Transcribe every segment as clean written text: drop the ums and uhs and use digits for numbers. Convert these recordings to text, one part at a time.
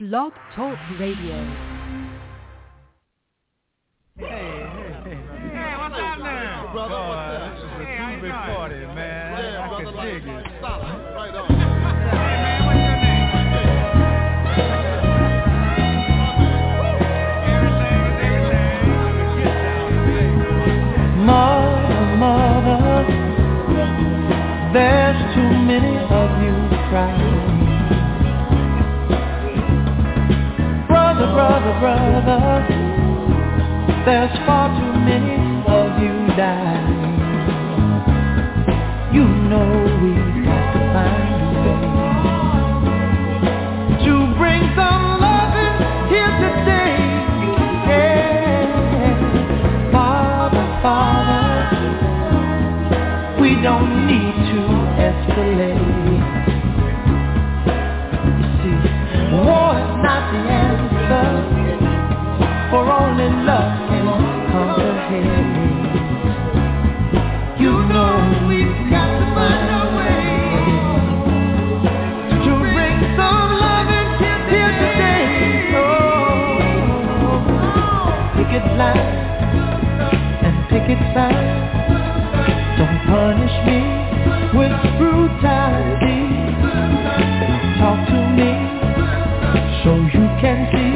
Blog Talk Radio. Hey, what's up now? Brother, what's up? This is a two-big party, man. Yeah, I can dig it. Stop. Right on. Hey, man, what's your name? Mother, there's too many of you crying. Brother, there's far too many of you dying. You know we've got to find a way to bring some loving here today. Yeah, Father, we don't need to escalate. You see, war is not the answer. For only love can conquer hate. You know we've got to find a way to bring some loving here today. Oh, picket line and picket sign. Don't punish me with brutality. Talk to me so you can see.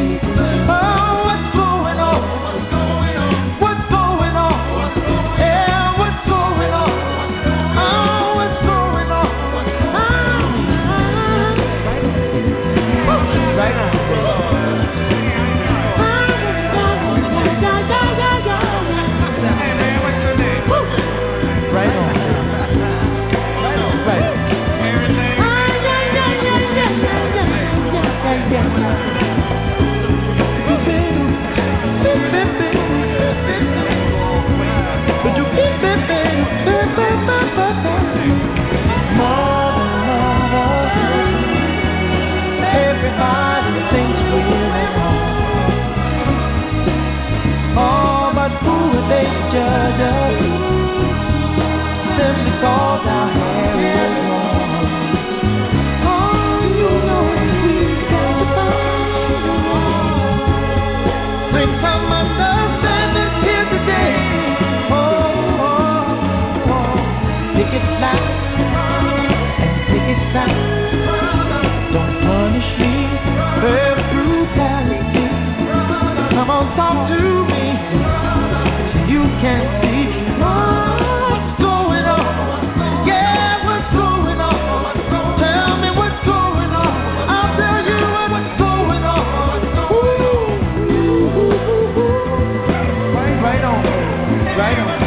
Everybody thinks we're wrong. Oh, but who would they judge us? Simply cause our hair is long. Oh, you know we've got to find a way. Bring some understanding here today. Picket line and picket sign. Don't punish me for brutality. Come on, talk to me so you can see what's going on. Yeah, what's going on? Tell me what's going on. I'll tell you what's going on. Right on, right on.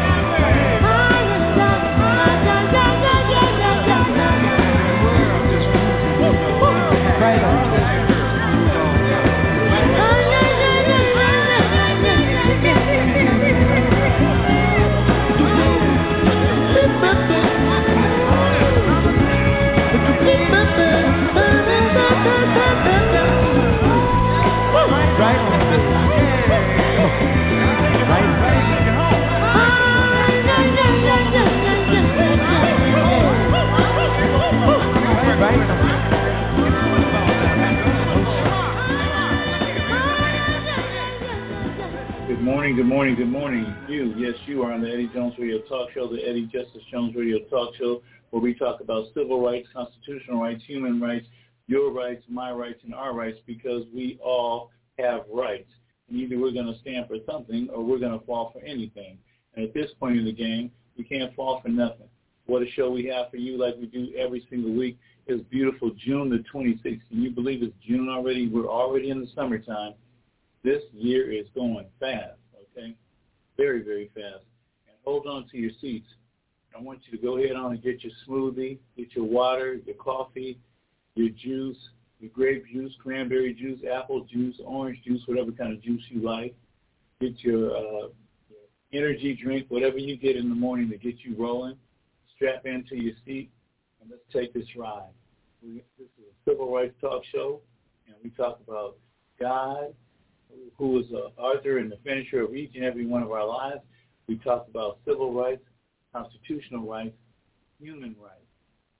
Good morning. You are on the Eddie Jones Radio Talk Show, the Eddie Justice Jones Radio Talk Show, where we talk about civil rights, constitutional rights, human rights, your rights, my rights, and our rights, because we all have rights. And either we're going to stand for something or we're going to fall for anything. And at this point in the game, we can't fall for nothing. What a show we have for you, like we do every single week. It's beautiful June the 26th. Can you believe it's June already? We're already in the summertime. This year is going fast. Okay, very, very fast. And hold on to your seats. I want you to go ahead on and get your smoothie, get your water, your coffee, your juice, your grape juice, cranberry juice, apple juice, orange juice, whatever kind of juice you like. Get your energy drink, whatever you get in the morning to get you rolling. Strap into your seat, and let's take this ride. This is a civil rights talk show, and we talk about God, who is the author and the finisher of each and every one of our lives. We talk about civil rights, constitutional rights, human rights.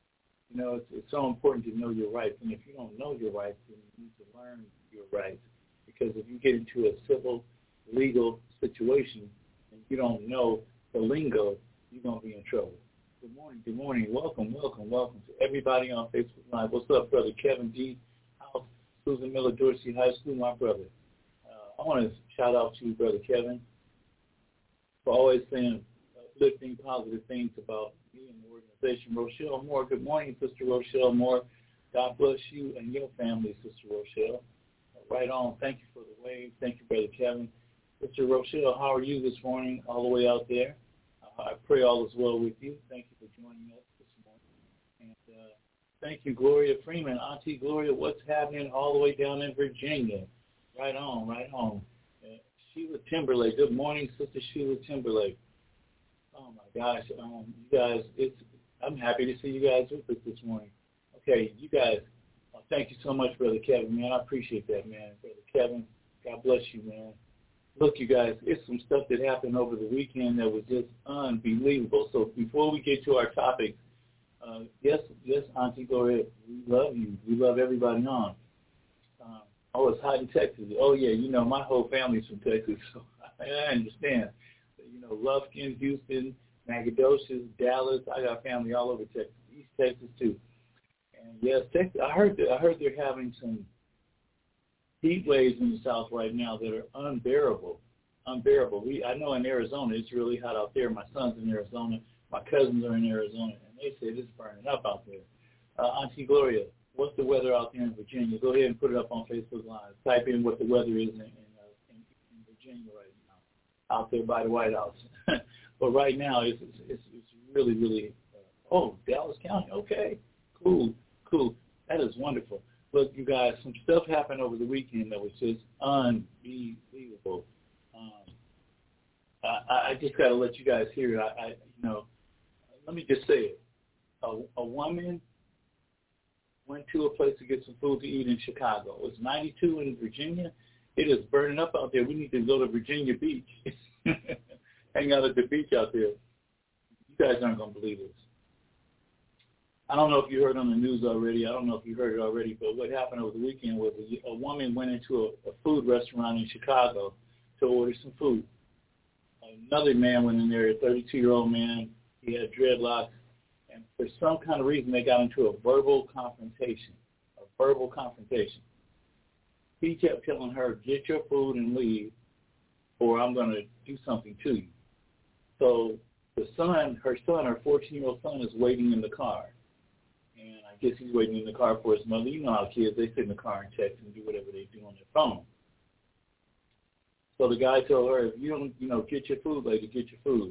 You know, it's so important to know your rights. And if you don't know your rights, then you need to learn your rights. Because if you get into a civil, legal situation and you don't know the lingo, you're going to be in trouble. Good morning. Good morning. Welcome to everybody on Facebook Live. What's up, Brother Kevin G. House, Susan Miller, Dorsey High School, my brother. I want to shout out to you, Brother Kevin, for always saying uplifting, positive things about me and the organization. Rochelle Moore, good morning, Sister Rochelle Moore. God bless you and your family, Sister Rochelle. Right on. Thank you for the wave. Thank you, Brother Kevin. Sister Rochelle, how are you this morning all the way out there? I pray all is well with you. Thank you for joining us this morning. And thank you, Gloria Freeman. Auntie Gloria, what's happening all the way down in Virginia? Right on, right on. Sheila Timberlake, good morning, Sister Sheila Timberlake. Oh, my gosh. You guys, I'm happy to see you guys with us this morning. Okay, you guys, thank you so much, Brother Kevin, man. I appreciate that, man. Brother Kevin, God bless you, man. Look, you guys, it's some stuff that happened over the weekend that was just unbelievable. So before we get to our topics, yes, Auntie, go ahead. We love you. We love everybody on. It's hot in Texas. Oh, yeah, you know, my whole family's from Texas, so I understand. You know, Lufkin, Houston, Nacogdoches, Dallas. I got family all over Texas, East Texas, too. And, yes, Texas, I heard they're having some heat waves in the South right now that are unbearable. I know in Arizona it's really hot out there. My son's in Arizona. My cousins are in Arizona, and they say it's burning up out there. Auntie Gloria, what's the weather out there in Virginia? Go ahead and put it up on Facebook Live. Type in what the weather is in Virginia right now, out there by the White House. But right now it's really, really, Dallas County. Okay, cool. That is wonderful. Look, you guys, some stuff happened over the weekend that was just unbelievable. I just got to let you guys hear it. Let me just say it. A woman went to a place to get some food to eat in Chicago. It's 92 in Virginia. It is burning up out there. We need to go to Virginia Beach, hang out at the beach out there. You guys aren't going to believe this. I don't know if you heard on the news already. I don't know if you heard it already, but what happened over the weekend was a woman went into a food restaurant in Chicago to order some food. Another man went in there, a 32-year-old man. He had dreadlocks, and for some kind of reason they got into a verbal confrontation. He kept telling her, get your food and leave, or I'm going to do something to you. So her 14-year-old son, is waiting in the car. And I guess he's waiting in the car for his mother. You know how kids, they sit in the car and text and do whatever they do on their phone. So the guy told her, if you don't, get your food, lady, get your food.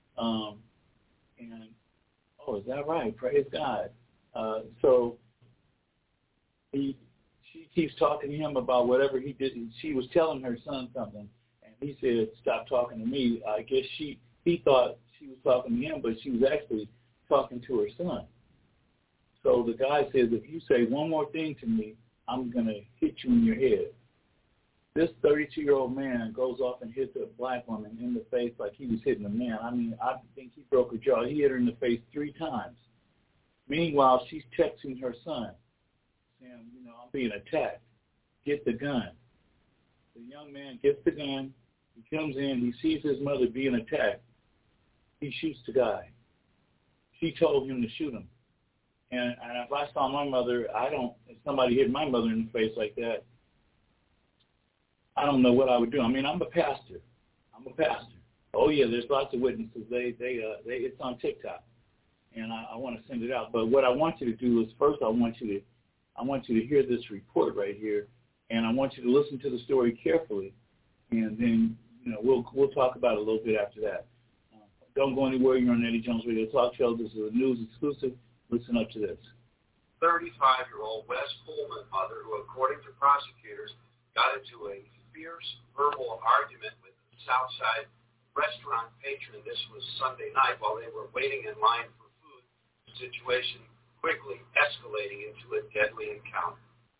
Is that right? Praise God. So she keeps talking to him about whatever he did. She was telling her son something, and he said, stop talking to me. I guess he thought she was talking to him, but she was actually talking to her son. So the guy says, if you say one more thing to me, I'm going to hit you in your head. This 32-year-old man goes off and hits a black woman in the face like he was hitting a man. I mean, I think he broke her jaw. He hit her in the face 3 times. Meanwhile, she's texting her son, saying, I'm being attacked. Get the gun. The young man gets the gun. He comes in. He sees his mother being attacked. He shoots the guy. She told him to shoot him. And if I saw my mother, if somebody hit my mother in the face like that, I don't know what I would do. I mean, I'm a pastor. Oh, yeah, there's lots of witnesses. It's on TikTok, and I want to send it out. But what I want you to do is, first I want you to hear this report right here, and I want you to listen to the story carefully, and then, we'll talk about it a little bit after that. Don't go anywhere. You're on Eddie Jones Radio Talk Show. This is a news exclusive. Listen up to this. 35-year-old Wes Pullman mother, who, according to prosecutors, got into a fierce verbal argument with the Southside restaurant patron. This was Sunday night while they were waiting in line for food. The situation quickly escalating into a deadly encounter.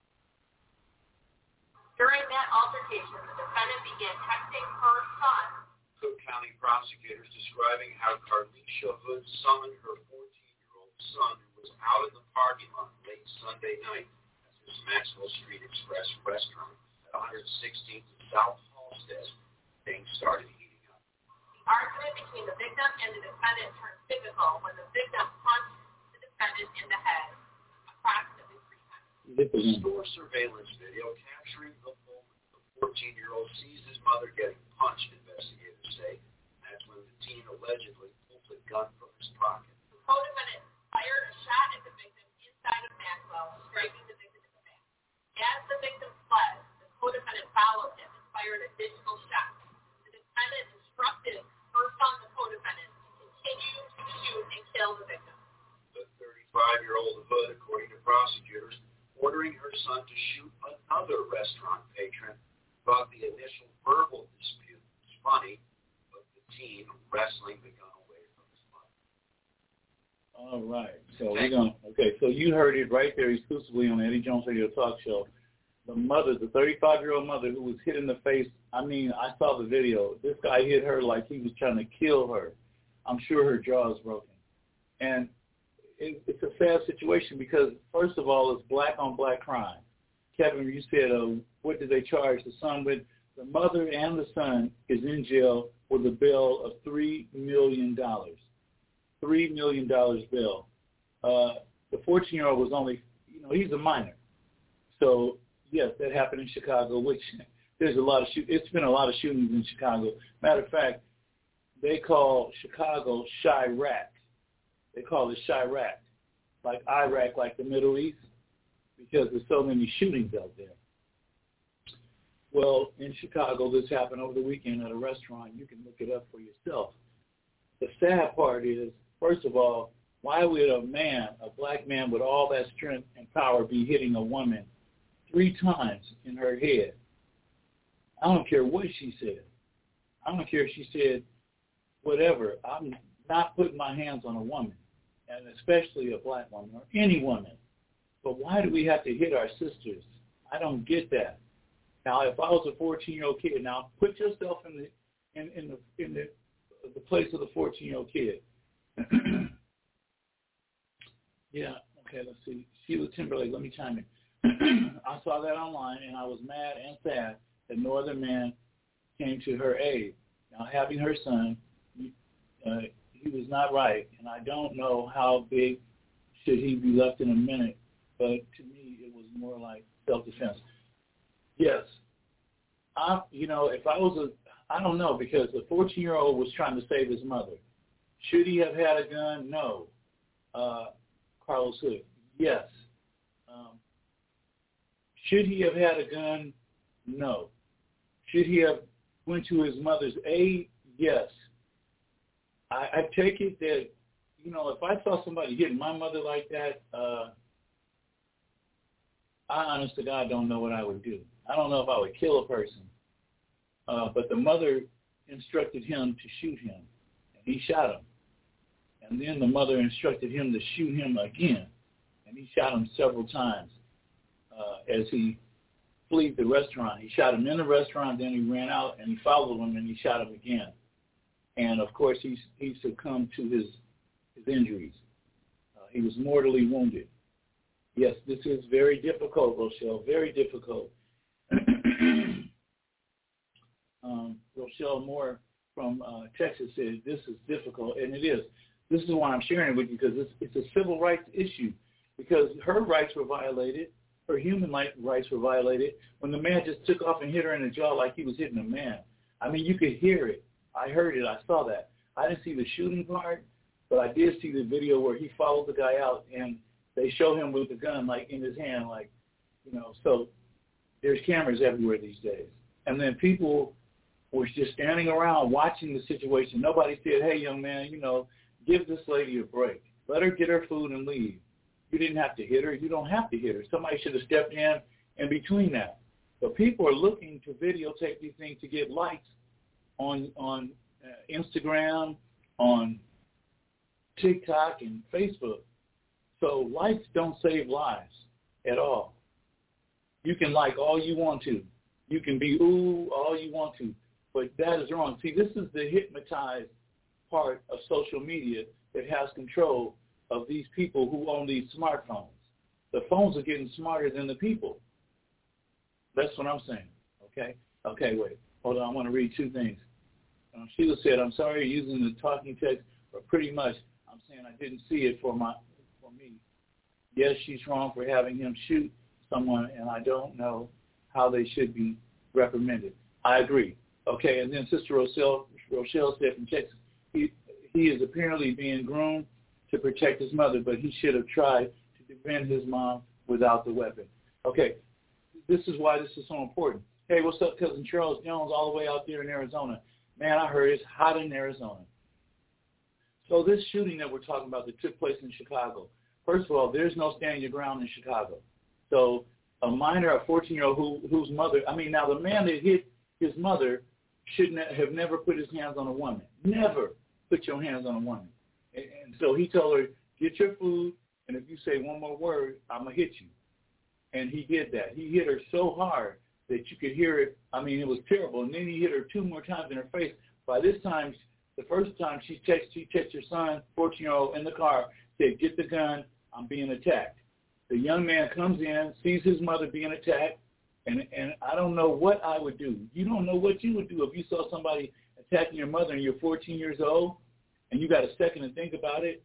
During that altercation, the defendant began texting her son. Cook County prosecutors describing how Carlisha Hood summoned her 14-year-old son, who was out in the parking lot late Sunday night at this Maxwell Street Express restaurant at 116th and South Halstead. Things started heating up. The argument between the victim and the defendant turned physical when the victim punched the defendant in the head approximately 3 times. The store surveillance video capturing the moment the 14-year-old sees his mother getting punched, investigators say. That's when the teen allegedly pulls a gun from his pocket. The co-defendant fired a shot at the victim inside of Maxwell, striking the victim in the back. As the victim fled, the co-defendant followed him and fired additional shots. The defendant instructed her son, the co-defendant, to continue to shoot and kill the victim. The 35-year-old Hood, according to prosecutors, ordering her son to shoot another restaurant patron, thought the initial verbal dispute was funny, but the teen wrestling the gun away from his mother. All right. So we're going to, okay, so you heard it right there exclusively on the Eddie Jones Radio Talk Show. The mother, the 35-year-old mother who was hit in the face, I mean, I saw the video. This guy hit her like he was trying to kill her. I'm sure her jaw is broken. And it's a sad situation because, first of all, it's black-on-black crime. Kevin, you said, what did they charge the son with? The mother and the son is in jail with a bail of $3 million. $3 million bail. The 14-year-old was only, he's a minor. So, yes, that happened in Chicago, which there's a lot of it's been a lot of shootings in Chicago. Matter of fact, they call Chicago Chirac. They call it Chirac, like Iraq, like the Middle East, because there's so many shootings out there. Well, in Chicago, this happened over the weekend at a restaurant. You can look it up for yourself. The sad part is, first of all, why would a black man with all that strength and power be hitting a woman 3 times in her head? I don't care what she said. I don't care if she said whatever. I'm not putting my hands on a woman, and especially a black woman or any woman. But why do we have to hit our sisters? I don't get that. Now, if I was a 14-year-old kid, now put yourself in the place of the 14-year-old kid. Yeah, okay, let's see. Sheila Timberlake, let me chime in. I saw that online, and I was mad and sad that no other man came to her aid. Now, having her son, he was not right, and I don't know how big should he be left in a minute, but to me it was more like self-defense. Yes, if I was I don't know, because the 14-year-old was trying to save his mother. Should he have had a gun? No. Carlos Hood, yes. Should he have had a gun? No. Should he have went to his mother's aid? Yes. I take it that, if I saw somebody hitting my mother like that, I honest to God don't know what I would do. I don't know if I would kill a person. But the mother instructed him to shoot him, and he shot him. And then the mother instructed him to shoot him again, and he shot him several times as he fled the restaurant. He shot him in the restaurant, then he ran out, and he followed him, and he shot him again. And, of course, he succumbed to his injuries. He was mortally wounded. Yes, this is very difficult, Rochelle, very difficult. Rochelle Moore from Texas said this is difficult, and it is. This is why I'm sharing it with you, because it's a civil rights issue, because her rights were violated, her human rights were violated when the man just took off and hit her in the jaw like he was hitting a man. I mean, you could hear it. I heard it. I saw that. I didn't see the shooting part, but I did see the video where he followed the guy out, and they show him with the gun, like, in his hand, like, so there's cameras everywhere these days. And then people were just standing around watching the situation. Nobody said, hey, young man, give this lady a break. Let her get her food and leave. You didn't have to hit her. You don't have to hit her. Somebody should have stepped in between that. But people are looking to videotape these things to get likes on Instagram, on TikTok, and Facebook. So likes don't save lives at all. You can like all you want to. You can be ooh all you want to. But that is wrong. See, this is the hypnotized part of social media that has control of these people who own these smartphones. The phones are getting smarter than the people. That's what I'm saying, okay? Okay, wait. Hold on. I want to read two things. Sheila said, I'm sorry you're using the talking text, but pretty much I'm saying I didn't see it for me. Yes, she's wrong for having him shoot someone, and I don't know how they should be reprimanded. I agree. Okay, and then Sister Rochelle said from Texas, he is apparently being groomed to protect his mother, but he should have tried to defend his mom without the weapon. Okay, this is why this is so important. Hey, what's up, Cousin Charles Jones, all the way out there in Arizona? Man, I heard it's hot in Arizona. So this shooting that we're talking about that took place in Chicago, first of all, there's no standing your ground in Chicago. So a minor, a 14-year-old whose mother, now the man that hit his mother should have never put his hands on a woman. Never put your hands on a woman. And so he told her, get your food, and if you say one more word, I'm going to hit you. And he did that. He hit her so hard that you could hear it. It was terrible. And then he hit her 2 more times in her face. By this time, the first time she texted her son, 14-year-old, in the car, said, get the gun, I'm being attacked. The young man comes in, sees his mother being attacked, and I don't know what I would do. You don't know what you would do if you saw somebody attacking your mother and you're 14 years old and you got a second to think about it.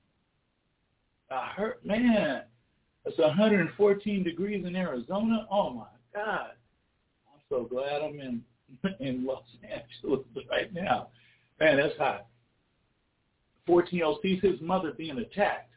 Man, it's 114 degrees in Arizona. Oh, my God. I'm so glad I'm in Los Angeles right now. Man, that's hot. 14-year-old sees his mother being attacked.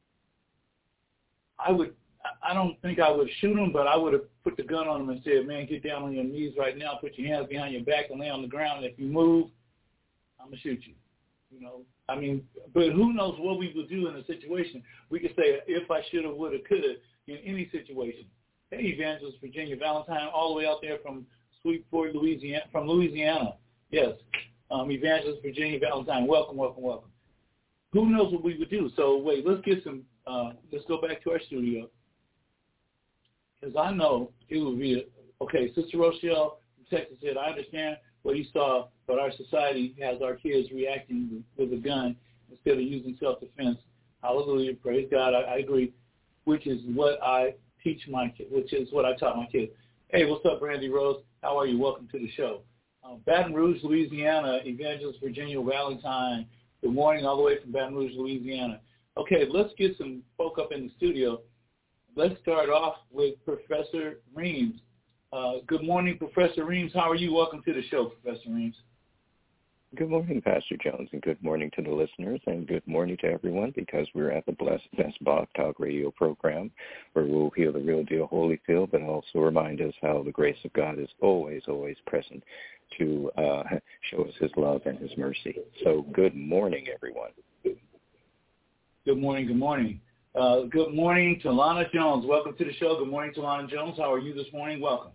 I don't think I would shoot him, but I would have put the gun on him and said, man, get down on your knees right now, put your hands behind your back and lay on the ground. And if you move, I'm going to shoot you. But who knows what we would do in a situation. We could say, if I should have, would have, could have, in any situation. Hey, Evangelist Virginia Valentine, all the way out there from Sweetport, Louisiana. Yes, Evangelist Virginia Valentine, welcome. Who knows what we would do? So, wait, let's go back to our studio. Because I know it would be, Sister Rochelle from Texas said, I understand what you saw, but our society has our kids reacting with a gun instead of using self-defense. Hallelujah, praise God, I agree, which is what I teach my kids, which is what I taught my kids. Hey, what's up, Brandy Rose? How are you? Welcome to the show. Baton Rouge, Louisiana, Evangelist Virginia Valentine. Good morning, all the way from Baton Rouge, Louisiana. Okay, let's get some folk up in the studio. Let's start off with Professor Reams. Good morning, Professor Reams. How are you? Welcome to the show, Professor Reams. Good morning, Pastor Jones, and good morning to the listeners, and good morning to everyone, because we're at the Best Blog Talk Radio program, where we'll hear the real deal Holyfield, but also remind us how the grace of God is always, always present to show us his love and his mercy. So good morning, everyone. Good morning. Good morning to Lana Jones. Welcome to the show. Good morning to Lana Jones. How are you this morning? Welcome.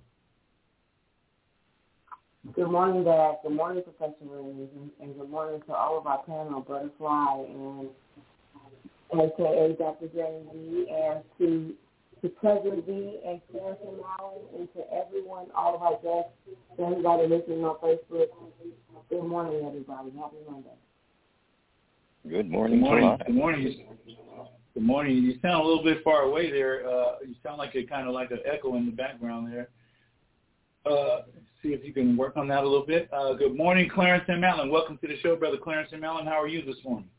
Good morning, Dad. Good morning, Professor Reams, and good morning to all of our panel, Butterfly and a.k.a. Dr. Jane V, and to President V and Clarence and Allen, and to everyone, all of our guests, to everybody listening on Facebook. Good morning, everybody. Happy Monday. Good morning. Good morning. Good morning. You sound a little bit far away there. You sound like kind of like an echo in the background there. See if you can work on that a little bit. Good morning, Clarence and Mallon. Welcome to the show, Brother Clarence and Mallon. How are you this morning?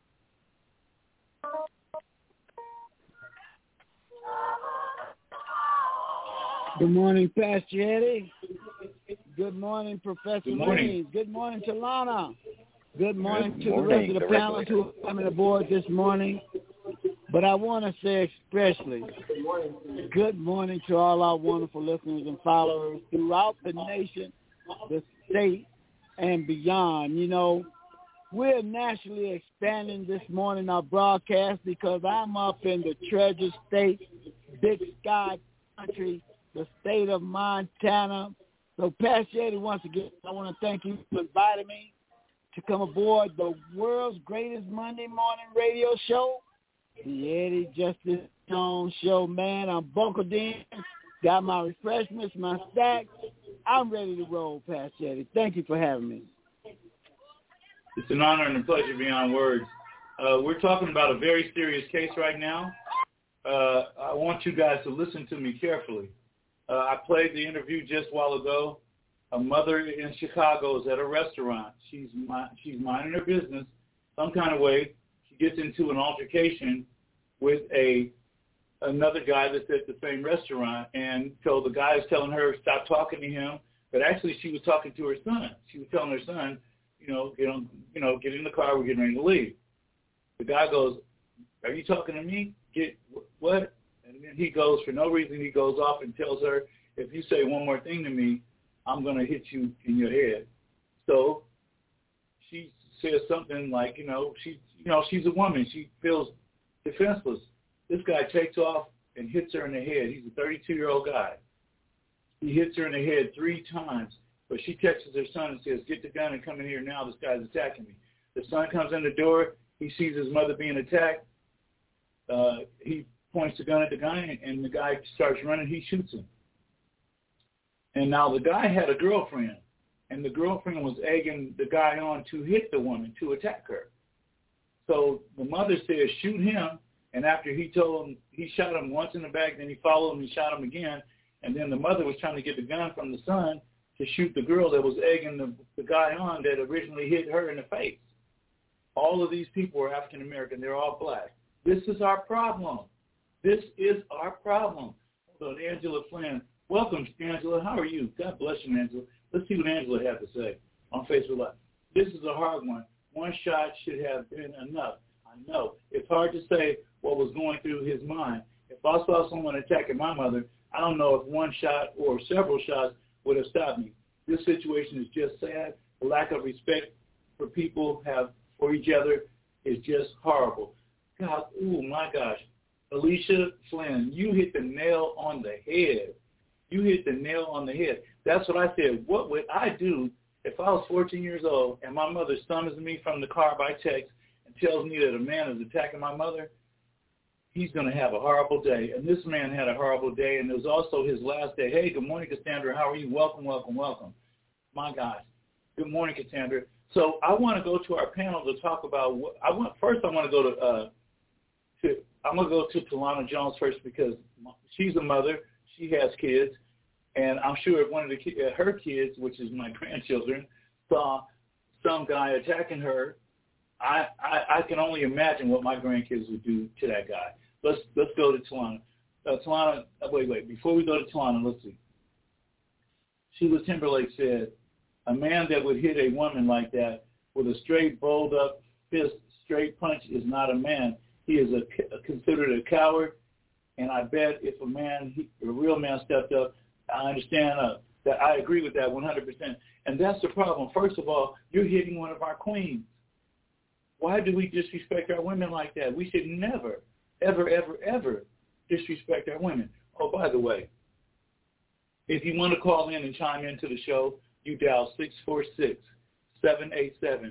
Good morning, Pastor Eddie. Good morning, Professor Reams. Good morning to Lana. Good morning to the rest of the panelists who are coming aboard this morning. But I want to say especially good morning to all our wonderful listeners and followers throughout the nation, the state, and beyond. We're nationally expanding this morning our broadcast because I'm up in the Treasure State, Big Sky country, the state of Montana. So, Pastor Eddie, once again, I want to thank you for inviting me to come aboard the world's greatest Monday morning radio show, the Eddie Justice Jones Show. Man, I'm buckled in, got my refreshments, my snacks. I'm ready to roll, Pastor Eddie. Thank you for having me. It's an honor and a pleasure beyond words. We're talking about a very serious case right now. I want you guys to listen to me carefully. I played the interview just a while ago. A mother in Chicago is at a restaurant. She's minding her business some kind of way. She gets into an altercation with another guy that's at the same restaurant, and so the guy is telling her stop talking to him, but actually she was talking to her son. She was telling her son, get in the car, we're getting ready to leave. The guy goes, are you talking to me? What? And then he goes, for no reason, he goes off and tells her, if you say one more thing to me, I'm going to hit you in your head. So she says something like, she's a woman. She feels defenseless. This guy takes off and hits her in the head. He's a 32-year-old guy. He hits her in the head 3 times, but she texts her son and says, get the gun and come in here now. This guy's attacking me. The son comes in the door. He sees his mother being attacked. He points the gun at the guy, and the guy starts running. He shoots him. And now the guy had a girlfriend, and the girlfriend was egging the guy on to hit the woman, to attack her. So the mother says, shoot him. And after he told him, he shot him once in the back, then he followed him and shot him again. And then the mother was trying to get the gun from the son to shoot the girl that was egging the guy on that originally hit her in the face. All of these people are African American. They're all black. This is our problem. This is our problem. So Angela Flynn, welcome, Angela. How are you? God bless you, Angela. Let's see what Angela had to say on Facebook Live. This is a hard one. One shot should have been enough. I know. It's hard to say what was going through his mind. If I saw someone attacking my mother, I don't know if one shot or several shots would have stopped me. This situation is just sad. The lack of respect for people for each other is just horrible. God, oh my gosh. Alicia Flynn, you hit the nail on the head. You hit the nail on the head. That's what I said. What would I do if I was 14 years old and my mother summons me from the car by text and tells me that a man is attacking my mother? He's going to have a horrible day. And this man had a horrible day, and it was also his last day. Hey, good morning, Cassandra. How are you? Welcome, welcome, welcome. My gosh. Good morning, Cassandra. So I want to go to our panel to talk about I'm going to go to Talana Jones first because she's a mother. She has kids. And I'm sure if one of her kids, which is my grandchildren, saw some guy attacking her, I can only imagine what my grandkids would do to that guy. Let's go to Talana. Talana, wait. Before we go to Talana, let's see. Sheila Timberlake said, a man that would hit a woman like that with a straight, bowled-up fist, straight punch is not a man. He is considered a coward, and I bet if a real man stepped up, I understand that I agree with that 100%. And that's the problem. First of all, you're hitting one of our queens. Why do we disrespect our women like that? We should never, ever, ever, ever disrespect our women. Oh, by the way, if you want to call in and chime into the show, you dial 646-787-8064.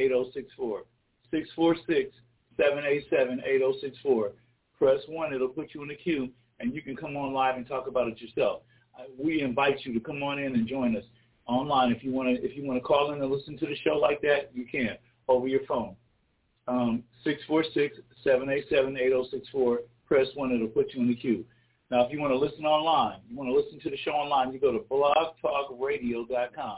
646-787-8064. Press 1. It'll put you in the queue, and you can come on live and talk about it yourself. We invite you to come on in and join us online. If you want to call in and listen to the show like that, you can over your phone. 646-787-8064. Press 1. It'll put you in the queue. Now, if you want to listen online, you want to listen to the show online, you go to blogtalkradio.com.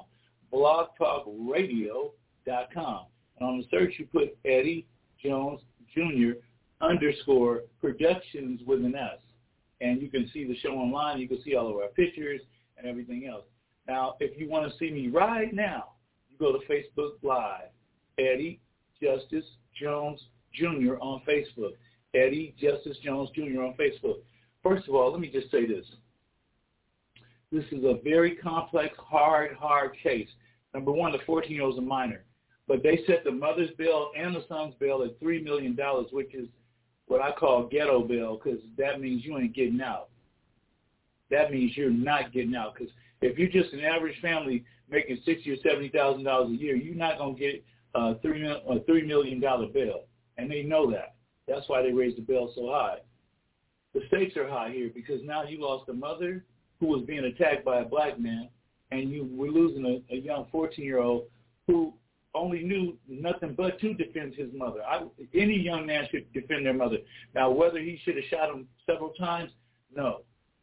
blogtalkradio.com. And on the search, you put Eddie Jones Jr. _productions with an S. And you can see the show online. You can see all of our pictures and everything else. Now, if you want to see me right now, you go to Facebook Live, Eddie Justice Jones Jr. on Facebook. Eddie Justice Jones Jr. on Facebook. First of all, let me just say this. This is a very complex, hard case. Number one, the 14-year-old is a minor. But they set the mother's bail and the son's bail at $3 million, which is what I call ghetto bail, because that means you ain't getting out. That means you're not getting out. Because if you're just an average family making $60,000 or $70,000 a year, you're not going to get a $3 million bail. And they know that. That's why they raised the bail so high. The stakes are high here because now you lost a mother who was being attacked by a black man, and you were losing a young 14-year-old who only knew nothing but to defend his mother. Any young man should defend their mother. Now, whether he should have shot him several times, no.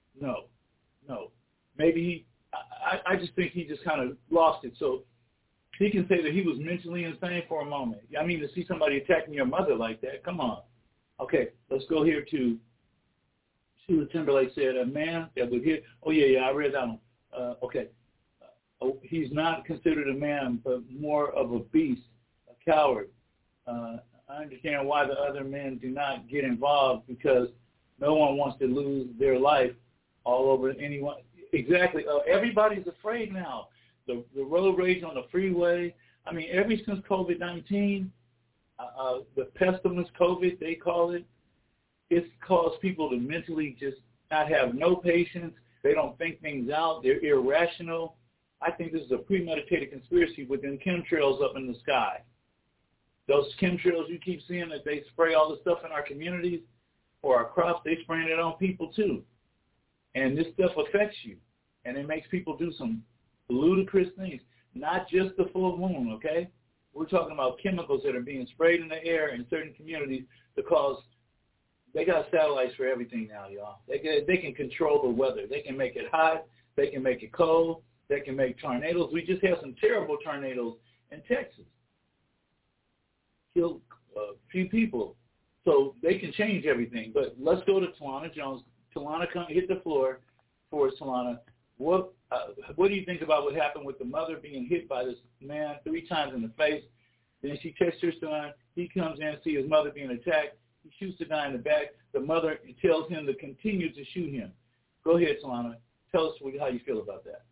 Maybe I just think he just kind of lost it. So he can say that he was mentally insane for a moment. I mean, to see somebody attacking your mother like that, come on. Okay, let's go here to Sheila Timberlake said, a man that would hit, I read that one. Okay. He's not considered a man, but more of a beast, a coward. I understand why the other men do not get involved, because no one wants to lose their life all over anyone. Exactly. Everybody's afraid now. The road rage on the freeway. I mean, ever since COVID-19, the pestilence COVID, they call it, it's caused people to mentally just not have no patience. They don't think things out. They're irrational. I think this is a premeditated conspiracy with them chemtrails up in the sky. Those chemtrails you keep seeing that they spray all the stuff in our communities or our crops, they spraying it on people too. And this stuff affects you. And it makes people do some ludicrous things. Not just the full moon, okay? We're talking about chemicals that are being sprayed in the air in certain communities to cause, they got satellites for everything now, y'all. They can control the weather. They can make it hot. They can make it cold. They can make tornadoes. We just had some terrible tornadoes in Texas. Killed a few people. So they can change everything. But let's go to Talana Jones. Talana, come hit the floor for us, Talana. What do you think about what happened with the mother being hit by this man 3 times in the face? Then she texts her son. He comes in and sees his mother being attacked. He shoots the guy in the back. The mother tells him to continue to shoot him. Go ahead, Talana. Tell us how you feel about that.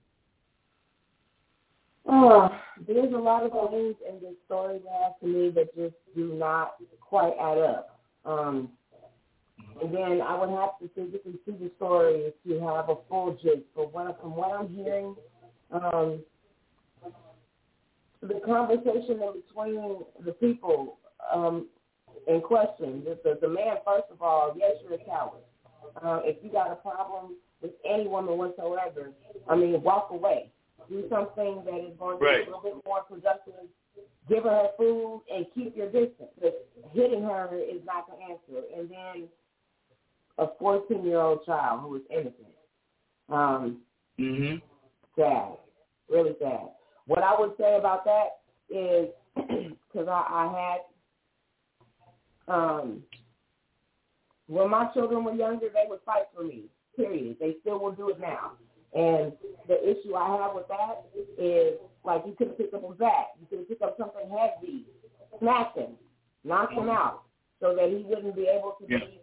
There's a lot of things in this story that to me that just do not quite add up. And then I would have to physically see the story to have a full gist. But from what I'm hearing, the conversation in between the people in question, the man, first of all, yes, you're a coward. If you got a problem with any woman whatsoever, walk away. Do something that is going to be a little bit more productive. Give her food and keep your distance. But hitting her is not the answer. And then a 14-year-old child who is innocent. Sad. Really sad. What I would say about that is, because I had, when my children were younger, they would fight for me, period. They still will do it now. And the issue I have with that is, like, you could have picked up a bat. You could have picked up something heavy, smacked him, knocked him out, so that he wouldn't be able to be,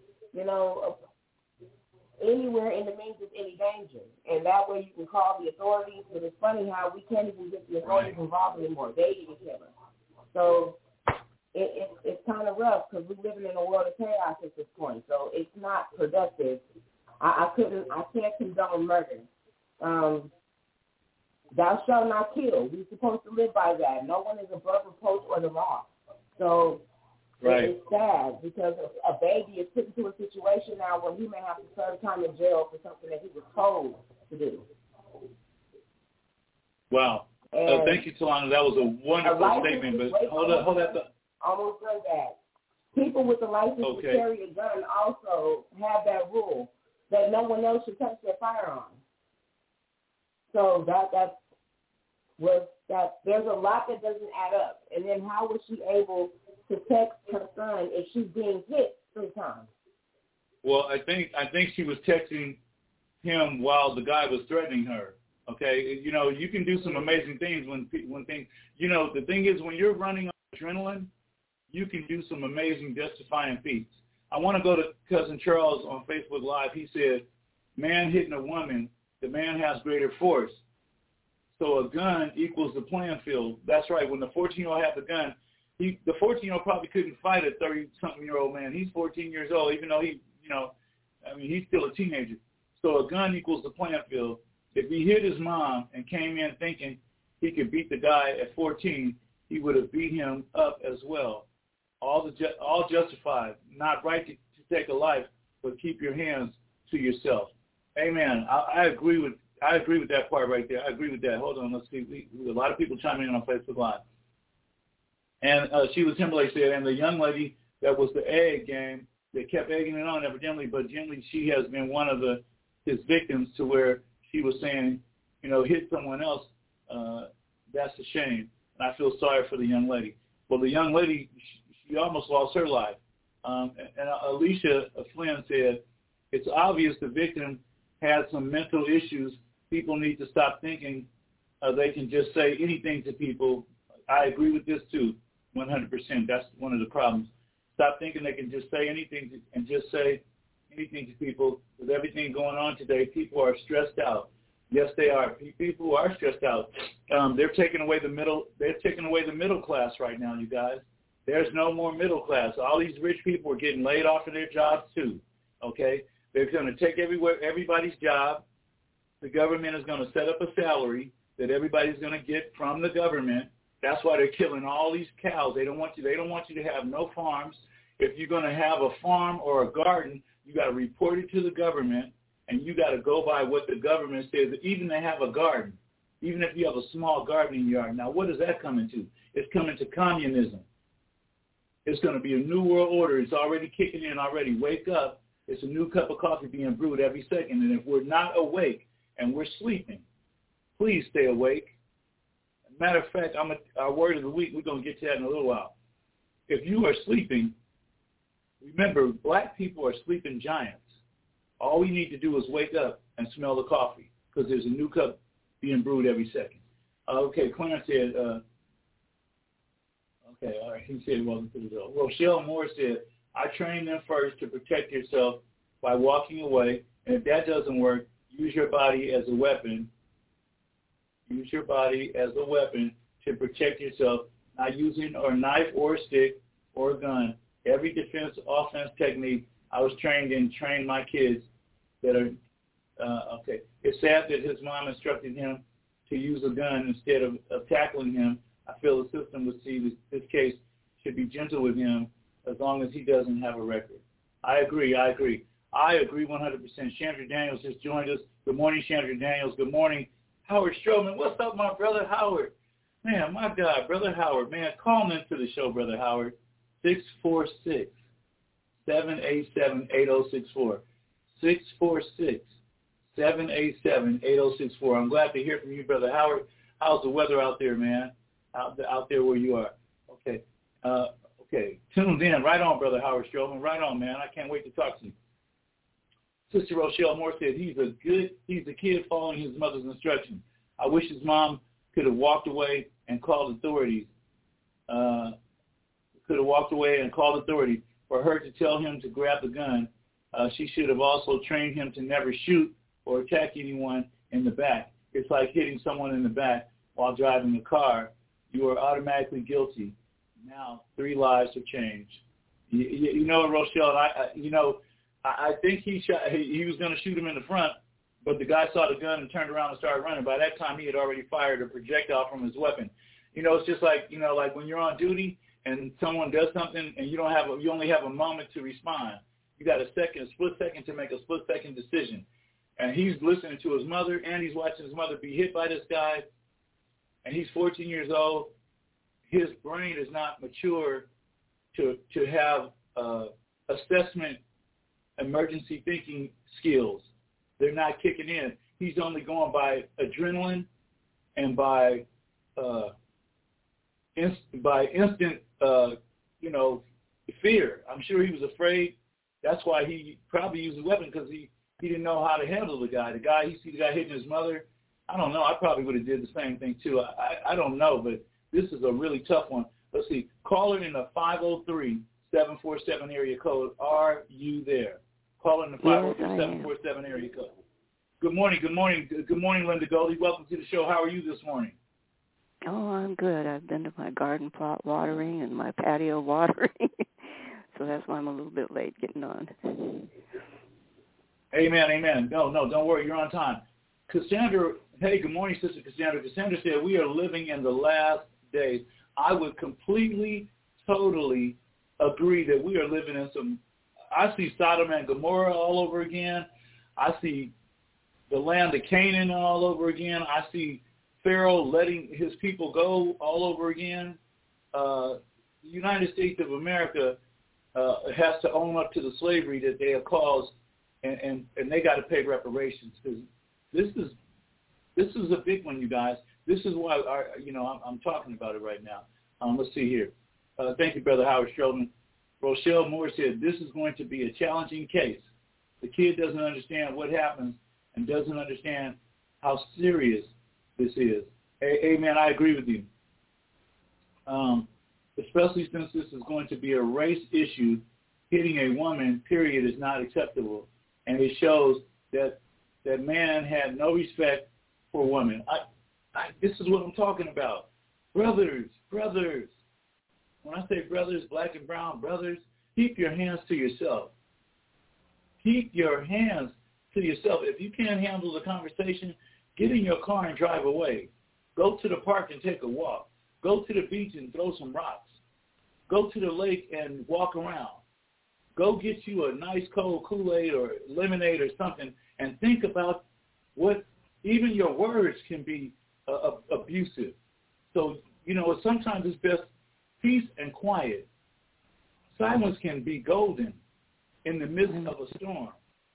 anywhere in the means of any danger. And that way you can call the authorities. But it's funny how we can't even get the authorities involved anymore. They even kill us. So it's kind of rough because we're living in a world of chaos at this point. So it's not productive. I can't condone murder. Thou shalt not kill. We're supposed to live by that. No one is above reproach or the law. So it's sad because a baby is put into a situation now where he may have to serve time in jail for something that he was told to do. Wow. Thank you, Talana. That was a wonderful statement. But hold up. Almost done that. People with the license to carry a gun also have that rule that no one else should touch their firearm. So there's a lot that doesn't add up. And then how was she able to text her son if she's being hit 3 times? Well, I think she was texting him while the guy was threatening her. Okay, you can do some amazing things when things. The thing is, when you're running on adrenaline, you can do some amazing justifying feats. I want to go to Cousin Charles on Facebook Live. He said, man hitting a woman, the man has greater force. So a gun equals the playing field. That's right. When the 14-year-old had the gun, the 14-year-old probably couldn't fight a 30-something-year-old man. He's 14 years old, even though he's still a teenager. So a gun equals the playing field. If he hit his mom and came in thinking he could beat the guy at 14, he would have beat him up as well. All justified, not right to take a life, but keep your hands to yourself. Amen. I agree with that part right there. I agree with that. Hold on, let's see. A lot of people chiming in on Facebook Live. And Sheila Timberlake said, and the young lady that was the egg game, they kept egging it on evidently, but gently she has been one of his victims to where she was saying, hit someone else, that's a shame. And I feel sorry for the young lady. Well, the young lady, she almost lost her life. And Alicia Flynn said, it's obvious the victim had some mental issues. People need to stop thinking they can just say anything to people. I agree with this too, 100%. That's one of the problems. Stop thinking they can just say anything and just say anything to people. With everything going on today, people are stressed out. Yes, they are. People are stressed out. They're taking away the middle. They're taking away the middle class right now, you guys. There's no more middle class. All these rich people are getting laid off of their jobs too. Okay, they're going to take everybody's job. The government is going to set up a salary that everybody's going to get from the government. That's why they're killing all these cows. They don't want you to have no farms. If you're going to have a farm or a garden, you got to report it to the government, and you got to go by what the government says. Even to have a garden, even if you have a small garden in your yard. Now, what is that coming to? It's coming to communism. It's going to be a new world order. It's already kicking in already. Wake up. It's a new cup of coffee being brewed every second. And if we're not awake and we're sleeping, please stay awake. Matter of fact, our word of the week, we're going to get to that in a little while. If you are sleeping, remember, black people are sleeping giants. All we need to do is wake up and smell the coffee because there's a new cup being brewed every second. Okay, Clarence said, okay, all right, he said welcome to the show. Rochelle Moore said, I train them first to protect yourself by walking away, and if that doesn't work, use your body as a weapon. Use your body as a weapon to protect yourself, not using a knife or a stick or a gun. Every defense offense technique I was trained my kids that are, okay. It's sad that his mom instructed him to use a gun instead of tackling him. I feel the system would see this case should be gentle with him as long as he doesn't have a record. I agree 100%. Chandra Daniels just joined us. Good morning, Chandra Daniels. Good morning, Howard Stroman. What's up, my brother Howard? Man, my God, Brother Howard, man, call me into the show, Brother Howard. 646-787-8064. 646-787-8064. I'm glad to hear from you, Brother Howard. How's the weather out there, man? Out there where you are. Okay. Okay. Tuned in. Right on, Brother Howard Stroman. Right on, man. I can't wait to talk to you. Sister Rochelle Moore said he's a kid following his mother's instructions. I wish his mom could have walked away and called authorities. For her to tell him to grab the gun. She should have also trained him to never shoot or attack anyone in the back. It's like hitting someone in the back while driving a car. You are automatically guilty. Now 3 lives have changed. You know, Rochelle, I think he was going to shoot him in the front, but the guy saw the gun and turned around and started running. By that time, he had already fired a projectile from his weapon. It's just like, like when you're on duty and someone does something and you only have a moment to respond. You got a split second to make a split-second decision. And he's listening to his mother, and he's watching his mother be hit by this guy, and he's 14 years old. His brain is not mature to have assessment, emergency thinking skills. They're not kicking in. He's only going by adrenaline and by instant, fear. I'm sure he was afraid. That's why he probably used a weapon, because he didn't know how to handle the guy. He see the guy hitting his mother. I don't know. I probably would have did the same thing too. I don't know, but this is a really tough one. Let's see. Caller in the 503-747 area code. Are you there? Caller in the 503-747 area code. Good morning. Good morning, Linda Goldie. Welcome to the show. How are you this morning? Oh, I'm good. I've been to my garden plot watering and my patio watering. So that's why I'm a little bit late getting on. Amen. No, don't worry. You're on time. Cassandra, hey, good morning, Sister Cassandra. Cassandra said, we are living in the last days. I would completely, totally agree that we are living in I see Sodom and Gomorrah all over again. I see the land of Canaan all over again. I see Pharaoh letting his people go all over again. the United States of America has to own up to the slavery that they have caused, and they got to pay reparations, because this is a big one, you guys. This is why I'm talking about it right now. Let's see here. Thank you, Brother Howard Strowman. Rochelle Moore said, this is going to be a challenging case. The kid doesn't understand what happens and doesn't understand how serious this is. Amen. I agree with you. Especially since this is going to be a race issue, hitting a woman, period, is not acceptable. And it shows that man had no respect for women. This is what I'm talking about. Brothers. When I say brothers, black and brown brothers, keep your hands to yourself. Keep your hands to yourself. If you can't handle the conversation, get in your car and drive away. Go to the park and take a walk. Go to the beach and throw some rocks. Go to the lake and walk around. Go get you a nice cold Kool-Aid or lemonade or something, and think about what even your words can be abusive. So, sometimes it's best peace and quiet. Silence can be golden in the midst of a storm.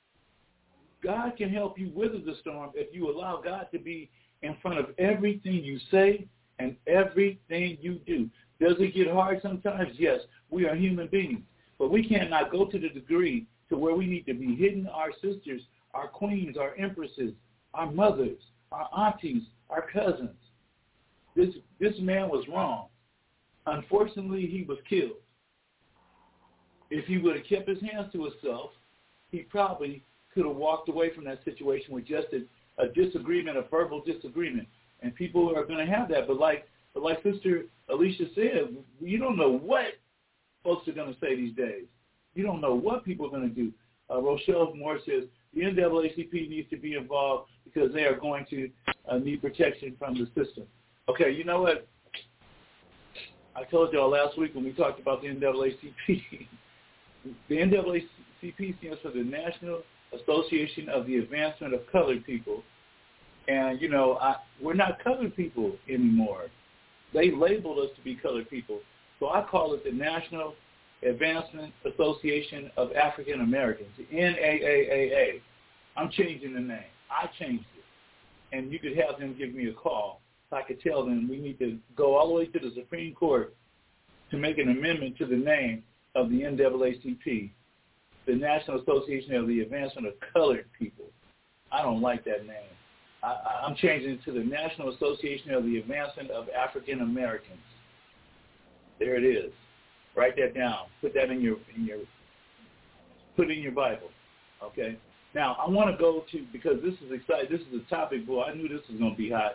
God can help you weather the storm if you allow God to be in front of everything you say and everything you do. Does it get hard sometimes? Yes, we are human beings. But we cannot go to the degree to where we need to be hitting our sisters, our queens, our empresses, our mothers, our aunties, our cousins. This man was wrong. Unfortunately, he was killed. If he would have kept his hands to himself, he probably could have walked away from that situation with just a disagreement, a verbal disagreement. And people are going to have that. But like Sister Alicia said, you don't know what folks are going to say these days. You don't know what people are going to do. Rochelle Moore says, the NAACP needs to be involved because they are going to need protection from the system. Okay, you know what? I told y'all last week when we talked about the NAACP, the NAACP stands for the National Association of the Advancement of Colored People. And, we're not colored people anymore. They labeled us to be colored people. So I call it the National Advancement Association of African Americans, the NAAAA. I'm changing the name. I changed it. And you could have them give me a call. So I could tell them we need to go all the way to the Supreme Court to make an amendment to the name of the NAACP, the National Association of the Advancement of Colored People. I don't like that name. I'm changing it to the National Association of the Advancement of African Americans. There it is. Write that down. Put that put it in your Bible. Okay. Now I want to go to, because this is exciting. This is a topic, boy. I knew this was going to be hot.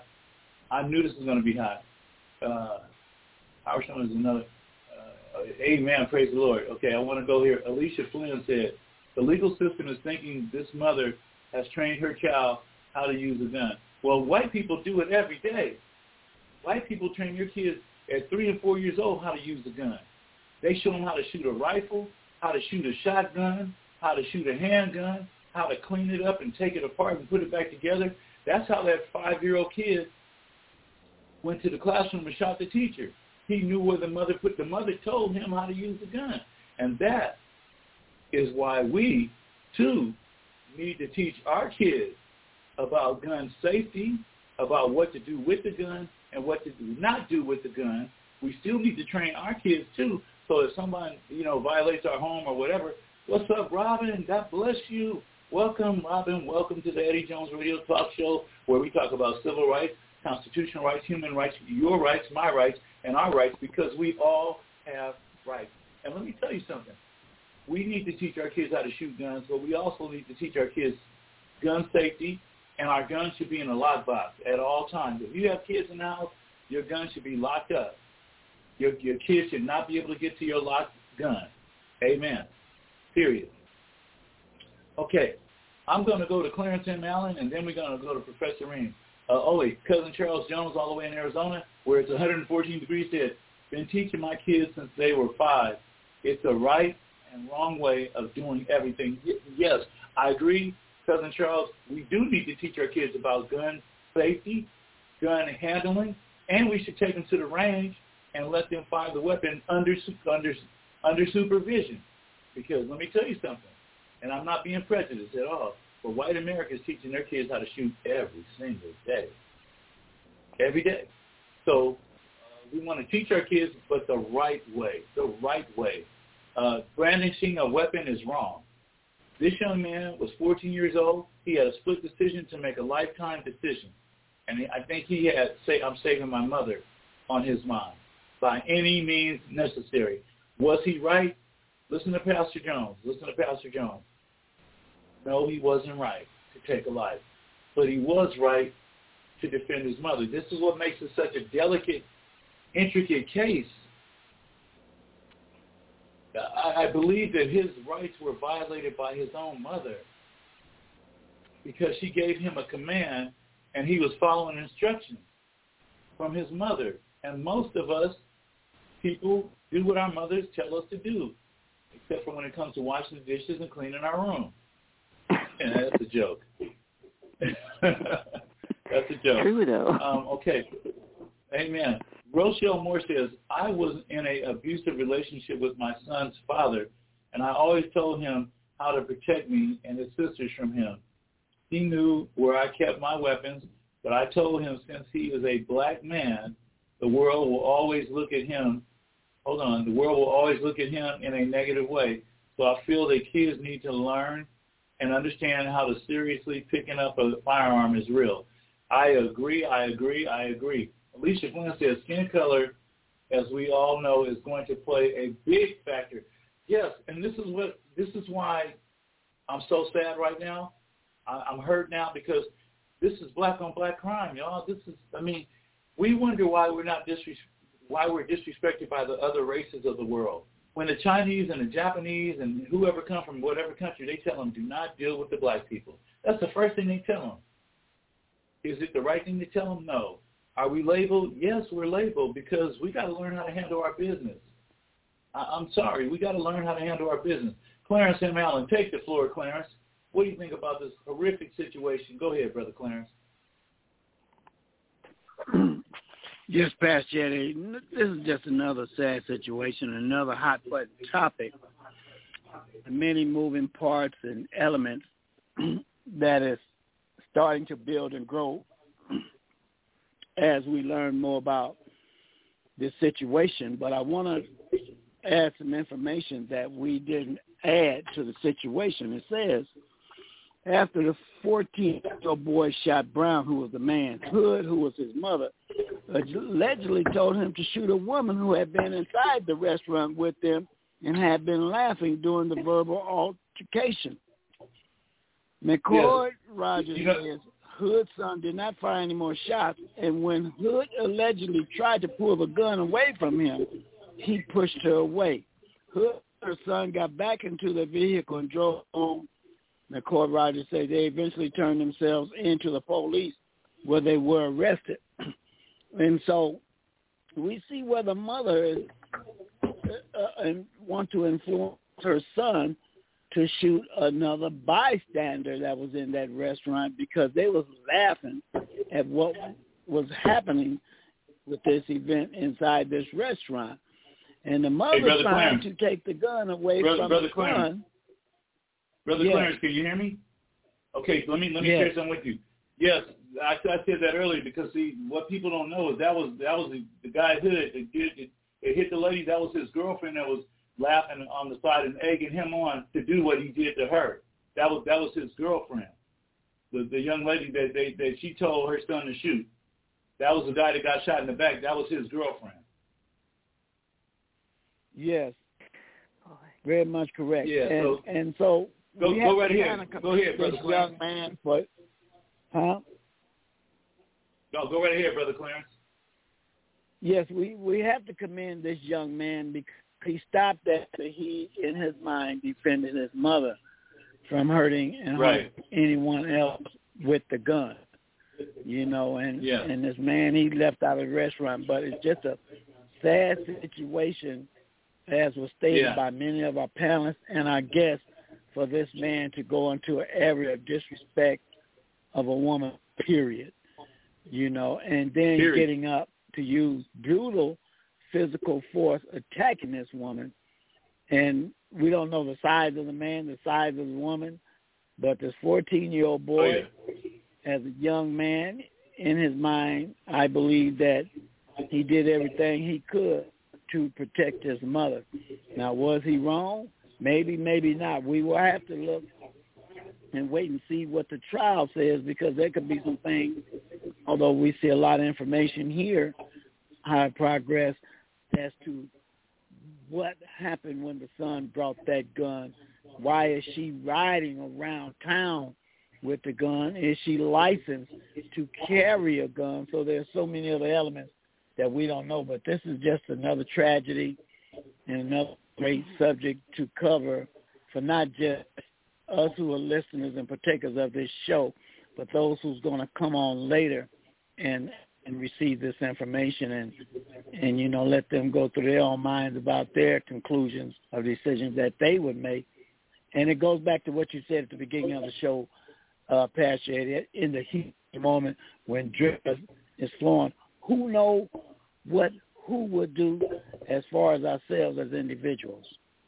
Howard Stone is another. Amen. Praise the Lord. Okay, I want to go here. Alicia Flynn said, the legal system is thinking this mother has trained her child how to use a gun. Well, white people do it every day. White people train your kids at 3 and 4 years old how to use a gun. They show them how to shoot a rifle, how to shoot a shotgun, how to shoot a handgun, how to clean it up and take it apart and put it back together. That's how that 5-year-old kid went to the classroom and shot the teacher. He knew where the mother put. The mother told him how to use the gun. And that is why we, too, need to teach our kids about gun safety, about what to do with the gun and what to do not do with the gun. We still need to train our kids, too, so if someone, violates our home or whatever, what's up, Robin? God bless you. Welcome, Robin. Welcome to the Eddie Jones Radio Talk Show, where we talk about civil rights, constitutional rights, human rights, your rights, my rights, and our rights, because we all have rights. And let me tell you something. We need to teach our kids how to shoot guns, but we also need to teach our kids gun safety, and our guns should be in a lockbox at all times. If you have kids in the house, your gun should be locked up. Your kids should not be able to get to your locked gun. Amen. Period. Okay. I'm going to go to Clarence M. Allen, and then we're going to go to Professor Ream. Cousin Charles Jones all the way in Arizona, where it's 114 degrees, said, been teaching my kids since they were 5. It's a right and wrong way of doing everything. Yes, I agree, Cousin Charles. We do need to teach our kids about gun safety, gun handling, and we should take them to the range and let them fire the weapon under supervision. Because let me tell you something, and I'm not being prejudiced at all, but white America is teaching their kids how to shoot every single day. Every day. So we want to teach our kids, but the right way. Brandishing a weapon is wrong. This young man was 14 years old. He had a split decision to make, a lifetime decision. And I think he had, I'm saving my mother on his mind by any means necessary. Was he right? Listen to Pastor Jones. No, he wasn't right to take a life. But he was right to defend his mother. This is what makes it such a delicate, intricate case. I believe that his rights were violated by his own mother because she gave him a command and he was following instructions from his mother. And most of us people do what our mothers tell us to do, except for when it comes to washing the dishes and cleaning our room. And that's a joke. That's a joke. True, though. Okay. Amen. Rochelle Moore says, I was in an abusive relationship with my son's father, and I always told him how to protect me and his sisters from him. He knew where I kept my weapons, but I told him since he is a black man, the world will always look at him. The world will always look at him in a negative way. So I feel that kids need to learn and understand how to seriously picking up a firearm is real. I agree. Alicia Flynn says skin color, as we all know, is going to play a big factor. Yes, and this is why I'm so sad right now. I'm hurt now because this is black on black crime, y'all. We wonder why we're disrespected by the other races of the world. When the Chinese and the Japanese and whoever come from whatever country, they tell them, do not deal with the black people. That's the first thing they tell them. Is it the right thing to tell them? No. Are we labeled? Yes, we're labeled because we got to learn how to handle our business. I'm sorry. We got to learn how to handle our business. Clarence M. Allen, take the floor, Clarence. What do you think about this horrific situation? Go ahead, Brother Clarence. Yes, Pastor Eddie, this is just another sad situation, another hot-button topic. Many moving parts and elements that is starting to build and grow as we learn more about this situation. But I want to add some information that we didn't add to the situation. It says, after the 14-year-old boy shot Brown, who was the man, Hood, who was his mother, allegedly told him to shoot a woman who had been inside the restaurant with them and had been laughing during the verbal altercation. McCord Rogers says Hood's son did not fire any more shots, and when Hood allegedly tried to pull the gun away from him, he pushed her away. Hood and her son got back into the vehicle and drove home. McCord Rogers said they eventually turned themselves into the police where they were arrested. And so we see where the mother is, want to influence her son to shoot another bystander that was in that restaurant because they was laughing at what was happening with this event inside this restaurant. And the mother trying to take the gun away from the son. Brother Clarence, can you hear me? Okay, let me share something with you. Yes, I said that earlier because, see, what people don't know is that was the guy Hood that hit the lady. That was his girlfriend that was laughing on the side and egging him on to do what he did to her. That was his girlfriend, the young lady that she told her son to shoot. That was the guy that got shot in the back. That was his girlfriend. Yes, very much correct. Yeah, so go right ahead. Go ahead, Brother Clarence. Young man, but huh? No, go right ahead, Brother Clarence. Yes, we have to commend this young man because he stopped after he, in his mind, defended his mother from hurting and hurting anyone else with the gun. And this man, he left out of the restaurant, but it's just a sad situation, as was stated by many of our panelists and our guests, for this man to go into an area of disrespect of a woman, period. And then getting up to use brutal physical force attacking this woman. And we don't know the size of the man, the size of the woman, but this 14-year-old boy, as a young man, in his mind, I believe that he did everything he could to protect his mother. Now, was he wrong? Maybe, maybe not. We will have to look and wait and see what the trial says, because there could be some things, although we see a lot of information here, high progress, as to what happened when the son brought that gun. Why is she riding around town with the gun? Is she licensed to carry a gun? So there's so many other elements that we don't know, but this is just another tragedy and another great subject to cover for not just us who are listeners and partakers of this show, but those who's going to come on later and receive this information and you know, let them go through their own minds about their conclusions of decisions that they would make. And it goes back to what you said at the beginning of the show, Pastor Eddie, in the heat moment when drip is flowing. Who know what who would do as far as ourselves as individuals?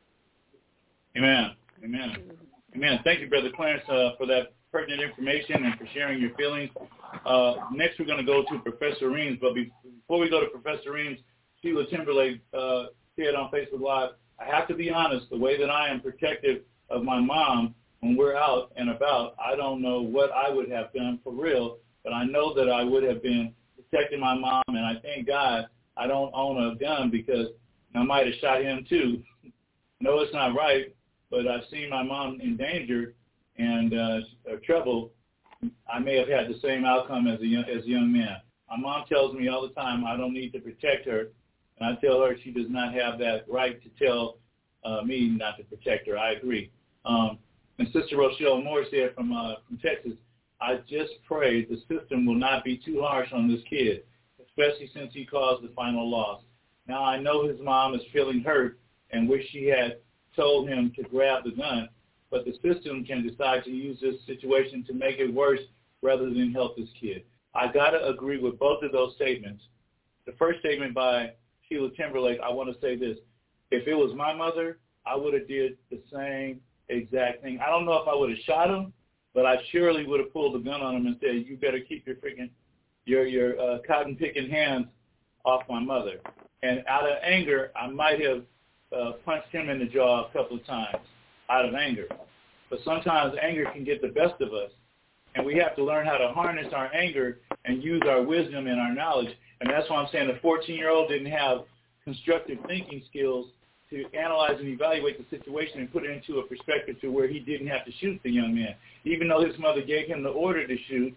Amen. Amen. Amen. Thank you, Brother Clarence, for that pertinent information and for sharing your feelings. Next, we're going to go to Professor Reams. But before we go to Professor Reams, Sheila Timberlake said on Facebook Live, I have to be honest, the way that I am protective of my mom when we're out and about, I don't know what I would have done for real, but I know that I would have been protecting my mom, and I thank God I don't own a gun because I might have shot him too. No, it's not right, but I've seen my mom in danger and trouble. I may have had the same outcome as a young man. My mom tells me all the time I don't need to protect her, and I tell her she does not have that right to tell me not to protect her. I agree. And Sister Rochelle Moore said from Texas, I just pray the system will not be too harsh on this kid, especially since he caused the final loss. Now, I know his mom is feeling hurt and wish she had told him to grab the gun, but the system can decide to use this situation to make it worse rather than help this kid. I got to agree with both of those statements. The first statement by Sheila Timberlake, I want to say this. If it was my mother, I would have did the same exact thing. I don't know if I would have shot him, but I surely would have pulled the gun on him and said, you better keep your freaking, your cotton-picking hands off my mother. And out of anger, I might have punched him in the jaw a couple of times out of anger. But sometimes anger can get the best of us, and we have to learn how to harness our anger and use our wisdom and our knowledge. And that's why I'm saying the 14-year-old didn't have constructive thinking skills to analyze and evaluate the situation and put it into a perspective to where he didn't have to shoot the young man. Even though his mother gave him the order to shoot,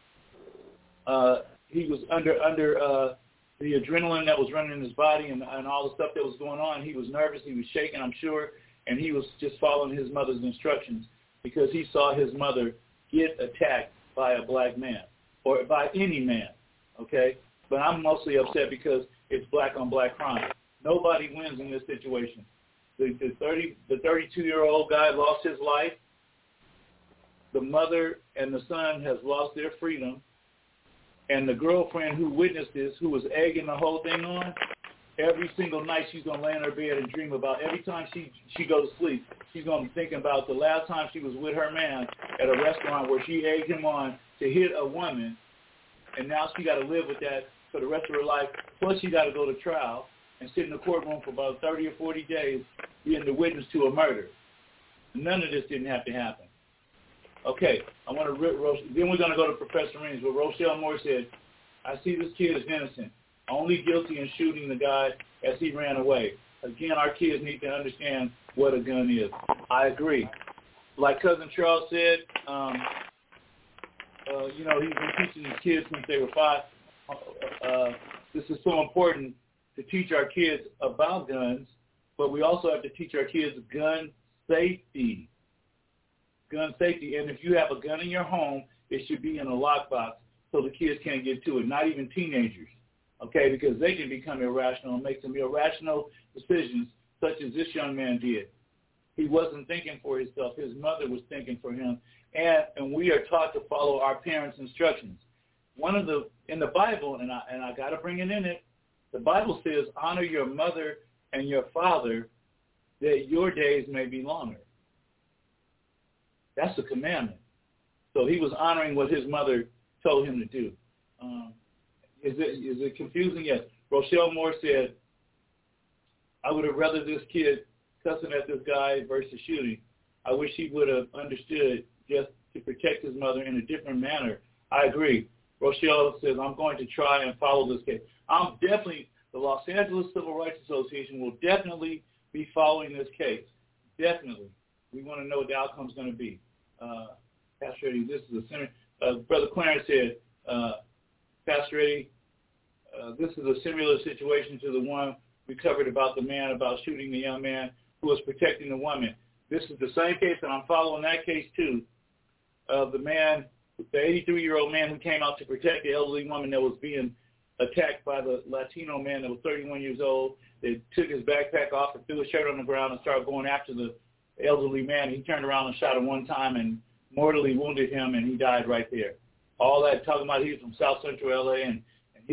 he was under the adrenaline that was running in his body and all the stuff that was going on. He was nervous. He was shaking, I'm sure, and he was just following his mother's instructions because he saw his mother get attacked by a black man or by any man, okay? But I'm mostly upset because it's black-on-black crime. Nobody wins in this situation. The 32-year-old guy lost his life. The mother and the son has lost their freedom. And the girlfriend who witnessed this, who was egging the whole thing on, every single night she's going to lay in her bed and dream about, every time she goes to sleep, she's going to be thinking about the last time she was with her man at a restaurant where she egged him on to hit a woman, and now she got to live with that for the rest of her life, plus she got to go to trial and sit in the courtroom for about 30 or 40 days being the witness to a murder. None of this didn't have to happen. Okay, I want to then we're going to go to Professor Reams, where Rochelle Moore said, I see this kid is innocent, only guilty in shooting the guy as he ran away. Again, our kids need to understand what a gun is. I agree. Like Cousin Charles said, he's been teaching his kids since they were 5. This is so important to teach our kids about guns, but we also have to teach our kids gun safety. Gun safety, and if you have a gun in your home, it should be in a lockbox so the kids can't get to it, not even teenagers, okay, because they can become irrational and make some irrational decisions such as this young man did. He wasn't thinking for himself. His mother was thinking for him, and we are taught to follow our parents' instructions. In the Bible, and I got to bring it in it, The Bible says, honor your mother and your father that your days may be longer. That's a commandment. So he was honoring what his mother told him to do. Is it confusing? Yes. Rochelle Moore said, I would have rather this kid cussing at this guy versus shooting. I wish he would have understood just to protect his mother in a different manner. I agree. Rochelle says, I'm going to try and follow this case. The Los Angeles Civil Rights Association will definitely be following this case. Definitely. We want to know what the outcome is going to be. Pastor Eddie, this is a similar, Brother Clarence said, Pastor Eddie, this is a similar situation to the one we covered about the man about shooting the young man who was protecting the woman. This is the same case, and I'm following that case too, of the 83-year-old man who came out to protect the elderly woman that was being attacked by the Latino man that was 31 years old. They took his backpack off and threw his shirt on the ground and started going after the elderly man. He turned around and shot him one time and mortally wounded him, and he died right there. All that talking about he's from South Central L.A. and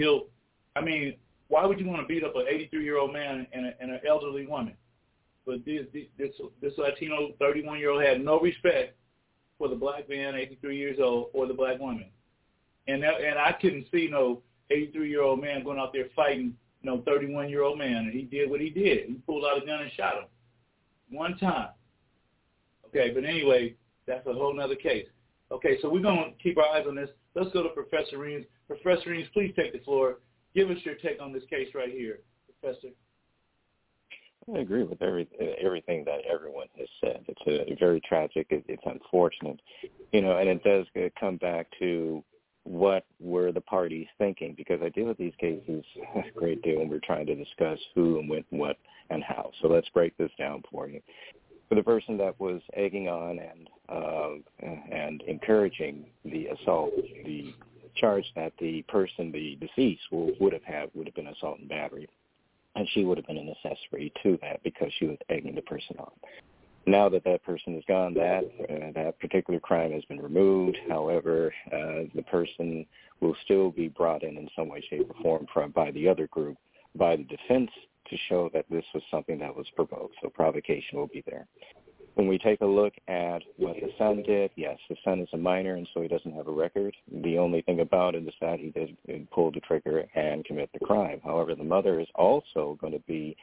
why would you want to beat up an 83-year-old man and an elderly woman? But this Latino 31-year-old had no respect for the black man, 83 years old, or the black woman. And I couldn't see no 83-year-old man going out there fighting no 31-year-old man, and he did what he did. He pulled out a gun and shot him one time. Okay, but anyway, that's a whole nother case. Okay, so we're going to keep our eyes on this. Let's go to Professor Reams. Professor Reams, please take the floor. Give us your take on this case right here, Professor. I agree with everything that everyone has said. It's very tragic. It's unfortunate, and it does come back to what were the parties thinking, because I deal with these cases a great deal when we're trying to discuss who and when, what, and how. So let's break this down for you. For the person that was egging on and encouraging the assault, the charge that the person, the deceased, would have been assault and battery. And she would have been an accessory to that because she was egging the person on. Now that person is gone, that particular crime has been removed. However, the person will still be brought in some way, shape, or form by the other group, by the defense, to show that this was something that was provoked. So provocation will be there. When we take a look at what the son did, yes, the son is a minor, and so he doesn't have a record. The only thing about it is that he did pull the trigger and commit the crime. However, the mother is also will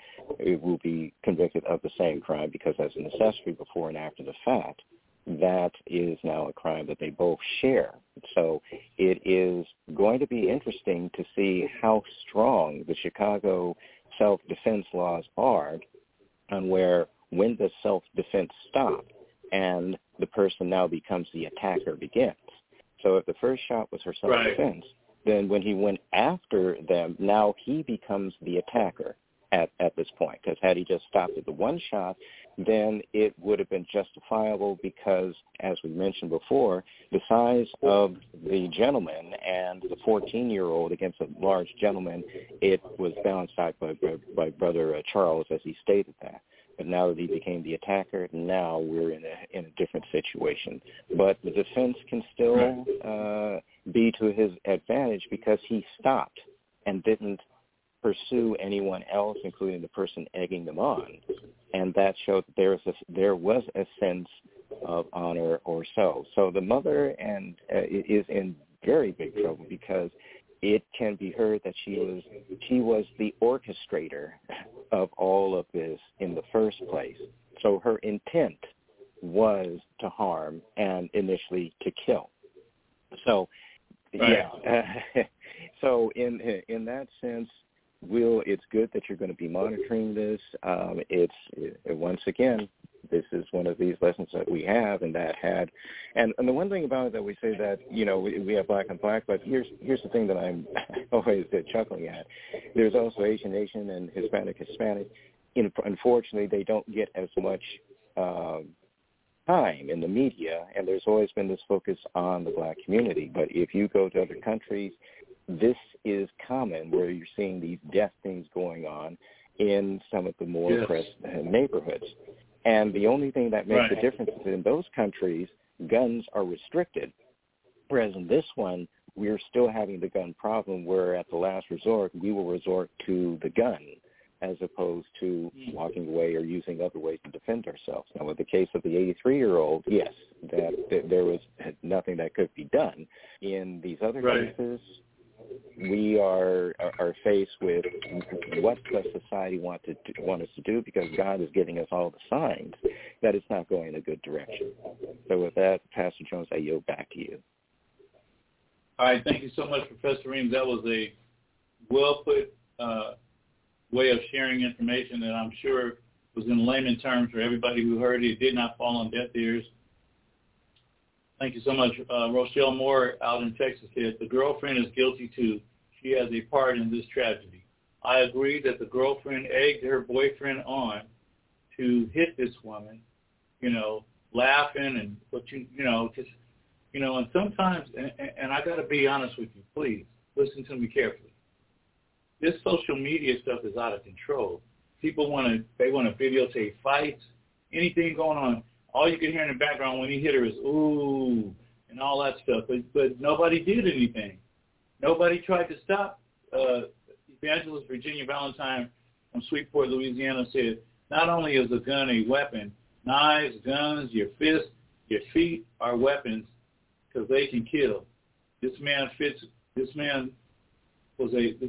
be convicted of the same crime, because as an accessory before and after the fact, that is now a crime that they both share. So it is going to be interesting to see how strong the Chicago self-defense laws are on when does self-defense stop and the person now becomes the attacker begins. So if the first shot was for self-defense, then when he went after them, now he becomes the attacker at this point. Because had he just stopped at the one shot, then it would have been justifiable because, as we mentioned before, the size of the gentleman and the 14-year-old against a large gentleman, it was balanced out by Brother Charles, as he stated that. But now that he became the attacker, now we're in a different situation. But the defense can still be to his advantage because he stopped and didn't pursue anyone else, including the person egging them on. And that showed that there was a sense of honor or so. So the mother is in very big trouble because it can be heard that she was the orchestrator of all of this in the first place. So her intent was to harm and initially to kill. So, so in that sense, it's good that you're going to be monitoring this. Once again, this is one of these lessons that we have, and the one thing about it that we say that we have black and black, but here's the thing that I'm always chuckling at. There's also Asian and Hispanic. Unfortunately, they don't get as much time in the media, and there's always been this focus on the black community. But if you go to other countries, this is common, where you're seeing these death things going on in some of the more oppressed neighborhoods. And the only thing that makes a difference is in those countries, guns are restricted, whereas in this one, we're still having the gun problem where at the last resort we will resort to the gun as opposed to walking away or using other ways to defend ourselves. Now, with the case of the 83-year-old, yes, that there was nothing that could be done. In these other cases, we are faced with what does society want us to do, because God is giving us all the signs that it's not going in a good direction. So with that, Pastor Jones, I yield back to you. All right, thank you so much, Professor Reams. That was a well-put way of sharing information that I'm sure was in layman terms for everybody who heard it. It did not fall on deaf ears. Thank you so much. Rochelle Moore out in Texas said, the girlfriend is guilty too. She has a part in this tragedy. I agree that the girlfriend egged her boyfriend on to hit this woman, laughing and and sometimes, and I got to be honest with you, please, listen to me carefully. This social media stuff is out of control. People want to videotape fights, anything going on. All you can hear in the background when he hit her is, ooh, and all that stuff. But nobody did anything. Nobody tried to stop. Evangelist Virginia Valentine from Sweetport, Louisiana said, not only is a gun a weapon, knives, guns, your fists, your feet are weapons because they can kill. This man was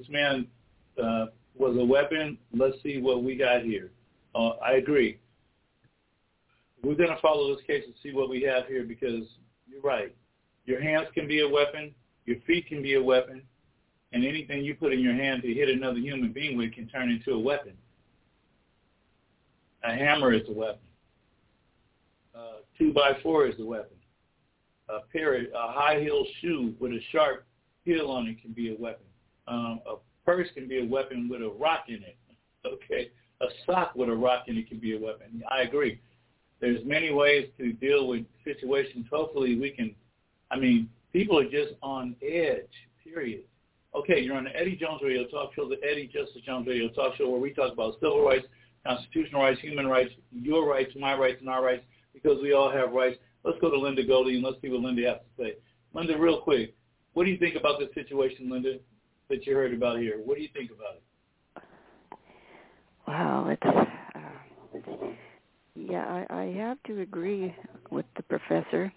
a weapon. Let's see what we got here. I agree. We're going to follow this case and see what we have here, because you're right. Your hands can be a weapon. Your feet can be a weapon. And anything you put in your hand to hit another human being with can turn into a weapon. A hammer is a weapon. 2x4 is a weapon. A high-heel shoe with a sharp heel on it can be a weapon. A purse can be a weapon with a rock in it. Okay, a sock with a rock in it can be a weapon. I agree. There's many ways to deal with situations. Hopefully we can, people are just on edge, period. Okay, you're on the Eddie Jones Radio Talk Show, the Eddie Justice Jones Radio Talk Show, where we talk about civil rights, constitutional rights, human rights, your rights, my rights, and our rights, because we all have rights. Let's go to Linda Goldie and let's see what Linda has to say. Linda, real quick, what do you think about this situation, Linda, that you heard about here? What do you think about it? Wow, I have to agree with the professor,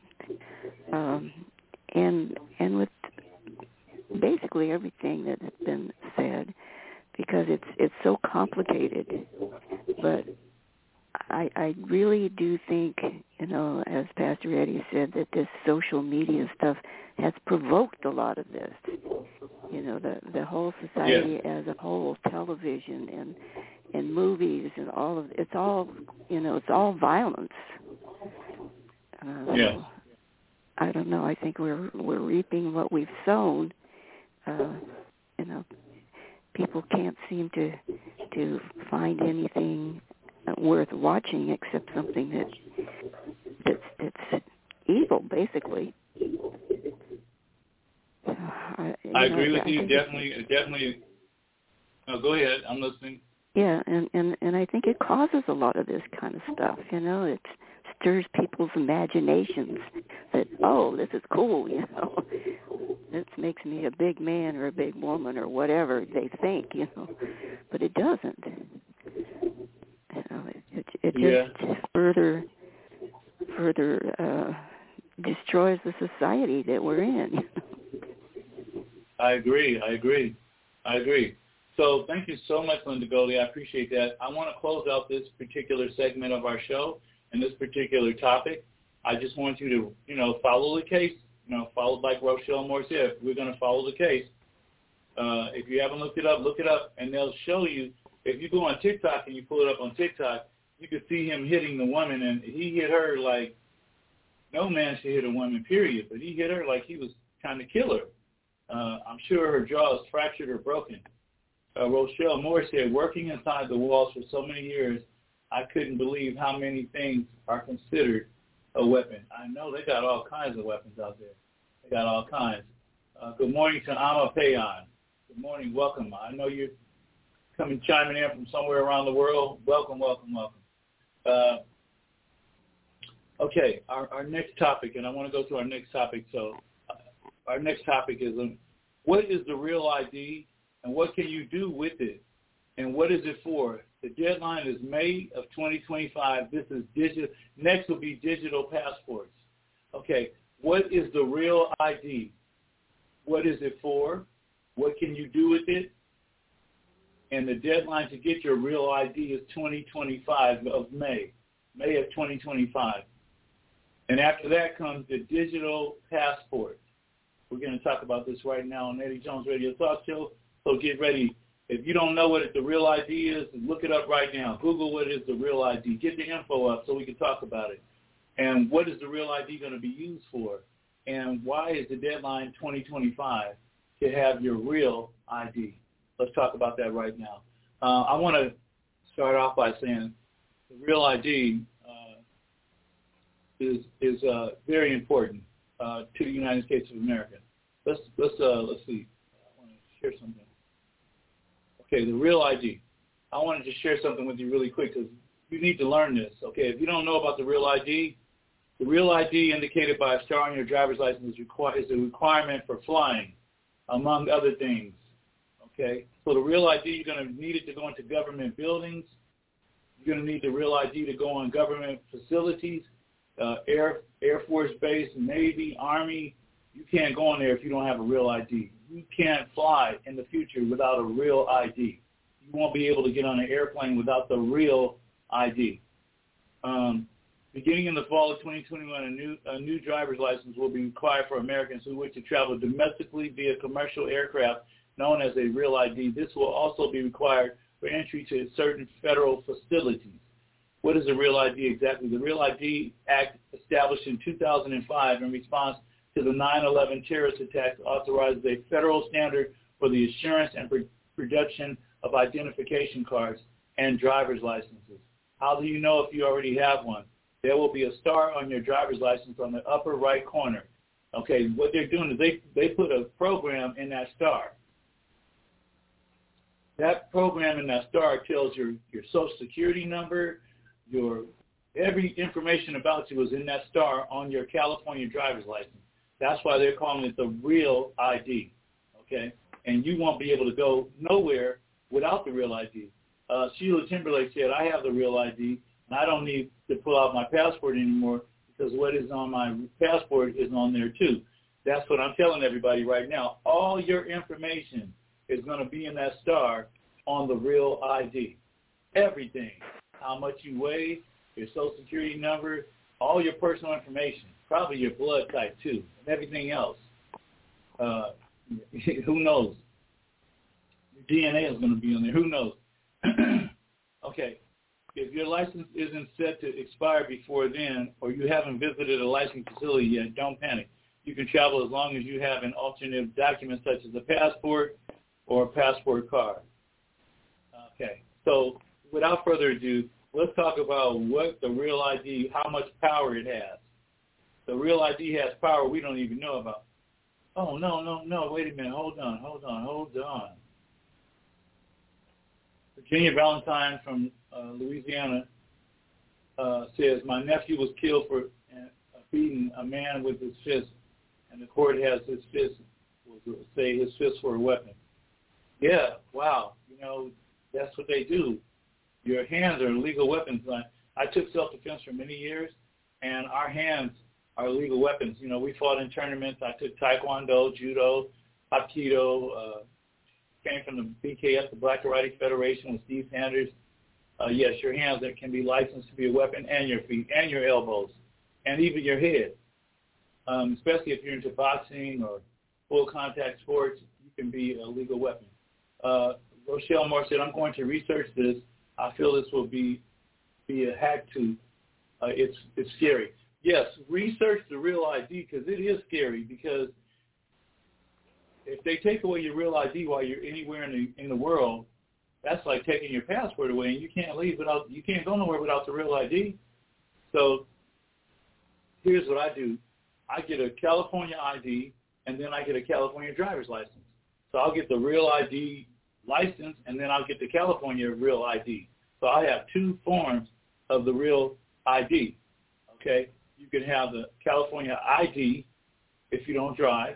and with basically everything that has been said, because it's so complicated. But I really do think, as Pastor Eddie said, that this social media stuff has provoked a lot of this. The whole society as a whole, television and movies and all of it's all violence. So I don't know. I think we're reaping what we've sown. People can't seem to find anything worth watching except something that's evil, basically. I agree with you. Definitely. No, go ahead. I'm listening. Yeah, and I think it causes a lot of this kind of stuff. It stirs people's imaginations that, oh, this is cool. This makes me a big man or a big woman or whatever they think. But it doesn't. It just further destroys the society that we're in. I agree. So thank you so much, Linda Goldie. I appreciate that. I want to close out this particular segment of our show and this particular topic. I just want you to, follow the case. Follow like Rochelle Moore said. We're going to follow the case. If you haven't looked it up, and they'll show you. If you go on TikTok and you pull it up on TikTok, you can see him hitting the woman, and he hit her like no man should hit a woman, period. But he hit her like he was trying to kill her. I'm sure her jaw is fractured or broken. Rochelle Moore said, working inside the walls for so many years, I couldn't believe how many things are considered a weapon. I know they got all kinds of weapons out there. They got all kinds. Good morning to Ama Payan. Good morning. Welcome. I know you're chiming in from somewhere around the world. Welcome. Okay, our next topic, and I want to go to our next topic. So our next topic is what is the real ID and what can you do with it and what is it for? The deadline is May of 2025. This is digital. Next will be digital passports. Okay, what is the real ID? What is it for? What can you do with it? And the deadline to get your real ID is 2025 of May of 2025. And after that comes the digital passport. We're going to talk about this right now on Eddie Jones Radio Talk Show, so get ready. If you don't know what the real ID is, look it up right now. Google what is the real ID. Get the info up so we can talk about it. And what is the real ID going to be used for? And why is the deadline 2025 to have your real ID? Let's talk about that right now. I want to start off by saying the real ID is very important to the United States of America. Let's see. I want to share something. Okay, the real ID. I wanted to share something with you really quick because you need to learn this. Okay, if you don't know about the real ID indicated by a star on your driver's license is a requirement for flying, among other things. Okay, so the real ID, you're going to need it to go into government buildings. You're going to need the real ID to go on government facilities, Air Force Base, Navy, Army. You can't go on there if you don't have a real ID. You can't fly in the future without a real ID. You won't be able to get on an airplane without the real ID. Beginning in the fall of 2021, a new driver's license will be required for Americans who wish to travel domestically via commercial aircraft known as a real ID. This will also be required for entry to certain federal facilities. What is a real ID exactly? The Real ID Act, established in 2005 in response to the 9/11 terrorist attacks, authorizes a federal standard for the assurance and production of identification cards and driver's licenses. How do you know if you already have one? There will be a star on your driver's license on the upper right corner. Okay, what they're doing is they put a program in that star. That program in that star tells your Social Security number, every information about you is in that star on your California driver's license. That's why they're calling it the real ID, okay? And you won't be able to go nowhere without the real ID. Sheila Timberlake said, I have the real ID, and I don't need to pull out my passport anymore because what is on my passport is on there too. That's what I'm telling everybody right now. All your information is going to be in that star on the real ID. Everything. How much you weigh, your Social Security number, all your personal information, probably your blood type too, and everything else. Who knows? Your DNA is going to be on there. Who knows? Okay. If your license isn't set to expire before then, or you haven't visited a licensing facility yet, don't panic. You can travel as long as you have an alternative document such as a passport or a passport card. Okay. So without further ado, let's talk about what the real ID, how much power it has. The real ID has power we don't even know about. Oh, no, wait a minute, hold on. Virginia Valentine from Louisiana says, my nephew was killed for beating a man with his fist, and the court has his fist, say his fist for a weapon. Yeah, wow, that's what they do. Your hands are legal weapons. I took self-defense for many years, and our hands are legal weapons. We fought in tournaments. I took Taekwondo, Judo, Aikido, came from the BKF, the Black Karate Federation with Steve Sanders. Yes, your hands can be licensed to be a weapon, and your feet, and your elbows, and even your head. Especially if you're into boxing or full contact sports, you can be a legal weapon. Rochelle Moore said, I'm going to research this. I feel this will be a hack too. It's scary. Yes, research the real ID because it is scary because if they take away your real ID while you're anywhere in the world, that's like taking your passport away and you can't go nowhere without the real ID. So here's what I do. I get a California ID and then I get a California driver's license. So I'll get the real ID license and then I'll get the California real ID. So I have two forms of the real ID, okay? You can have the California ID if you don't drive,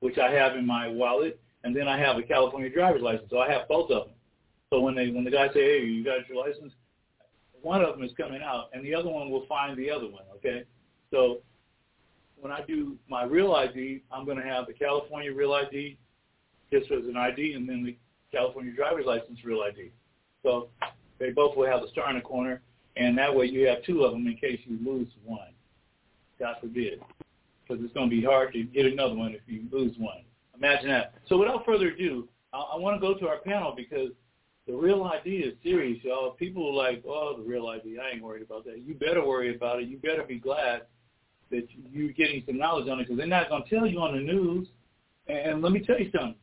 which I have in my wallet, and then I have a California driver's license. So I have both of them. So when the guy say, hey, you got your license, one of them is coming out, and the other one will find the other one, okay? So when I do my real ID, I'm going to have the California real ID just as an ID, and then the California driver's license real ID. So they both will have a star in the corner, and that way you have two of them in case you lose one. God forbid. Because it's going to be hard to get another one if you lose one. Imagine that. So without further ado, I want to go to our panel because the real ID is serious, y'all. People are like, oh, the real ID, I ain't worried about that. You better worry about it. You better be glad that you're getting some knowledge on it because they're not going to tell you on the news. And let me tell you something.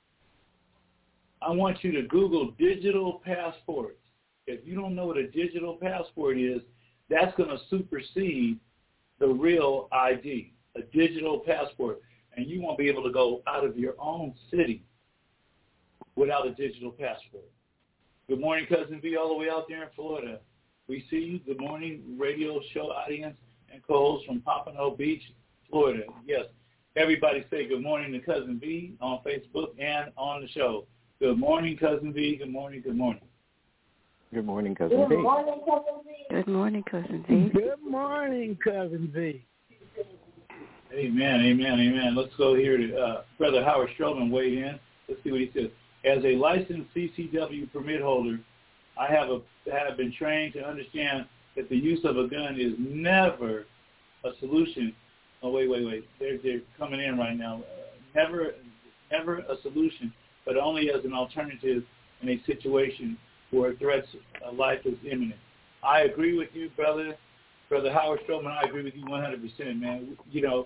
I want you to Google digital passports. If you don't know what a digital passport is, that's going to supersede the real ID, a digital passport. And you won't be able to go out of your own city without a digital passport. Good morning, Cousin V, all the way out there in Florida. We see you. Good morning, radio show audience and co-hosts from Pompano Beach, Florida. Yes, everybody say good morning to Cousin V on Facebook and on the show. Good morning, Cousin V. Good morning, good morning. Good morning, Cousin V. Good morning, Cousin V. Good morning, Cousin V. Good morning, Cousin V. Amen, amen, amen. Let's go here to Brother Howard Strowman weigh in. Let's see what he says. As a licensed CCW permit holder, I have been trained to understand that the use of a gun is never a solution. Oh, wait. They're coming in right now. Never a solution, but only as an alternative in a situation where threats of life is imminent. I agree with you, Brother Howard Strowman. I agree with you 100%, man. You know,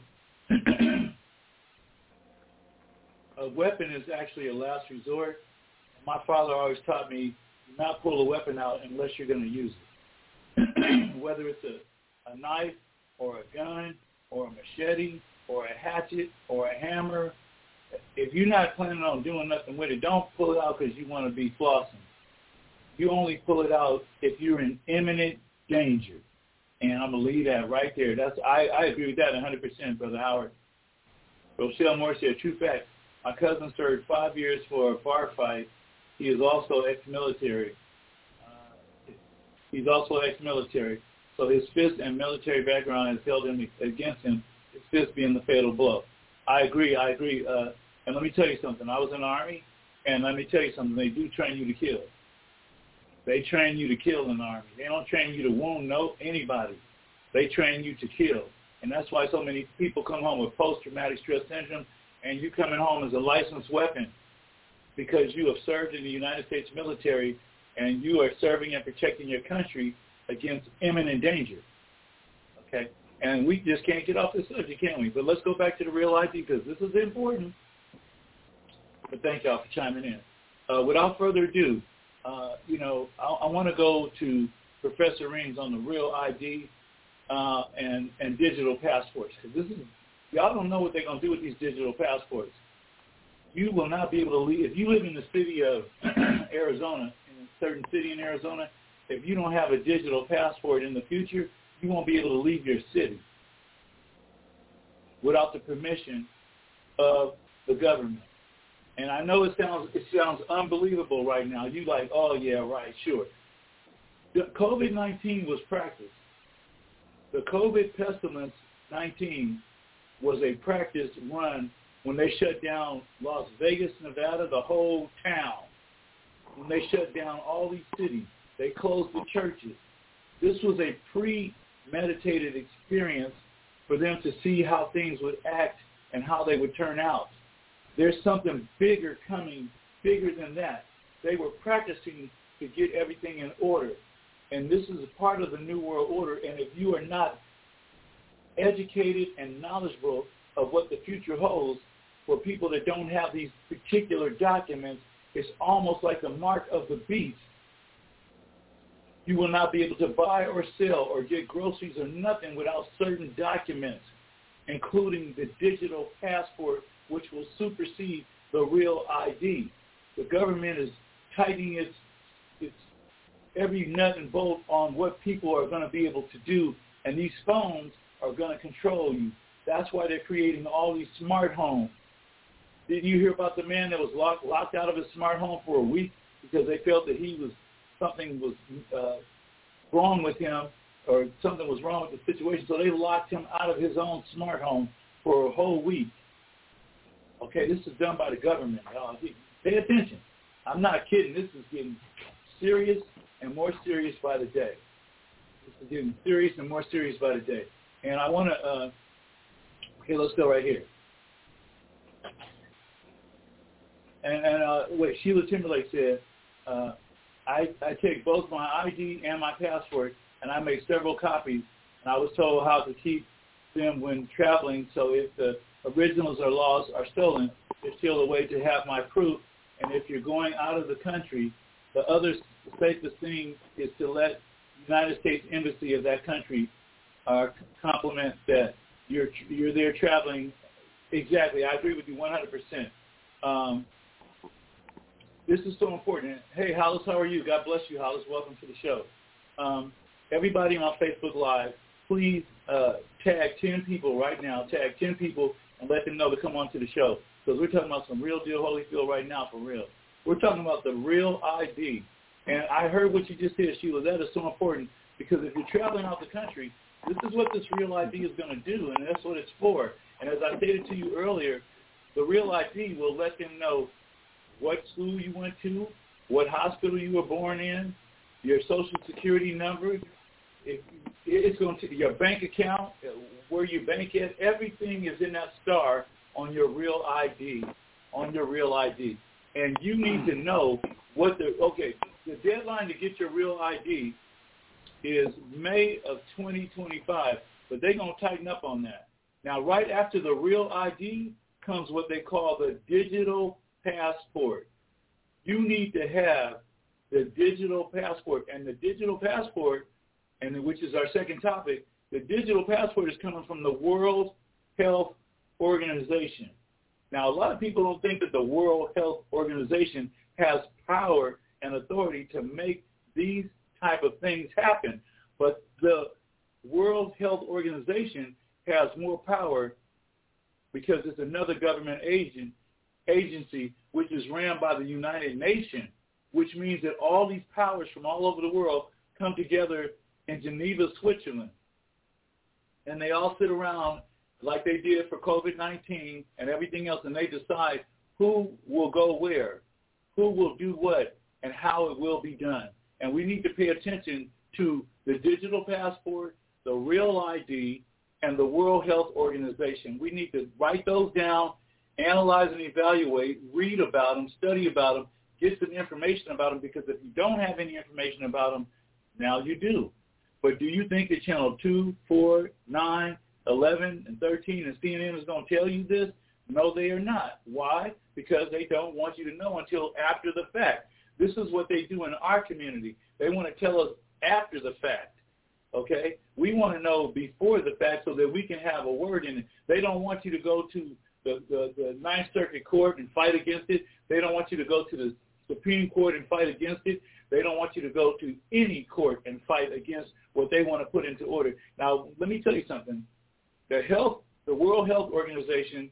a weapon is actually a last resort. My father always taught me do not pull a weapon out unless you're going to use it. Whether it's a knife or a gun or a machete or a hatchet or a hammer, if you're not planning on doing nothing with it, don't pull it out because you want to be flossing. You only pull it out if you're in imminent danger. And I'm going to leave that right there. I agree with that 100%, Brother Howard. Rochelle Moore said, true fact. My cousin served 5 years for a bar fight. He is also ex-military. So his fist and military background has held him against him, his fist being the fatal blow. I agree. And let me tell you something. I was in the Army, and let me tell you something. They do train you to kill. They train you to kill in the Army. They don't train you to wound anybody. They train you to kill. And that's why so many people come home with post-traumatic stress syndrome, and you coming home as a licensed weapon because you have served in the United States military and you are serving and protecting your country against imminent danger. Okay? And we just can't get off this subject, can we? But let's go back to the real ID because this is important. But thank y'all for chiming in. Without further ado, I want to go to Professor Reams on the real ID and digital passports because y'all don't know what they're going to do with these digital passports. You will not be able to leave. If you live in the city of Arizona, in a certain city in Arizona, if you don't have a digital passport in the future, you won't be able to leave your city without the permission of the government. And I know it sounds unbelievable right now. You like, oh, yeah, right, sure. The COVID-19 was practiced. The COVID pestilence 19 was a practice run when they shut down Las Vegas, Nevada, the whole town. When they shut down all these cities, they closed the churches. This was a premeditated experience for them to see how things would act and how they would turn out. There's something bigger coming, bigger than that. They were practicing to get everything in order. And this is a part of the New World Order. And if you are not educated and knowledgeable of what the future holds for people that don't have these particular documents, it's almost like the mark of the beast. You will not be able to buy or sell or get groceries or nothing without certain documents, including the digital passport, which will supersede the real ID. The government is tightening its every nut and bolt on what people are going to be able to do, and these phones are going to control you. That's why they're creating all these smart homes. Did you hear about the man that was locked out of his smart home for a week because they felt that something was wrong with him, or something was wrong with the situation, so they locked him out of his own smart home for a whole week? Okay, this is done by the government. Pay attention. I'm not kidding. This is getting serious and more serious by the day. This is getting serious and more serious by the day. And I want to, okay, let's go right here. And wait, Sheila Timberlake said, I take both my ID and my passport, and I make several copies, and I was told how to keep them when traveling, so if the originals or lost or stolen, there's still a way to have my proof. And if you're going out of the country, the other safest thing is to let the United States Embassy of that country compliment that you're there traveling. Exactly, I agree with you 100%. This is so important. Hey, Hollis, how are you? God bless you, Hollis. Welcome to the show. Everybody on Facebook Live, please tag 10 people right now. Tag 10 people and let them know to come on to the show. Because we're talking about some real deal Holyfield right now, for real. We're talking about the real ID. And I heard what you just said, Sheila. That is so important, because if you're traveling out the country, this is what this real ID is going to do, and that's what it's for. And as I stated to you earlier, the real ID will let them know what school you went to, what hospital you were born in, your Social Security number, it's going to your bank account, where you bank at. Everything is in that star on your real ID, And you need to know what the deadline to get your real ID is May of 2025, but they're going to tighten up on that. Now, right after the real ID comes what they call the digital passport. You need to have the digital passport, and the digital passport, and which is our second topic, the digital passport is coming from the World Health Organization. Now, a lot of people don't think that the World Health Organization has power and authority to make these type of things happen, but the World Health Organization has more power because it's another government agency which is ran by the United Nations, which means that all these powers from all over the world come together in Geneva, Switzerland, and they all sit around like they did for COVID-19 and everything else, and they decide who will go where, who will do what, and how it will be done. And we need to pay attention to the digital passport, the real ID, and the World Health Organization. We need to write those down, analyze and evaluate, read about them, study about them, get some information about them, because if you don't have any information about them, now you do. But do you think that Channel 2, 4, 9, 11, and 13 and CNN is going to tell you this? No, they are not. Why? Because they don't want you to know until after the fact. This is what they do in our community. They want to tell us after the fact, okay? We want to know before the fact so that we can have a word in it. They don't want you to go to the Ninth Circuit Court and fight against it. They don't want you to go to the Supreme Court and fight against it. They don't want you to go to any court and fight against what they want to put into order. Now, let me tell you something. The World Health Organization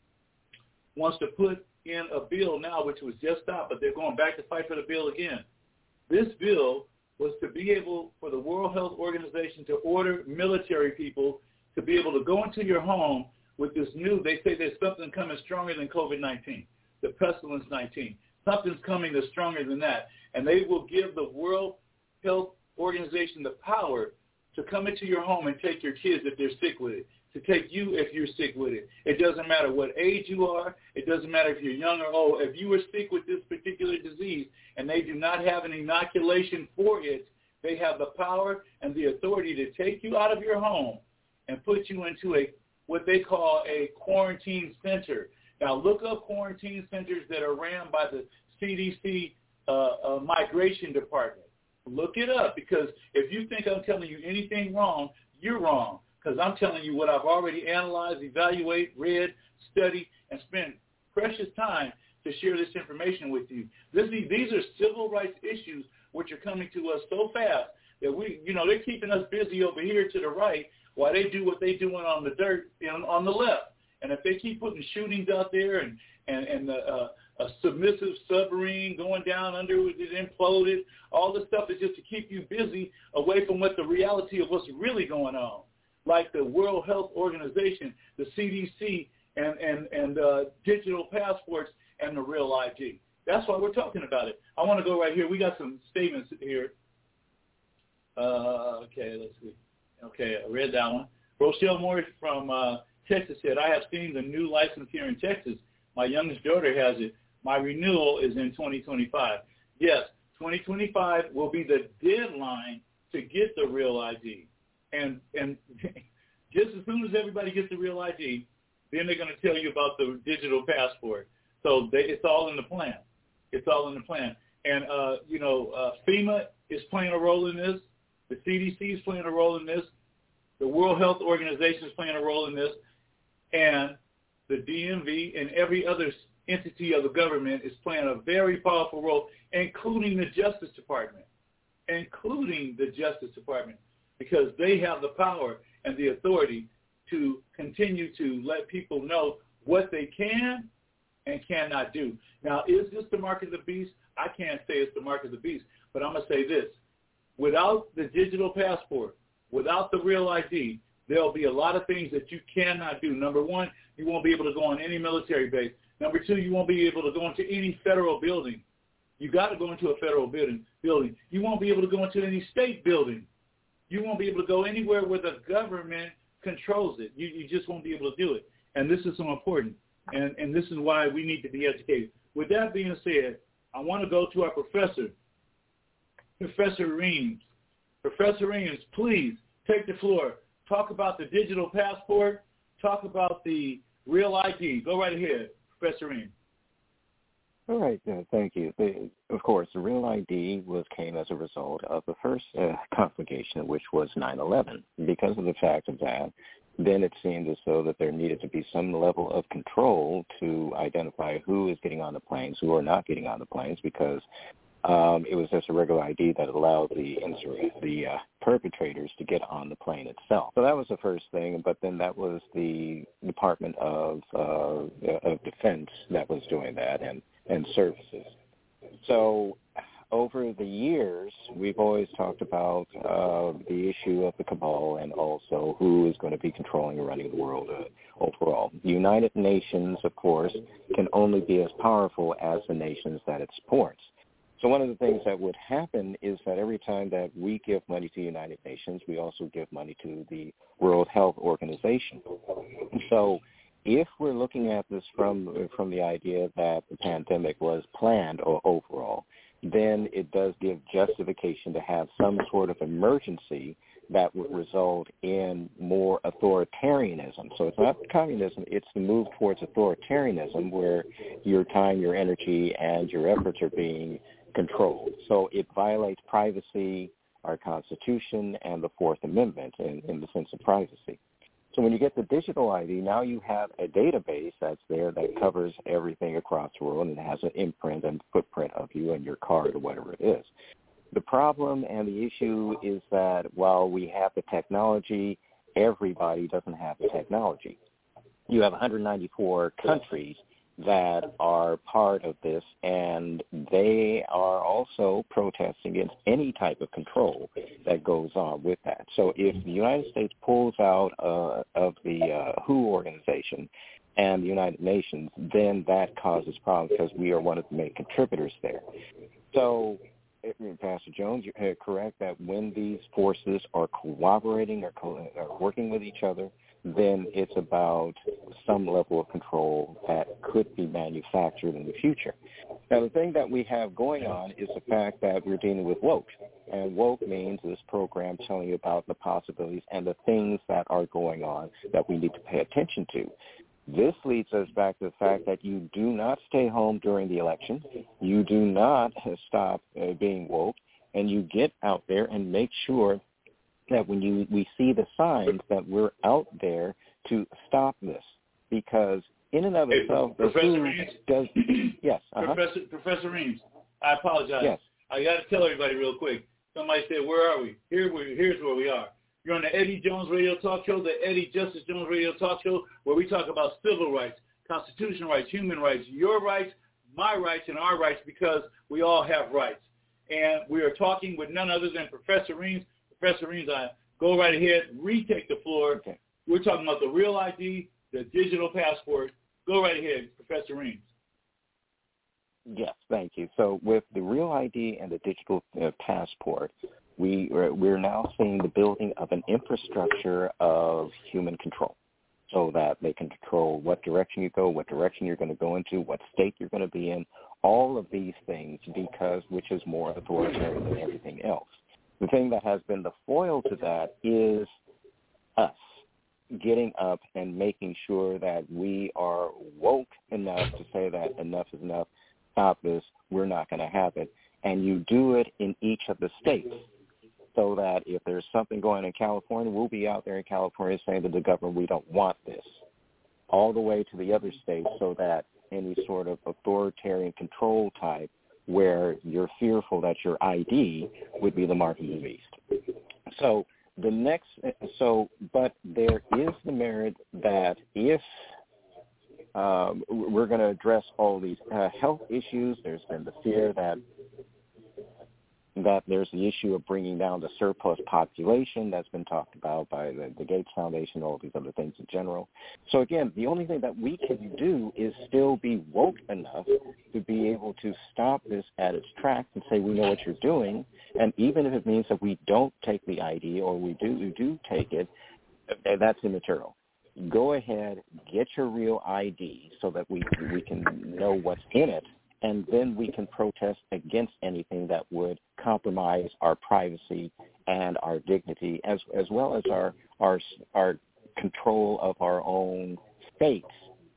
wants to put in a bill now, which was just stopped, but they're going back to fight for the bill again. This bill was to be able for the World Health Organization to order military people to be able to go into your home with this new, they say there's something coming stronger than COVID-19, the pestilence 19. Something's coming that's stronger than that. And they will give the World Health Organization the power to come into your home and take your kids if they're sick with it, to take you if you're sick with it. It doesn't matter what age you are. It doesn't matter if you're young or old. If you are sick with this particular disease and they do not have an inoculation for it, they have the power and the authority to take you out of your home and put you into what they call a quarantine center. Now, look up quarantine centers that are ran by the CDC migration department. Look it up, because if you think I'm telling you anything wrong, you're wrong, because I'm telling you what I've already analyzed, evaluated, read, studied, and spent precious time to share this information with you. These are civil rights issues which are coming to us so fast that they're keeping us busy over here to the right while they do what they're doing on the dirt on the left. And if they keep putting shootings out there and and a submissive submarine going down under it imploded. All this stuff is just to keep you busy away from what the reality of what's really going on, like the World Health Organization, the CDC, and digital passports and the real ID. That's why we're talking about it. I want to go right here. We got some statements here. Okay, let's see. Okay, I read that one. Rochelle Morris from Texas said, I have seen the new license here in Texas. My youngest daughter has it. My renewal is in 2025. Yes, 2025 will be the deadline to get the real ID. And just as soon as everybody gets the real ID, then they're going to tell you about the digital passport. So it's all in the plan. It's all in the plan. And, FEMA is playing a role in this. The CDC is playing a role in this. The World Health Organization is playing a role in this. And the DMV and every other entity of the government is playing a very powerful role, including the Justice Department, because they have the power and the authority to continue to let people know what they can and cannot do. Now, is this the mark of the beast? I can't say it's the mark of the beast, but I'm going to say this. Without the digital passport, without the real ID, there'll be a lot of things that you cannot do. Number one, you won't be able to go on any military base. Number two, you won't be able to go into any federal building. You got to go into a federal building. You won't be able to go into any state building. You won't be able to go anywhere where the government controls it. You just won't be able to do it. And this is so important. And this is why we need to be educated. With that being said, I want to go to our professor, Professor Reams. Professor Reams, please take the floor. Talk about the digital passport. Talk about the real ID. Go right ahead, Professor Reams. All right, thank you. Of course, the real ID came as a result of the first conflagration, which was 9/11. Because of the fact of that, then it seemed as though that there needed to be some level of control to identify who is getting on the planes, who are not getting on the planes, because it was just a regular ID that allowed the perpetrators to get on the plane itself. So that was the first thing, but then that was the Department of Defense that was doing that and services. So over the years, we've always talked about the issue of the cabal and also who is going to be controlling and running the world overall. The United Nations, of course, can only be as powerful as the nations that it supports. So one of the things that would happen is that every time that we give money to the United Nations, we also give money to the World Health Organization. So if we're looking at this from the idea that the pandemic was planned or overall, then it does give justification to have some sort of emergency that would result in more authoritarianism. So it's not communism, it's the move towards authoritarianism where your time, your energy, and your efforts are being controlled. So it violates privacy, our Constitution, and the Fourth Amendment in the sense of privacy. So when you get the digital ID, now you have a database that's there that covers everything across the world and has an imprint and footprint of you and your card or whatever it is. The problem and the issue is that while we have the technology, everybody doesn't have the technology. You have 194 countries that are part of this, and they are also protesting against any type of control that goes on with that. So if the United States pulls out of the WHO organization and the United Nations, then that causes problems because we are one of the main contributors there. So, Pastor Jones, you're correct that when these forces are cooperating or working with each other, then it's about some level of control that could be manufactured in the future. Now, the thing that we have going on is the fact that we're dealing with woke. And woke means this program telling you about the possibilities and the things that are going on that we need to pay attention to. This leads us back to the fact that you do not stay home during the election. You do not stop being woke, and you get out there and make sure that when we see the signs that we're out there to stop this, because in and of itself, Professor Reams, does yes, Professor Reams, I apologize. Yes. I got to tell everybody real quick. Somebody said, "Where are we?" Here's where we are. You're on the Eddie Jones Radio Talk Show, the Eddie Justice Jones Radio Talk Show, where we talk about civil rights, constitutional rights, human rights, your rights, my rights, and our rights, because we all have rights. And we are talking with none other than Professor Reams. Professor Reams, go right ahead, retake the floor. Okay. We're talking about the real ID, the digital passport. Go right ahead, Professor Reams. Yes, thank you. So with the real ID and the digital passport, we're now seeing the building of an infrastructure of human control, so that they can control what direction you go, what direction you're going to go into, what state you're going to be in, all of these things, because which is more authoritarian than everything else. The thing that has been the foil to that is us getting up and making sure that we are woke enough to say that enough is enough, stop this, we're not going to have it. And you do it in each of the states, so that if there's something going on in California, we'll be out there in California saying to the government, we don't want this, all the way to the other states, so that any sort of authoritarian control type where you're fearful that your ID would be the mark of the beast. So but there is the merit that if we're going to address all these health issues, there's been the fear that there's the issue of bringing down the surplus population that's been talked about by the Gates Foundation, all these other things in general. So again, the only thing that we can do is still be woke enough to be able to stop this at its tracks and say, we know what you're doing, and even if it means that we don't take the ID or we do take it, that's immaterial. Go ahead, get your real ID so that we can know what's in it, and then we can protest against anything that would compromise our privacy and our dignity, as well as our control of our own states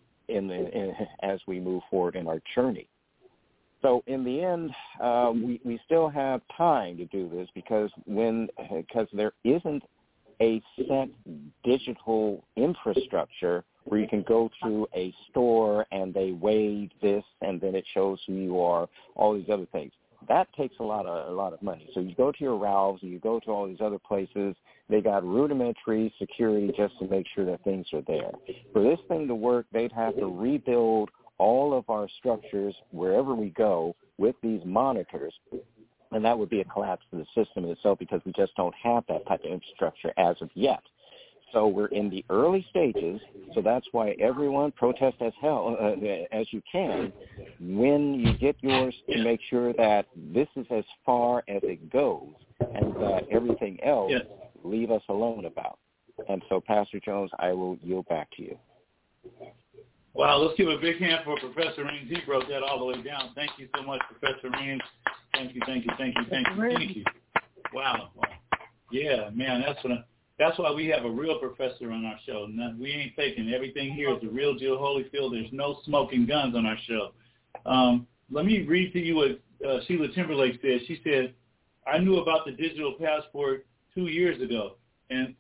as we move forward in our journey. So in the end, we still have time to do this because there isn't a set digital infrastructure where you can go through a store and they weigh this and then it shows who you are, all these other things. That takes a lot of money. So you go to your Ralphs and you go to all these other places, they got rudimentary security just to make sure that things are there. For this thing to work, they'd have to rebuild all of our structures wherever we go with these monitors. And that would be a collapse of the system itself because we just don't have that type of infrastructure as of yet. So we're in the early stages, so that's why everyone protest as hell as you can when you get yours to make sure that this is as far as it goes and that everything else leave us alone about. And so, Pastor Jones, I will yield back to you. Wow, let's give a big hand for Professor Reams. He broke that all the way down. Thank you so much, Professor Reams. Thank you. Wow. Yeah, man, that's why we have a real professor on our show. We ain't faking. Everything here is the real deal, Holyfield. There's no smoking guns on our show. Let me read to you what Sheila Timberlake said. She said, I knew about the digital passport 2 years ago, and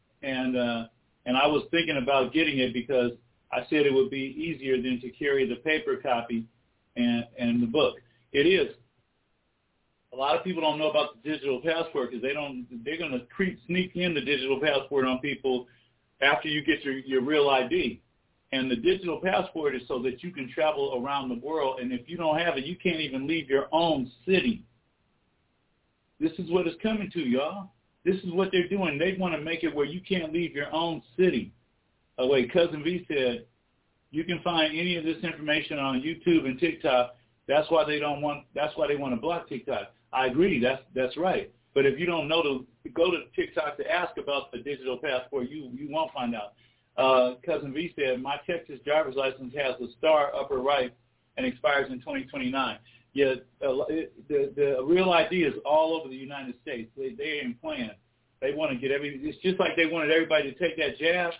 I was thinking about getting it because I said it would be easier than to carry the paper copy and the book. It is. A lot of people don't know about the digital passport because they're going to sneak in the digital passport on people after you get your real ID. And the digital passport is so that you can travel around the world. And if you don't have it, you can't even leave your own city. This is what it's coming to, y'all. This is what they're doing. They want to make it where you can't leave your own city. Cousin V said, you can find any of this information on YouTube and TikTok. That's why they want to block TikTok. I agree. That's right. But if you don't know to go to TikTok to ask about the digital passport, you won't find out. Cousin V said, my Texas driver's license has a star upper right and expires in 2029. Yeah, the real ID is all over the United States. They ain't playing. They want to get it's just like they wanted everybody to take that jab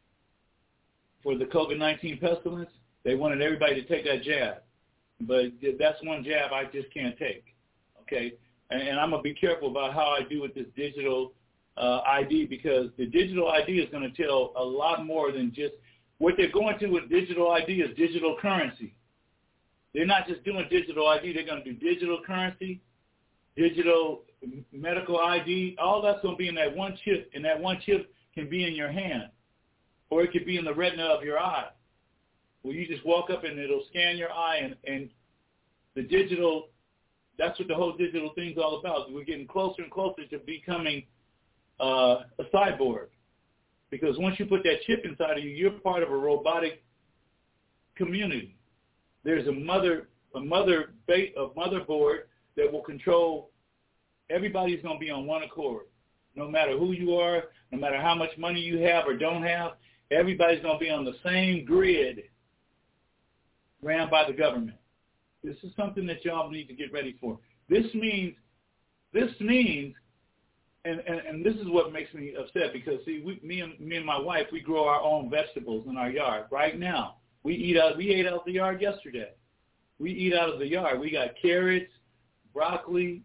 for the COVID-19 pestilence. They wanted everybody to take that jab. But that's one jab I just can't take, okay? And I'm going to be careful about how I do with this digital ID because the digital ID is going to tell a lot more than just what they're going to with digital ID is digital currency. They're not just doing digital ID. They're going to do digital currency, digital medical ID. All that's going to be in that one chip, and that one chip can be in your hand or it could be in the retina of your eye. where you just walk up and it'll scan your eye, and the digital, that's what the whole digital thing's all about. We're getting closer and closer to becoming a cyborg. Because once you put that chip inside of you, you're part of a robotic community. There's a motherboard that will control. Everybody's going to be on one accord. No matter who you are, no matter how much money you have or don't have, everybody's going to be on the same grid ran by the government. This is something that y'all need to get ready for. This means, and this is what makes me upset because, see, me and my wife, we grow our own vegetables in our yard right now. We ate out the yard yesterday. We eat out of the yard. We got carrots, broccoli,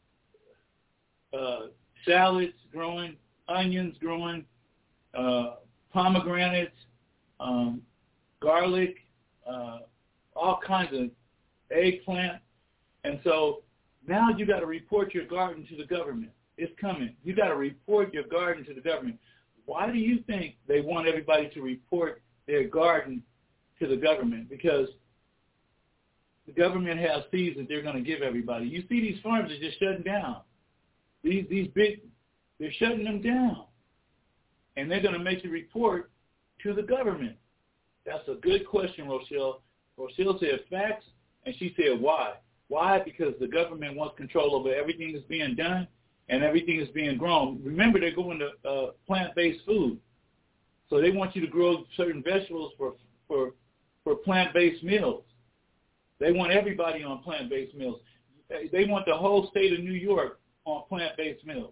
salads growing, onions growing, pomegranates, garlic, all kinds of eggplant. And so now you got to report your garden to the government. It's coming. You got to report your garden to the government. Why do you think they want everybody to report their garden to the government? Because the government has fees that they're going to give everybody. You see these farms are just shutting down. These big, they're shutting them down. And they're going to make you report to the government. That's a good question, Rochelle. Rochelle said facts, and she said why. Why? Because the government wants control over everything that's being done and everything is being grown. Remember, they're going to plant-based food. So they want you to grow certain vegetables for plant-based meals. They want everybody on plant-based meals. They want the whole state of New York on plant-based meals.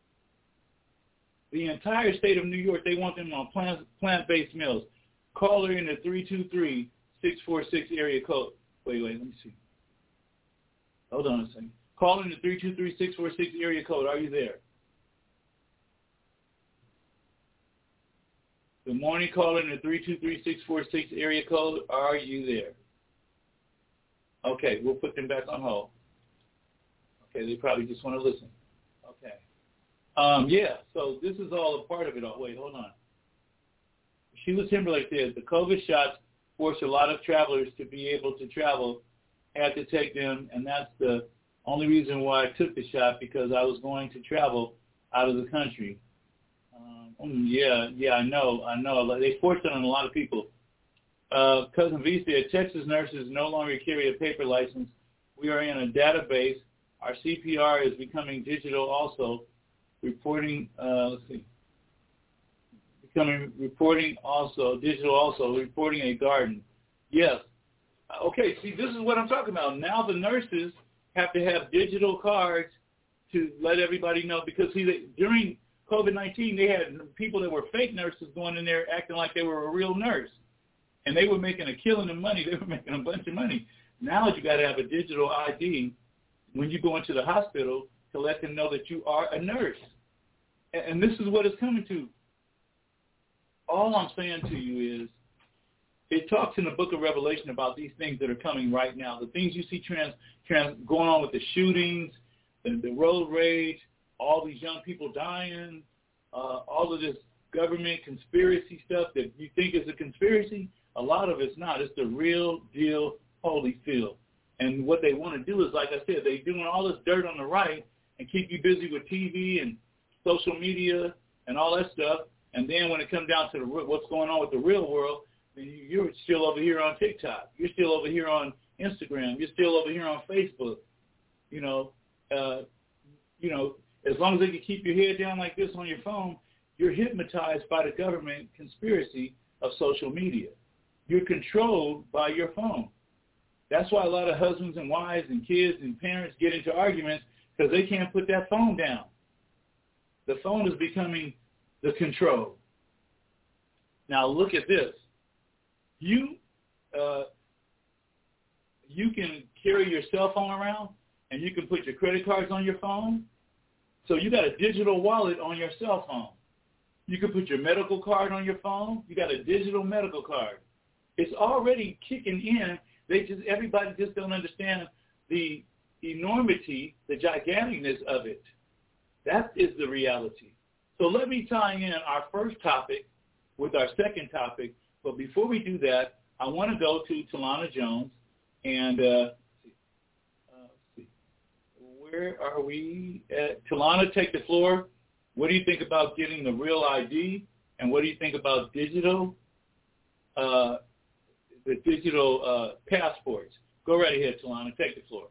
The entire state of New York, they want them on plant-based meals. Call her in the 323-646 area code. Wait, let me see. Hold on a second. Call in the 323-646 area code. Are you there? Good morning. Call in the 323-646 area code. Are you there? Okay, we'll put them back on hold. Okay, they probably just want to listen. Okay. Yeah, so this is all a part of it. Oh, wait, hold on. Sheila Timberlake said the COVID shots forced a lot of travelers to be able to travel, had to take them, and that's the only reason why I took the shot, because I was going to travel out of the country. I know. They forced it on a lot of people. Cousin V said, Texas nurses no longer carry a paper license. We are in a database. Our CPR is becoming digital also. Reporting a garden. Yes. Okay, see, this is what I'm talking about. Now the nurses have to have digital cards to let everybody know, because, see, during COVID-19, they had people that were fake nurses going in there acting like they were a real nurse. And they were making a killing of money. They were making a bunch of money. Now you got to have a digital ID when you go into the hospital to let them know that you are a nurse. And this is what it's coming to. All I'm saying to you is, it talks in the book of Revelation about these things that are coming right now. The things you see going on with the shootings, the road rage, all these young people dying, all of this government conspiracy stuff that you think is a conspiracy, a lot of it's not. It's the real deal Holyfield. And what they want to do is, like I said, they're doing all this dirt on the right and keep you busy with TV and social media and all that stuff. And then when it comes down to what's going on with the real world, you're still over here on TikTok. You're still over here on Instagram. You're still over here on Facebook. As long as they can keep your head down like this on your phone, you're hypnotized by the government conspiracy of social media. You're controlled by your phone. That's why a lot of husbands and wives and kids and parents get into arguments, because they can't put that phone down. The phone is becoming the control. Now look at this. You can carry your cell phone around, and you can put your credit cards on your phone. So you got a digital wallet on your cell phone. You can put your medical card on your phone. You got a digital medical card. It's already kicking in. Everybody just don't understand the enormity, the giganticness of it. That is the reality. So let me tie in our first topic with our second topic. But before we do that, I want to go to Talana Jones, and where are we at? Talana, take the floor. What do you think about getting the real ID, and what do you think about digital, the digital passports? Go right ahead, Talana. Take the floor.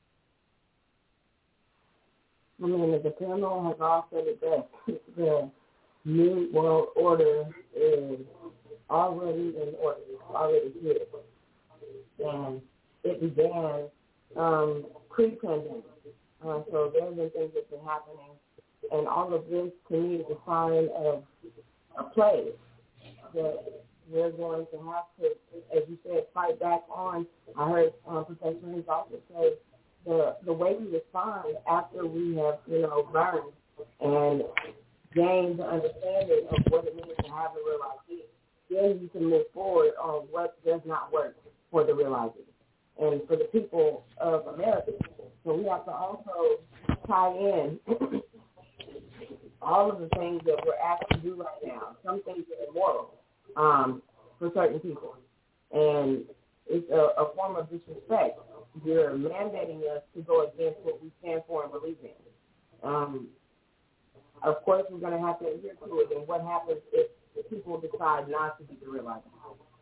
I mean, the panel has all said it best. The New World Order is already in order. It's already here. And it began pre-pandemic. So there have been things that have been happening. And all of this, to me, is a sign of a plague that we're going to have to, as you said, fight back on. I heard Professor Reeves also say the way we respond after we have, learned and gained the understanding of what it means to have a real ID. Then you can move forward on what does not work for the real ID and for the people of America. So we have to also tie in all of the things that we're asked to do right now. Some things are immoral for certain people. And it's a form of disrespect. You're mandating us to go against what we stand for and believe in. Of course, we're going to have to adhere to it. And what happens if people decide not to be the real ID?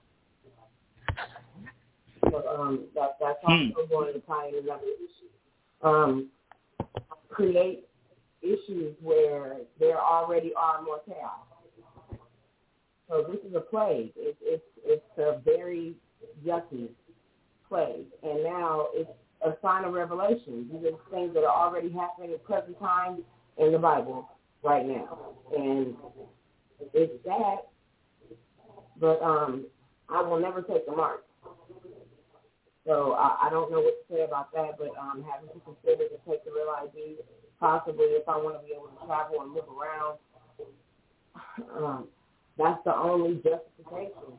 So that's also going to tie in another issue. Create issues where there already are more chaos. So this is a plague. It's a very yucky plague. And now it's a sign of revelation. These are things that are already happening at present time in the Bible right now. And it's sad, but I will never take the mark. So I don't know what to say about that, but having to consider to take the real ID, possibly if I want to be able to travel and move around, that's the only justification.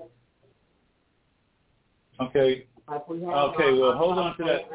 Okay. Well, hold on to that.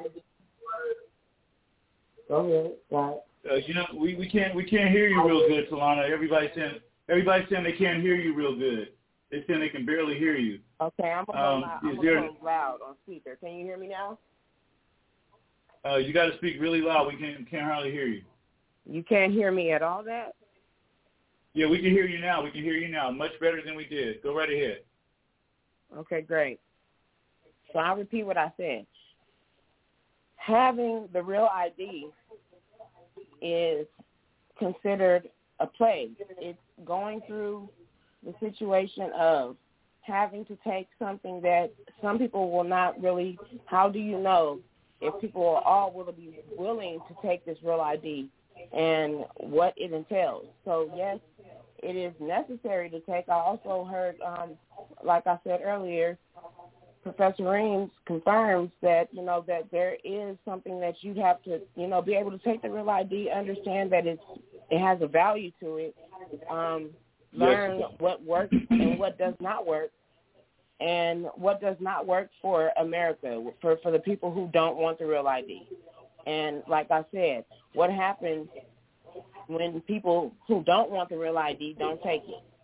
Go ahead. We can't hear you real good, Talana. Everybody's saying they can't hear you real good. They're saying they can barely hear you. Okay, I'm going to go loud on speaker. Can you hear me now? You got to speak really loud. We can't hardly hear you. You can't hear me at all, that? Yeah, we can hear you now. Much better than we did. Go right ahead. Okay, great. So I'll repeat what I said. Having the real ID is considered a plague. It's going through the situation of having to take something that some people will not really, how do you know if people are all will be willing to take this real ID and what it entails? So, yes, it is necessary to take. I also heard, like I said earlier, Professor Reams confirms that, that there is something that you have to, be able to take the real ID, understand that it has a value to it, learn what works and what does not work, and what does not work for America, for the people who don't want the real ID. And like I said, what happens when people who don't want the real ID don't take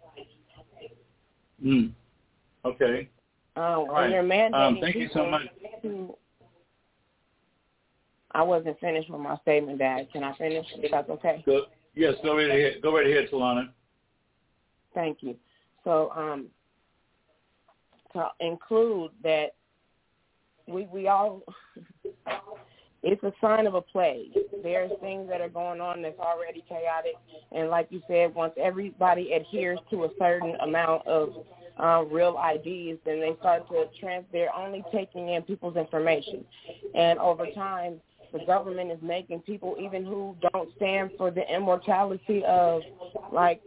it? Okay. When you're mandating thank you so much. I wasn't finished with my statement, Dad. Can I finish? If that's okay? Yes, go right ahead. Go right ahead, Talana. Thank you. So, to include that we all, it's a sign of a plague. There's things that are going on that's already chaotic. And like you said, once everybody adheres to a certain amount of real IDs, then they start to they're only taking in people's information. And over time, the government is making people, even who don't stand for the immortality of, like,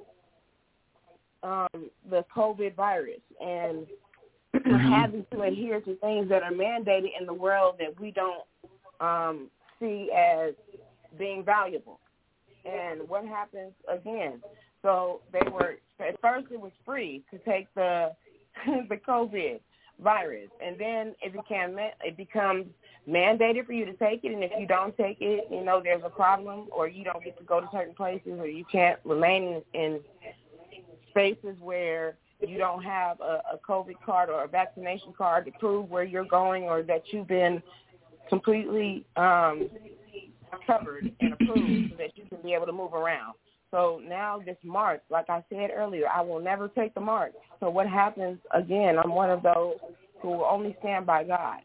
the COVID virus, and having to adhere to things that are mandated in the world that we don't see as being valuable. And what happens again? So they were, at first it was free to take the COVID virus, and then it becomes mandated for you to take it, and if you don't take it, there's a problem, or you don't get to go to certain places, or you can't remain in spaces where you don't have a COVID card or a vaccination card to prove where you're going or that you've been completely covered and approved so that you can be able to move around. So now this march, like I said earlier, I will never take the march. So what happens, again, I'm one of those who will only stand by God.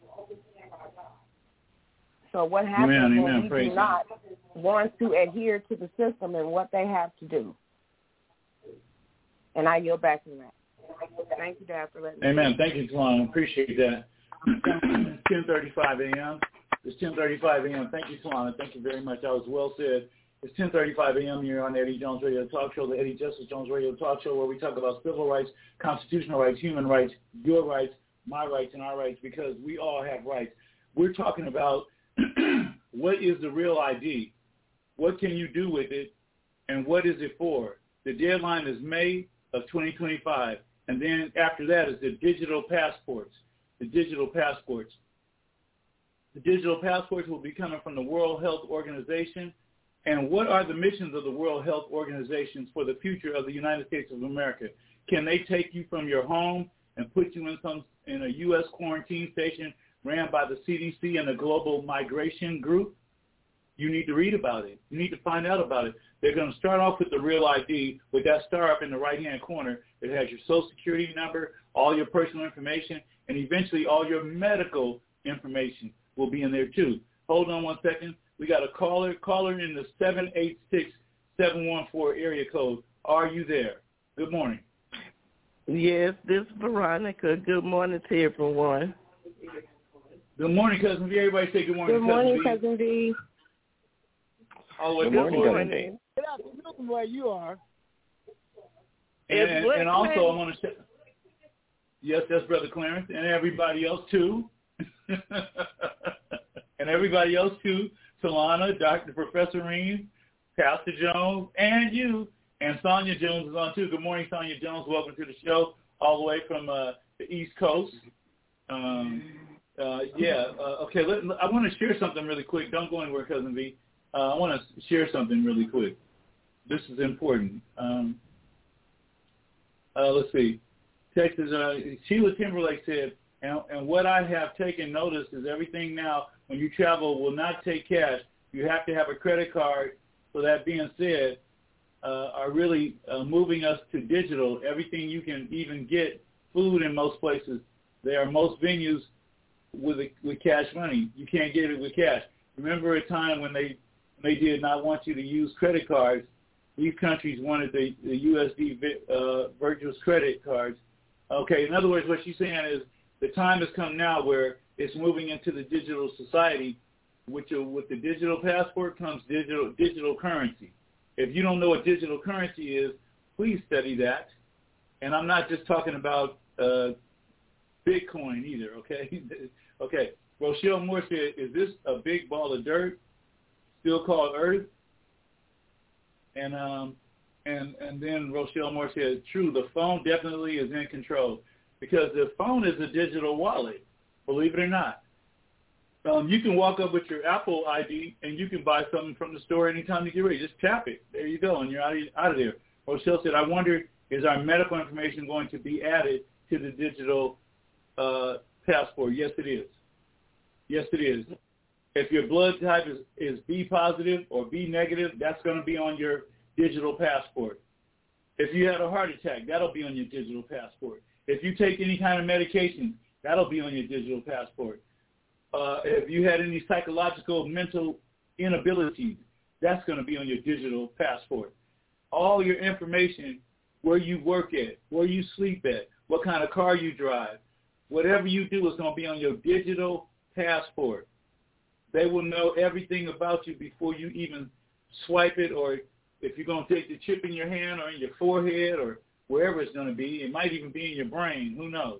So what happens when we do not want to adhere to the system and what they have to do? And I yield back to that. Thank you, Dad, for letting me. Amen. Thank you, Talana. Appreciate that. It's 10:35 a.m. It's 10:35 a.m. Thank you, Talana. Thank you very much. That was well said. It's 10:35 a.m. here on the Eddie Jones Radio Talk Show, the Eddie Justice Jones Radio Talk Show, where we talk about civil rights, constitutional rights, human rights, your rights, my rights, and our rights, because we all have rights. We're talking about what is the real ID? What can you do with it? And what is it for? The deadline is May of 2025. And then after that is the digital passports. The digital passports. The digital passports will be coming from the World Health Organization. And what are the missions of the World Health Organization for the future of the United States of America? Can they take you from your home and put you in a U.S. quarantine station ran by the CDC and the Global Migration Group? You need to read about it. You need to find out about it. They're going to start off with the real ID with that star up in the right-hand corner. It has your Social Security number, all your personal information, and eventually all your medical information will be in there too. Hold on one second. We got a caller in the 786-714 area code. Are you there? Good morning. Yes, this is Veronica. Good morning to everyone. Good morning, Cousin V. Everybody say good morning. Good morning, Cousin V. Oh, good morning. Good afternoon where you are. And also I want to say, yes, that's Brother Clarence, and everybody else too. And everybody else too. Talana, Dr. Professor Reed, Pastor Jones, and you. And Sonia Jones is on too. Good morning, Sonia Jones. Welcome to the show all the way from the East Coast. Okay, I want to share something really quick. Don't go anywhere, Cousin V. I want to share something really quick. This is important. Let's see. Texas, Sheila Timberlake said, and what I have taken notice is everything now, when you travel, will not take cash. You have to have a credit card. So that being said, are really moving us to digital. Everything you can even get, food in most places. There are most venues with cash money. You can't get it with cash. Remember a time when they did not want you to use credit cards. These countries wanted the USD virtual credit cards. Okay, in other words, what she's saying is the time has come now where it's moving into the digital society. With the digital passport comes digital currency. If you don't know what digital currency is, please study that. And I'm not just talking about Bitcoin either, okay? Okay, Rochelle Moore said, is this a big ball of dirt, still called Earth? And then Rochelle Moore said, true, the phone definitely is in control because the phone is a digital wallet, believe it or not. You can walk up with your Apple ID and you can buy something from the store anytime you get ready. Just tap it. There you go, and you're out of there. Rochelle said, I wonder, is our medical information going to be added to the digital passport? Yes, it is. Yes, it is. If your blood type is B positive or B negative, that's going to be on your digital passport. If you had a heart attack, that'll be on your digital passport. If you take any kind of medication, that'll be on your digital passport. If you had any psychological, mental inabilities, that's going to be on your digital passport. All your information, where you work at, where you sleep at, what kind of car you drive, whatever you do is going to be on your digital passport. They will know everything about you before you even swipe it, or if you're going to take the chip in your hand or in your forehead or wherever it's going to be. It might even be in your brain. Who knows?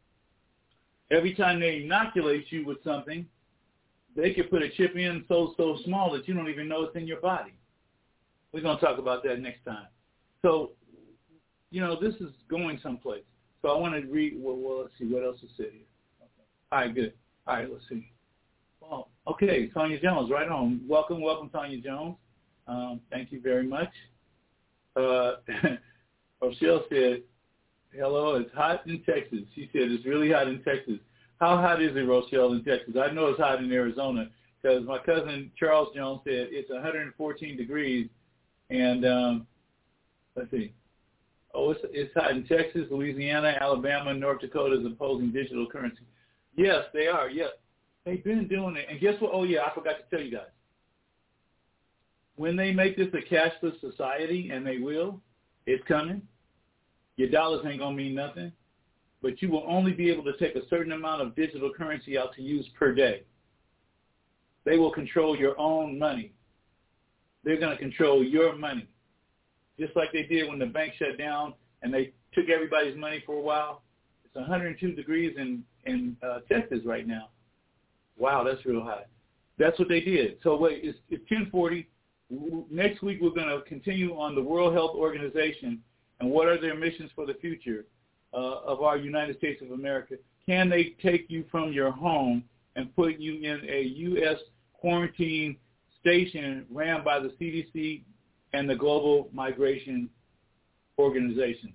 Every time they inoculate you with something, they can put a chip in so small that you don't even know it's in your body. We're going to talk about that next time. So, this is going someplace. So I want to read, well, let's see what else is said here. Okay. All right, good. All right, let's see. Well, okay, Sonia Jones, right on. Welcome, Sonia Jones. Thank you very much. Rochelle said, Hello, it's hot in Texas. She said it's really hot in Texas. How hot is it, Rochelle, in Texas? I know it's hot in Arizona because my cousin Charles Jones said it's 114 degrees. And let's see. Oh, it's hot in Texas, Louisiana, Alabama, North Dakota is opposing digital currency. Yes, they are. Yes, they've been doing it. And guess what? Oh, yeah, I forgot to tell you guys. When they make this a cashless society, and they will, it's coming, your dollars ain't going to mean nothing, but you will only be able to take a certain amount of digital currency out to use per day. They will control your own money. They're going to control your money. Just like they did when the bank shut down and they took everybody's money for a while. It's 102 degrees in Texas right now. Wow, that's real high. That's what they did. So wait, it's 10:40. Next week we're going to continue on the World Health Organization and what are their missions for the future of our United States of America. Can they take you from your home and put you in a U.S. quarantine station ran by the CDC and the global migration organizations?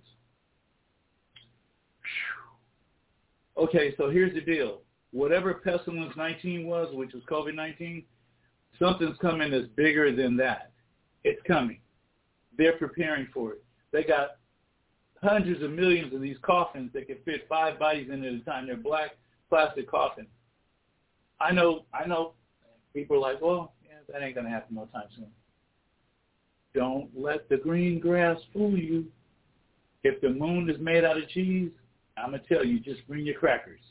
Okay, so here's the deal. Whatever Pestilence 19 was, which was COVID-19, something's coming that's bigger than that. It's coming. They're preparing for it. They got hundreds of millions of these coffins that can fit 5 bodies in at a time. They're black plastic coffins. I know people are like, well, yeah, that ain't going to happen no time soon. Don't let the green grass fool you. If the moon is made out of cheese, I'm going to tell you, just bring your crackers.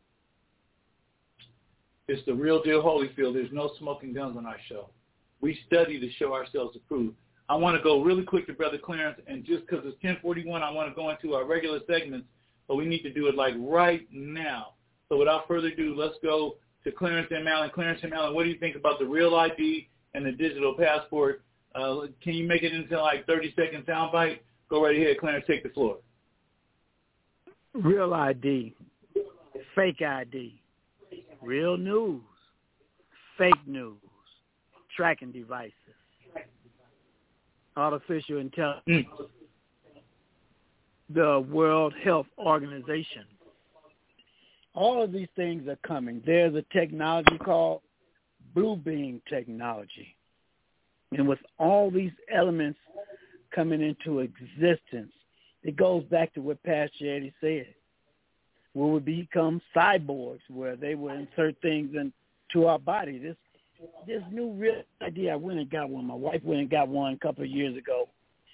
It's the real deal Holyfield. There's no smoking guns on our show. We study to show ourselves approved. I want to go really quick to Brother Clarence, and just because it's 10:41, I want to go into our regular segments, but we need to do it like right now. So without further ado, let's go to Clarence and Mallon. Clarence and Mallon, what do you think about the real ID and the digital passport? Can you make it into like 30-second soundbite? Go right ahead, Clarence. Take the floor. Real ID, fake ID, real news, fake news, tracking devices, artificial intelligence, the World Health Organization. All of these things are coming. There's a technology called Blue Beam technology. And with all these elements coming into existence, it goes back to what Pastor Eddie said. We will become cyborgs, where they will insert things into our body. This new real idea, I went and got one. My wife went and got one a couple of years ago.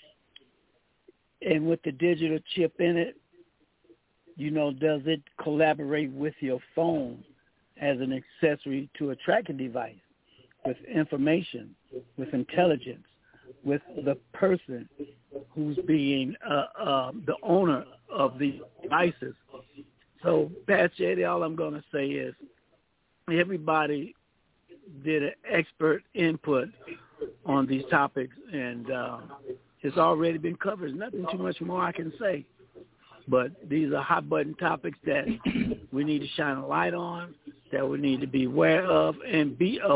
And with the digital chip in it, does it collaborate with your phone as an accessory to a tracking device with information, with intelligence, with the person who's being the owner of the devices. So, Pastor Eddie, all I'm going to say is everybody did an expert input on these topics, and it's already been covered. There's nothing too much more I can say. But these are hot-button topics that we need to shine a light on, that we need to be aware of and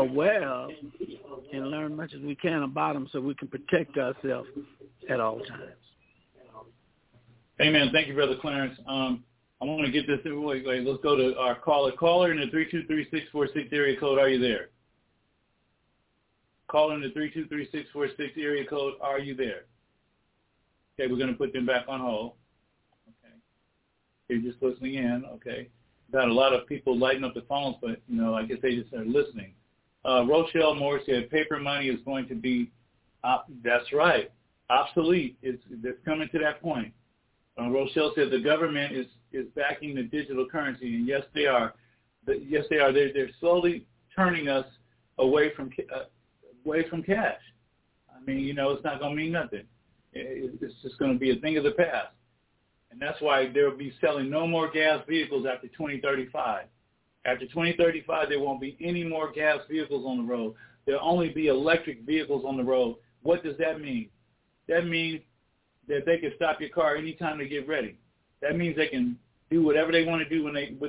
learn as much as we can about them so we can protect ourselves at all times. Amen. Thank you, Brother Clarence. I want to get this. Wait, let's go to our caller. Caller in the 323-646 area code. Are you there? Caller in the 323-646 area code. Are you there? Okay, we're going to put them back on hold. Okay. You're just listening in. Okay. Got a lot of people lighting up the phones, but, I guess they just are listening. Rochelle Moore said paper money is going to be, that's right, obsolete. It's coming to that point. Rochelle said the government is backing the digital currency, and yes, they are. Yes, they are. They're slowly turning us away from cash. I mean, it's not going to mean nothing. It's just going to be a thing of the past, and that's why they'll be selling no more gas vehicles after 2035. After 2035, there won't be any more gas vehicles on the road. There'll only be electric vehicles on the road. What does that mean? That means that they can stop your car anytime they get ready. That means they can do whatever they want to do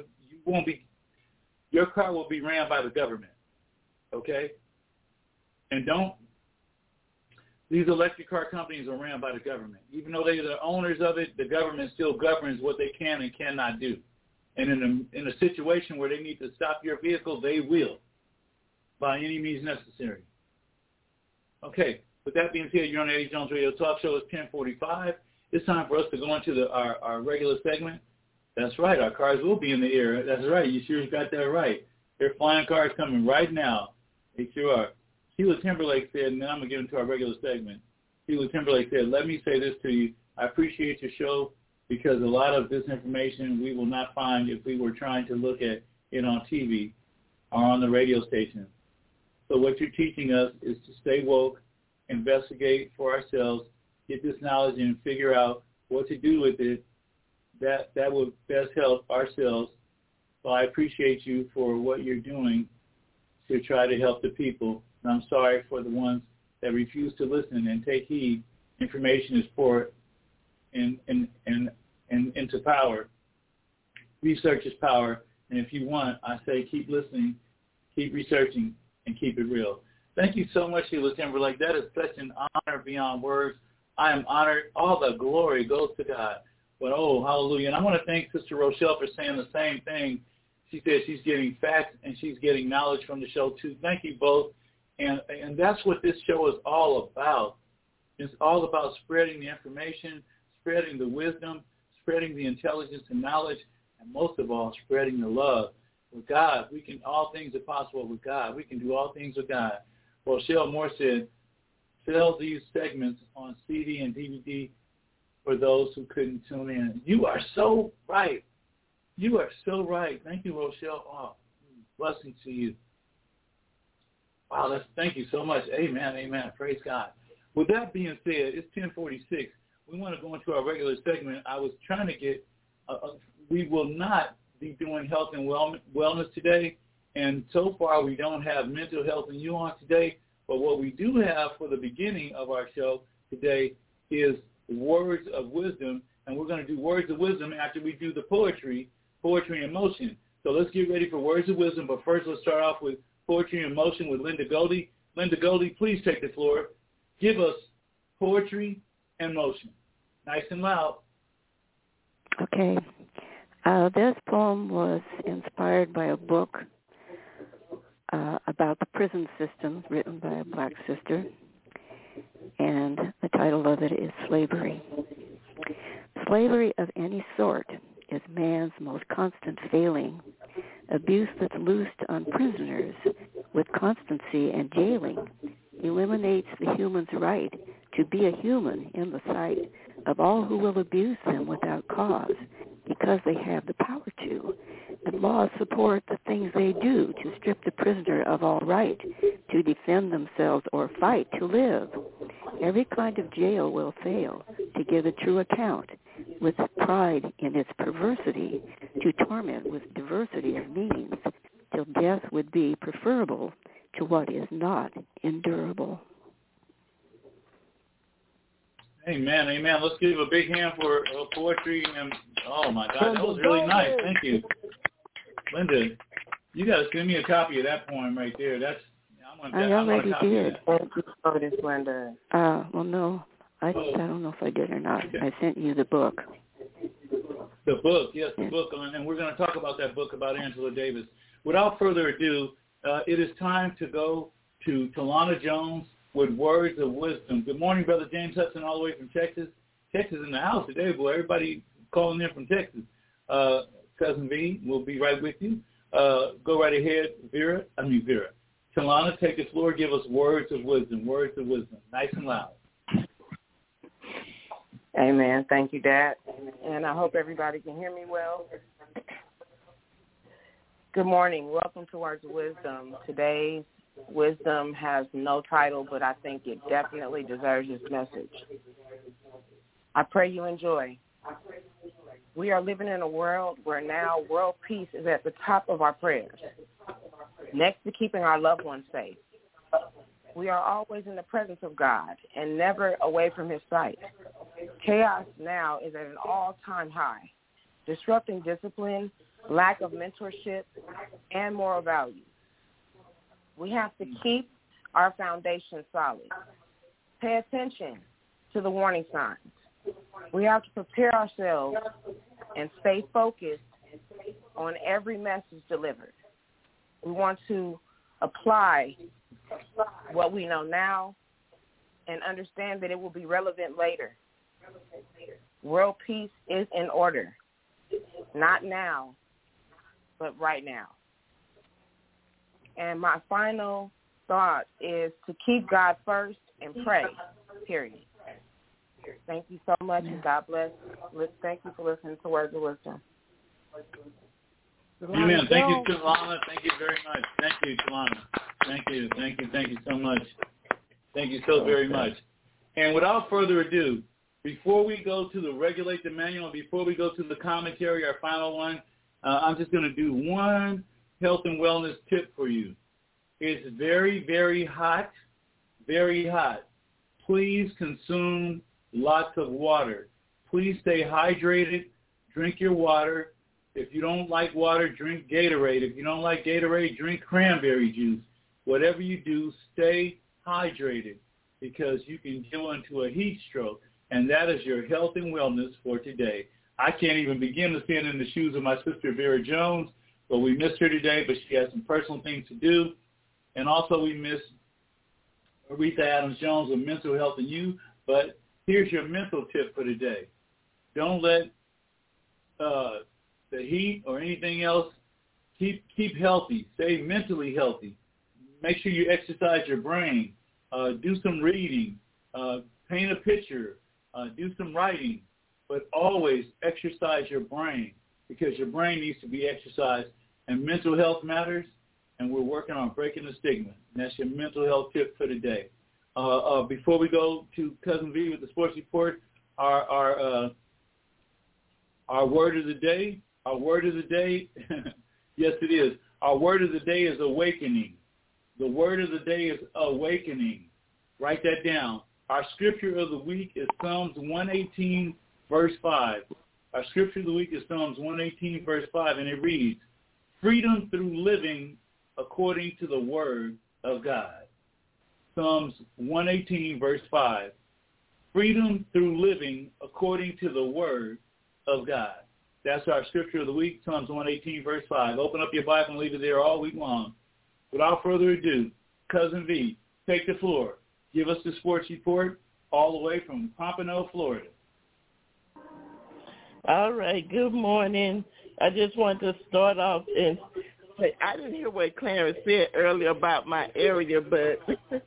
your car will be ran by the government. Okay? And These electric car companies are ran by the government. Even though they're the owners of it, the government still governs what they can and cannot do. And in a situation where they need to stop your vehicle, they will, by any means necessary. Okay, with that being said, you're on the Eddie Jones Radio Talk Show. It's 10:45. It's time for us to go into our regular segment. That's right, our cars will be in the air. That's right, you sure got that right. There are flying cars coming right now. They sure are. Sheila Timberlake said, and then I'm going to get into our regular segment. Sheila Timberlake said, let me say this to you. I appreciate your show because a lot of this information we will not find if we were trying to look at it on TV or on the radio station. So what you're teaching us is to stay woke, investigate for ourselves, get this knowledge and figure out what to do with it. That will best help ourselves. So I appreciate you for what you're doing to try to help the people. And I'm sorry for the ones that refuse to listen and take heed. Information is poured into power. Research is power. And if you want, I say keep listening, keep researching, and keep it real. Thank you so much, Sheila Timberlake. That is such an honor beyond words. I am honored. All the glory goes to God. But, oh, hallelujah. And I want to thank Sister Rochelle for saying the same thing. She said she's getting facts and she's getting knowledge from the show, too. Thank you both. And that's what this show is all about. It's all about spreading the information, spreading the wisdom, spreading the intelligence and knowledge, and most of all, spreading the love. With God, all things are possible with God. We can do all things with God. Rochelle Moore said, sell these segments on CD and DVD for those who couldn't tune in. You are so right. You are so right. Thank you, Rochelle. Oh, blessings to you. Wow, thank you so much. Amen, amen. Praise God. With that being said, it's 10:46. We want to go into our regular segment. I was trying to get, we will not be doing health and wellness today, and so far we don't have mental health and you on today, but what we do have for the beginning of our show today is words of wisdom, and we're going to do words of wisdom after we do the poetry in motion. So let's get ready for words of wisdom, but first let's start off with poetry in motion with Linda Goldie. Linda Goldie, please take the floor. Give us poetry in motion. Nice and loud. Okay. This poem was inspired by a book about the prison system written by a black sister, and the title of it is Slavery. Slavery of any sort is man's most constant failing, abuse that's loosed on prisoners with constancy and jailing eliminates the human's right to be a human in the sight of all who will abuse them without cause because they have the power to. And laws support the things they do to strip the prisoner of all right to defend themselves or fight to live. Every kind of jail will fail to give a true account with pride in its perversity to torment with diversity of means till death would be preferable to what is not endurable. Amen, amen. Let's give a big hand for poetry. And oh, my God, that was really nice. Thank you. Linda, you got to send me a copy of that poem right there. I already did. Thank you for this, Linda. Well, no. I don't know if I did or not. Okay. I sent you the book. The book, yes, the book. And we're going to talk about that book about Angela Davis. Without further ado, it is time to go to Talana Jones with words of wisdom. Good morning, Brother James Hudson, all the way from Texas. Texas in the house today, boy. Everybody calling in from Texas. Cousin V will be right with you. Go right ahead, Vera. Talana, take the floor. Give us words of wisdom, nice and loud. Amen. Thank you, Dad. And I hope everybody can hear me well. Good morning. Welcome to Words of Wisdom. Today's wisdom has no title, but I think it definitely deserves its message. I pray you enjoy. We are living in a world where now world peace is at the top of our prayers, next to keeping our loved ones safe. We are always in the presence of God and never away from his sight. Chaos now is at an all-time high, disrupting discipline, lack of mentorship, and moral values. We have to keep our foundation solid. pay attention to the warning signs. We have to prepare ourselves and stay focused on every message delivered. We want to apply what we know now and understand that it will be relevant later. World peace is in order, not now, but right now. And my final thought is to keep God first and pray, period. Thank you so much, and God bless. Thank you for listening to Words of Wisdom. Amen. Thank you, Talana. Thank you very much. Thank you, Talana. Thank you so much. Thank you so very much. And without further ado, before we go to the Regulate the Manual, before we go to the commentary, our final one, I'm just going to do one health and wellness tip for you. It's very, very hot, very hot. Please consume lots of water. Please stay hydrated. Drink your water. If you don't like water, drink Gatorade. If you don't like Gatorade, drink cranberry juice. Whatever you do, stay hydrated because you can go into a heat stroke, and that is your health and wellness for today. I can't even begin to stand in the shoes of my sister Vera Jones, but we missed her today, but she has some personal things to do. And also we miss Aretha Adams-Jones with Mental Health and You, but here's your mental tip for today. Don't let the heat or anything else, keep healthy. Stay mentally healthy. Make sure you exercise your brain. Do some reading. Paint a picture. Do some writing. But always exercise your brain because your brain needs to be exercised. And mental health matters, and we're working on breaking the stigma. And that's your mental health tip for today. Before we go to Cousin V with the sports report, our word of the day. Our word of the day, yes, it is. Our word of the day is awakening. The word of the day is awakening. Write that down. Our scripture of the week is Psalms 118, verse 5. Our scripture of the week is Psalms 118, verse 5, and it reads, freedom through living according to the word of God. Psalms 118, verse 5. Freedom through living according to the word of God. That's our scripture of the week, Psalms 118, verse 5. Open up your Bible and leave it there all week long. Without further ado, Cousin V, take the floor. Give us the sports report all the way from Pompano, Florida. All right, good morning. I just want to start off and say, I didn't hear what Clarence said earlier about my area, but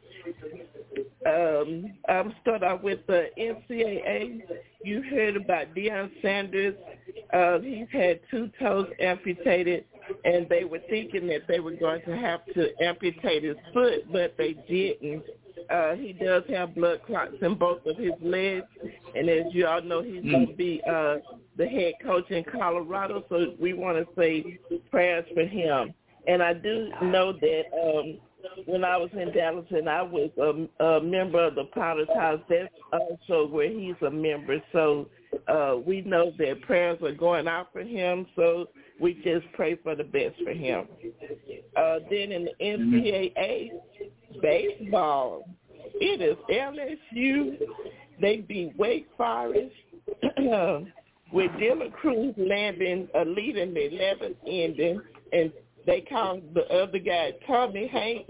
I'll start off with the NCAA. You heard about Deion Sanders. He's had 2 toes amputated, and they were thinking that they were going to have to amputate his foot, but they didn't. He does have blood clots in both of his legs, and as you all know, he's going to be the head coach in Colorado, so we want to say prayers for him. And I do know that when I was in Dallas and I was a member of the Potter's House, that's also where he's a member. So we know that prayers are going out for him, so we just pray for the best for him. Then in the NCAA, baseball, it is LSU. They beat Wake Forest with Dylan Cruz landing a lead in the 11th inning, and they called the other guy Tommy Hanks.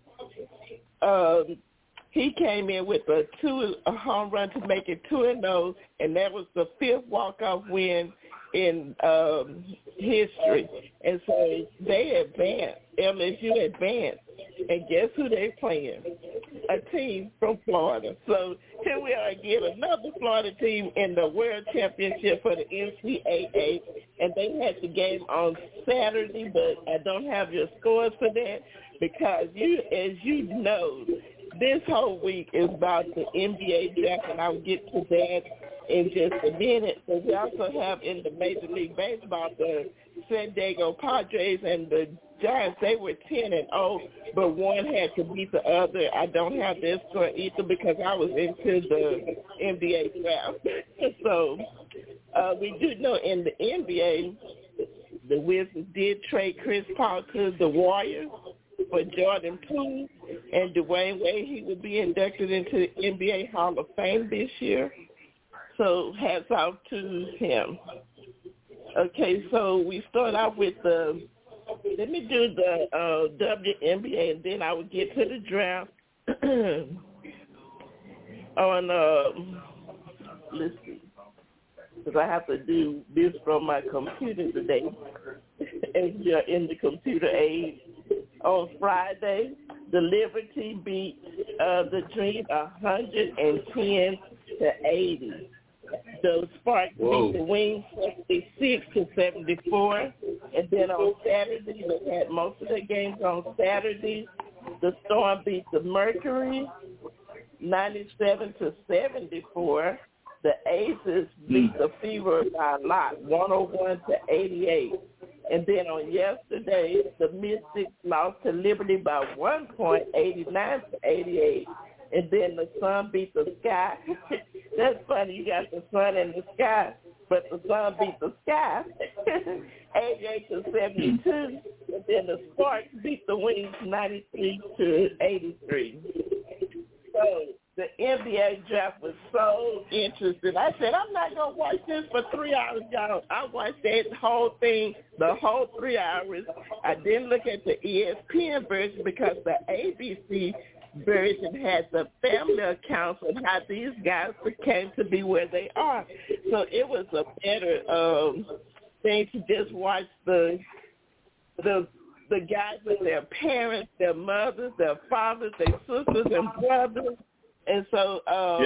He came in with a home run to make it 2-0, and that was the 5th walk-off win in history. And so they advanced. LSU advanced. And guess who they're playing? A team from Florida. So here we are again, another Florida team in the World Championship for the NCAA. And they had the game on Saturday, but I don't have your scores for that because as you know, this whole week is about the NBA draft, and I'll get to that in just a minute. But we also have in the Major League Baseball the San Diego Padres and the Giants. They were 10-0, but one had to beat the other. I don't have their score either because I was into the NBA draft. So we do know in the NBA, the Wizards did trade Chris Paul to the Warriors for Jordan Poole. And Dwayne Wade, he will be inducted into the NBA Hall of Fame this year. So hats off to him. Okay, so we start off with let me do the WNBA, and then I will get to the draft on, let's see, because I have to do this from my computer today, as you're in the computer age. On Friday, the Liberty beat the Dream 110-80. The Sparks beat the Wings 76-74. And then on Saturday, they had most of their games on Saturday. The Storm beat the Mercury 97-74. The Aces beat the Fever by a lot, 101-88. And then on yesterday, the Mystics lost to Liberty by 1 point, 89-88. And then the Sun beat the Sky. That's funny, you got the sun and the sky, but the Sun beat the Sky 88-72. And then the Sparks beat the Wings 93-83. So the NBA draft was so interesting. I said, I'm not going to watch this for 3 hours, y'all. I watched that whole thing, the whole 3 hours. I didn't look at the ESPN version because the ABC version had the family accounts of how these guys came to be where they are. So it was a better thing to just watch the guys with their parents, their mothers, their fathers, their sisters and brothers. And so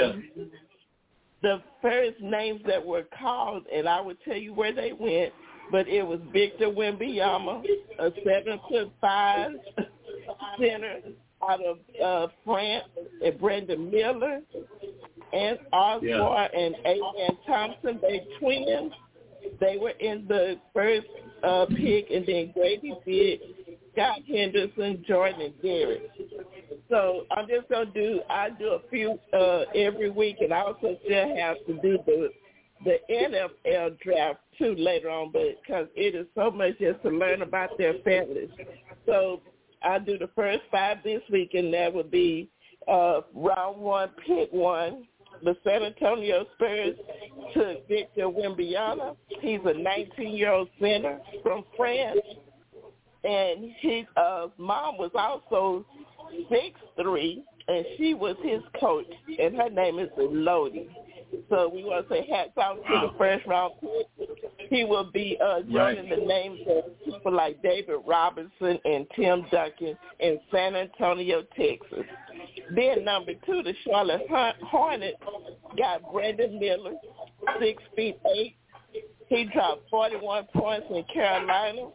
the first names that were called, and I would tell you where they went, but it was Victor Wembanyama, a 7'5" center out of France, and Brendan Miller, and Osborne and Amen Thompson, they twins. They were in the first pick, and then Grady did Scott Henderson, Jordan, and Garrett. So I'm just going to I do a few every week, and I also still have to do the NFL draft too later on, but because it is so much just to learn about their families. So I'll do the first 5 this week, and that would be round 1, pick 1. The San Antonio Spurs took Victor Wembanyama. He's a 19-year-old center from France, and his mom was also 6'3", and she was his coach, and her name is Elodie. So we want to say hats off to the first round pick. He will be joining the names of people like David Robinson and Tim Duncan in San Antonio, Texas. Then number 2, the Charlotte Hornets got Brendan Miller, 6'8". He dropped 41 points in Carolina.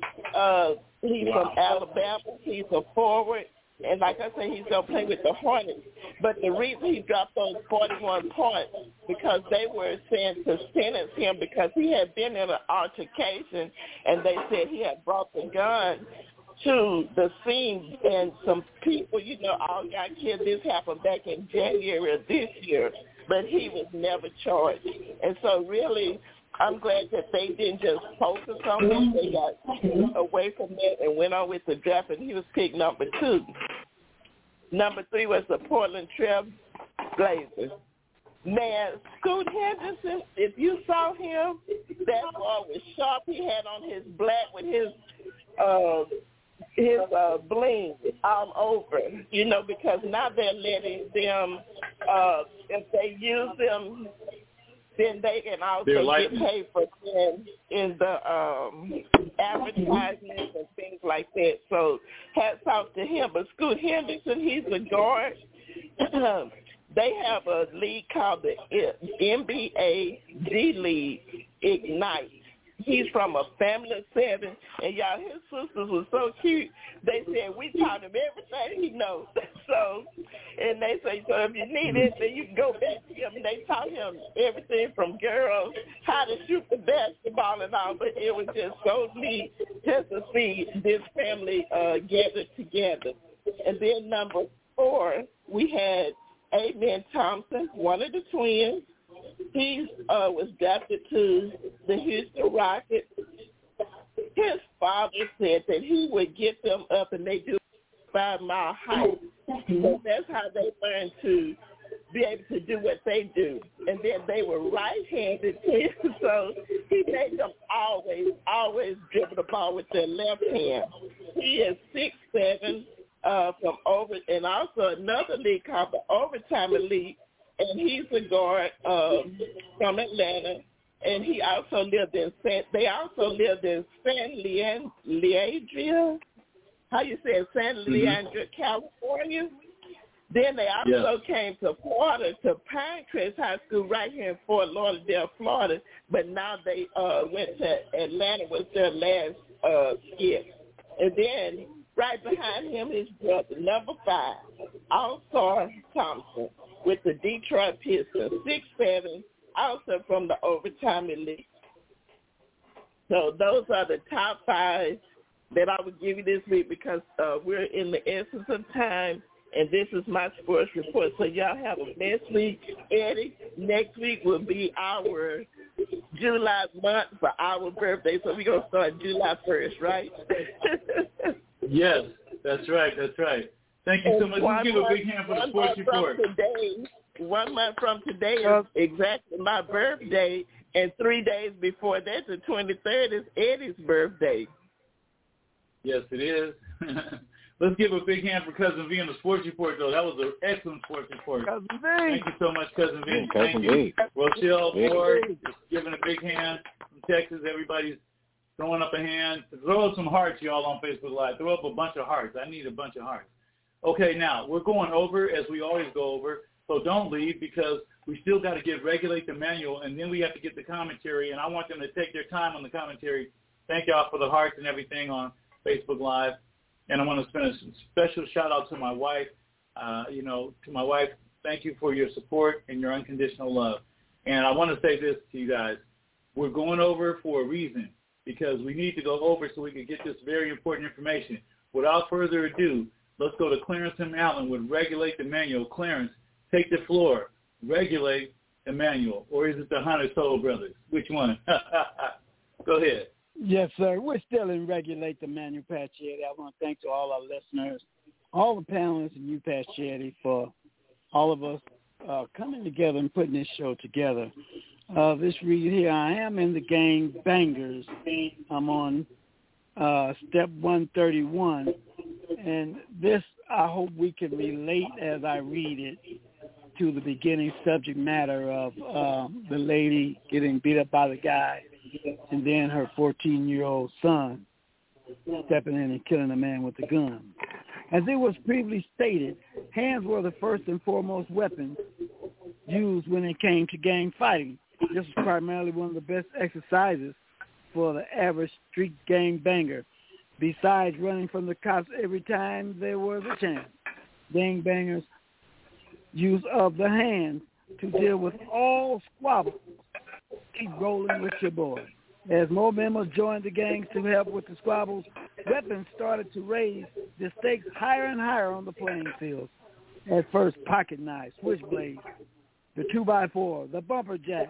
He's from Alabama. He's a forward. And like I said, he's going to play with the Hornets. But the reason he dropped those 41 points, because they were saying to sentence him because he had been in an altercation, and they said he had brought the gun to the scene, and some people, all got killed. This happened back in January of this year, but he was never charged. And so really, I'm glad that they didn't just focus on him. They got away from that and went on with the draft, and he was picked number 2. Number 3 was the Portland Trail Blazers. Man, Scoot Henderson, if you saw him, that ball was sharp. He had on his black with his bling all over, because now they're letting them, if they use them, then they can also get paid for them in the advertisements and things like that. So hats off to him. But Scoot Henderson, he's a guard. They have a league called the NBA G-League Ignite. He's from a family of 7, and y'all, his sisters were so cute. They said, we taught him everything he knows. And they say, so if you need it, then you can go back to him. And they taught him everything from girls, how to shoot the basketball and all, but it was just so neat just to see this family gathered together. And then number 4, we had Amen Thompson, one of the twins. He was drafted to the Houston Rockets. His father said that he would get them up, and they do 5-mile hike So that's how they learned to be able to do what they do. And then they were right-handed too, so he made them always dribble the ball with their left hand. He is 6'7", from over, and also another league called the Overtime Elite, and he's a guard from Atlanta. And he also lived in San Leandria. How you say it? San Leandro, California. Then they also came to Florida, to Pinecrest High School right here in Fort Lauderdale, Florida. But now they went to Atlanta was their last skip. And then right behind him, his brother, number 5, All-Star Thompson, with the Detroit Pistons, 6'7", also from the Overtime Elite. So those are the top 5 that I would give you this week because we're in the essence of time, and this is my sports report. So y'all have a blessed week. Eddie, next week will be our July month for our birthday, so we're going to start July 1st, right? Yes, that's right. Thank you so much. Let's give a big hand for the sports report. 1 month from today is exactly my birthday, and 3 days before that, the 23rd, is Eddie's birthday. Yes, it is. Let's give a big hand for Cousin V on the sports report, though. That was an excellent sports report. Cousin V. Thank you so much, Cousin V. Cousin V. Rochelle Ford is giving a big hand from Texas. Everybody's throwing up a hand. Throw up some hearts, y'all, on Facebook Live. Throw up a bunch of hearts. I need a bunch of hearts. Okay, now, we're going over, as we always go over, so don't leave because we still got to regulate the manual, and then we have to get the commentary, and I want them to take their time on the commentary. Thank y'all for the hearts and everything on Facebook Live. And I want to spend a special shout-out to my wife. Thank you for your support and your unconditional love. And I want to say this to you guys. We're going over for a reason because we need to go over so we can get this very important information. Without further ado, let's go to Clarence M. Allen with Regulate the Manual. Clarence, take the floor. Regulate the manual. Or is it the Hunter Soul Brothers? Which one? Go ahead. Yes, sir. We're still in Regulate the Manual, Pat Chetty. I want to thank to all our listeners, all the panelists, and you, Pat Chetty, for all of us coming together and putting this show together. This read here, I am in the Gang Bangers. I'm on step 131. And this, I hope we can relate as I read it to the beginning subject matter of the lady getting beat up by the guy and then her 14-year-old son stepping in and killing a man with a gun. As it was previously stated, hands were the first and foremost weapons used when it came to gang fighting. This was primarily one of the best exercises for the average street gang banger. Besides running from the cops every time there was a chance, gang bangers use of the hands to deal with all squabbles. Keep rolling with your boy. As more members joined the gangs to help with the squabbles, weapons started to raise the stakes higher and higher on the playing field. At first, pocket knives, switchblades, the 2x4, the bumper jack,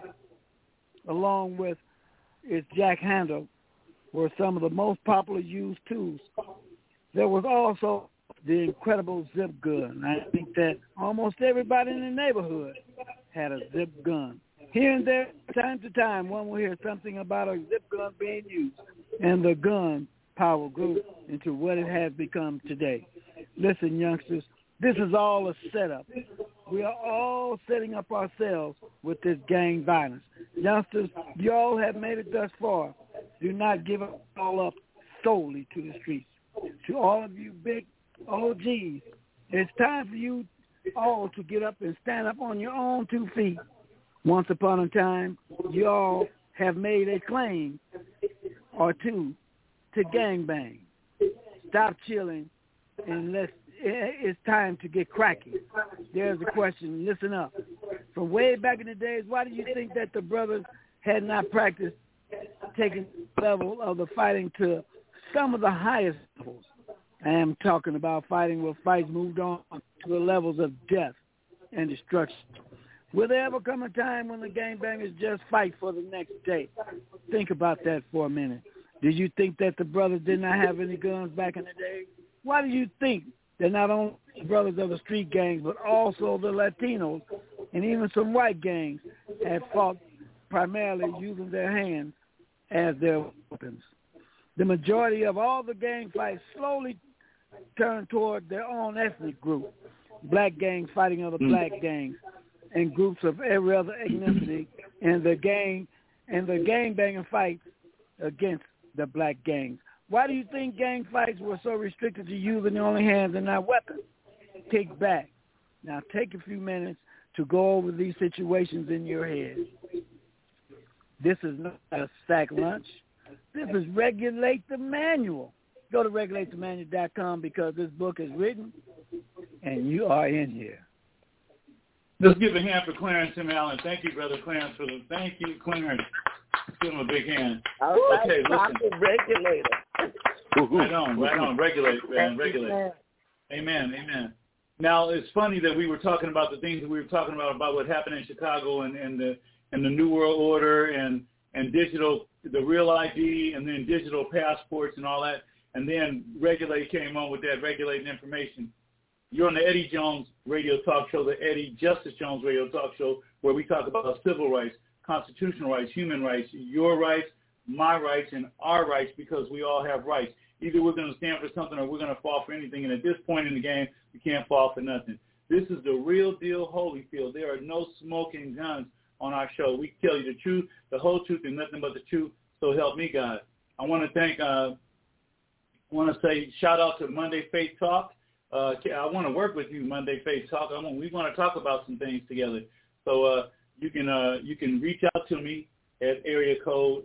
along with its jack handle, were some of the most popular used tools. There was also the incredible zip gun. I think that almost everybody in the neighborhood had a zip gun. Here and there, time to time, one will hear something about a zip gun being used, and the gun power grew into what it has become today. Listen, youngsters, this is all a setup. We are all setting up ourselves with this gang violence. Youngsters, you all have made it thus far. Do not give it all up solely to the streets. To all of you big OGs, it's time for you all to get up and stand up on your own 2 feet. Once upon a time, you all have made a claim or two to gangbang. Stop chilling and it's time to get cracking. There's a question. Listen up. From way back in the days, why do you think that the brothers had not practiced taking the level of the fighting to some of the highest levels? I am talking about fighting where fights moved on to the levels of death and destruction. Will there ever come a time when the gangbangers just fight for the next day? Think about that for a minute. Did you think that the brothers did not have any guns back in the day? Why do you think They're not only brothers of the street gangs, but also the Latinos and even some white gangs have fought primarily using their hands as their weapons. The majority of all the gang fights slowly turn toward their own ethnic group, black gangs fighting other black gangs, and groups of every other ethnicity, and the gang-banging fights against the black gangs. Why do you think gang fights were so restricted to using only hands and not weapons? Kick back. Now take a few minutes to go over these situations in your head. This is not a sack lunch. This is Regulate the Manual. Go to regulathemanual.com because this book is written and you are in here. Let's give a hand for Clarence M. Allen. Thank you, Brother Clarence. Thank you, Clarence. Give him a big hand. All right, okay, listen. Regulator. Right on. Regulate, man. Regulate. Amen. Now, it's funny that we were talking about the things that we were talking about what happened in Chicago and the New World Order and digital, the real ID, and then digital passports and all that. And then Regulate came on with that regulating information. You're on the Eddie Jones Radio Talk Show, the Eddie Justice Jones Radio Talk Show, where we talk about civil rights, constitutional rights, human rights, your rights, my rights, and our rights, because we all have rights. Either we're going to stand for something or we're going to fall for anything. And at this point in the game, we can't fall for nothing. This is the real deal Holyfield. There are no smoking guns on our show. We tell you the truth, the whole truth, and nothing but the truth. So help me God. I want to say shout out to Monday Faith Talk. I want to work with you, Monday Faith Talk. We want to talk about some things together. So you can reach out to me at area code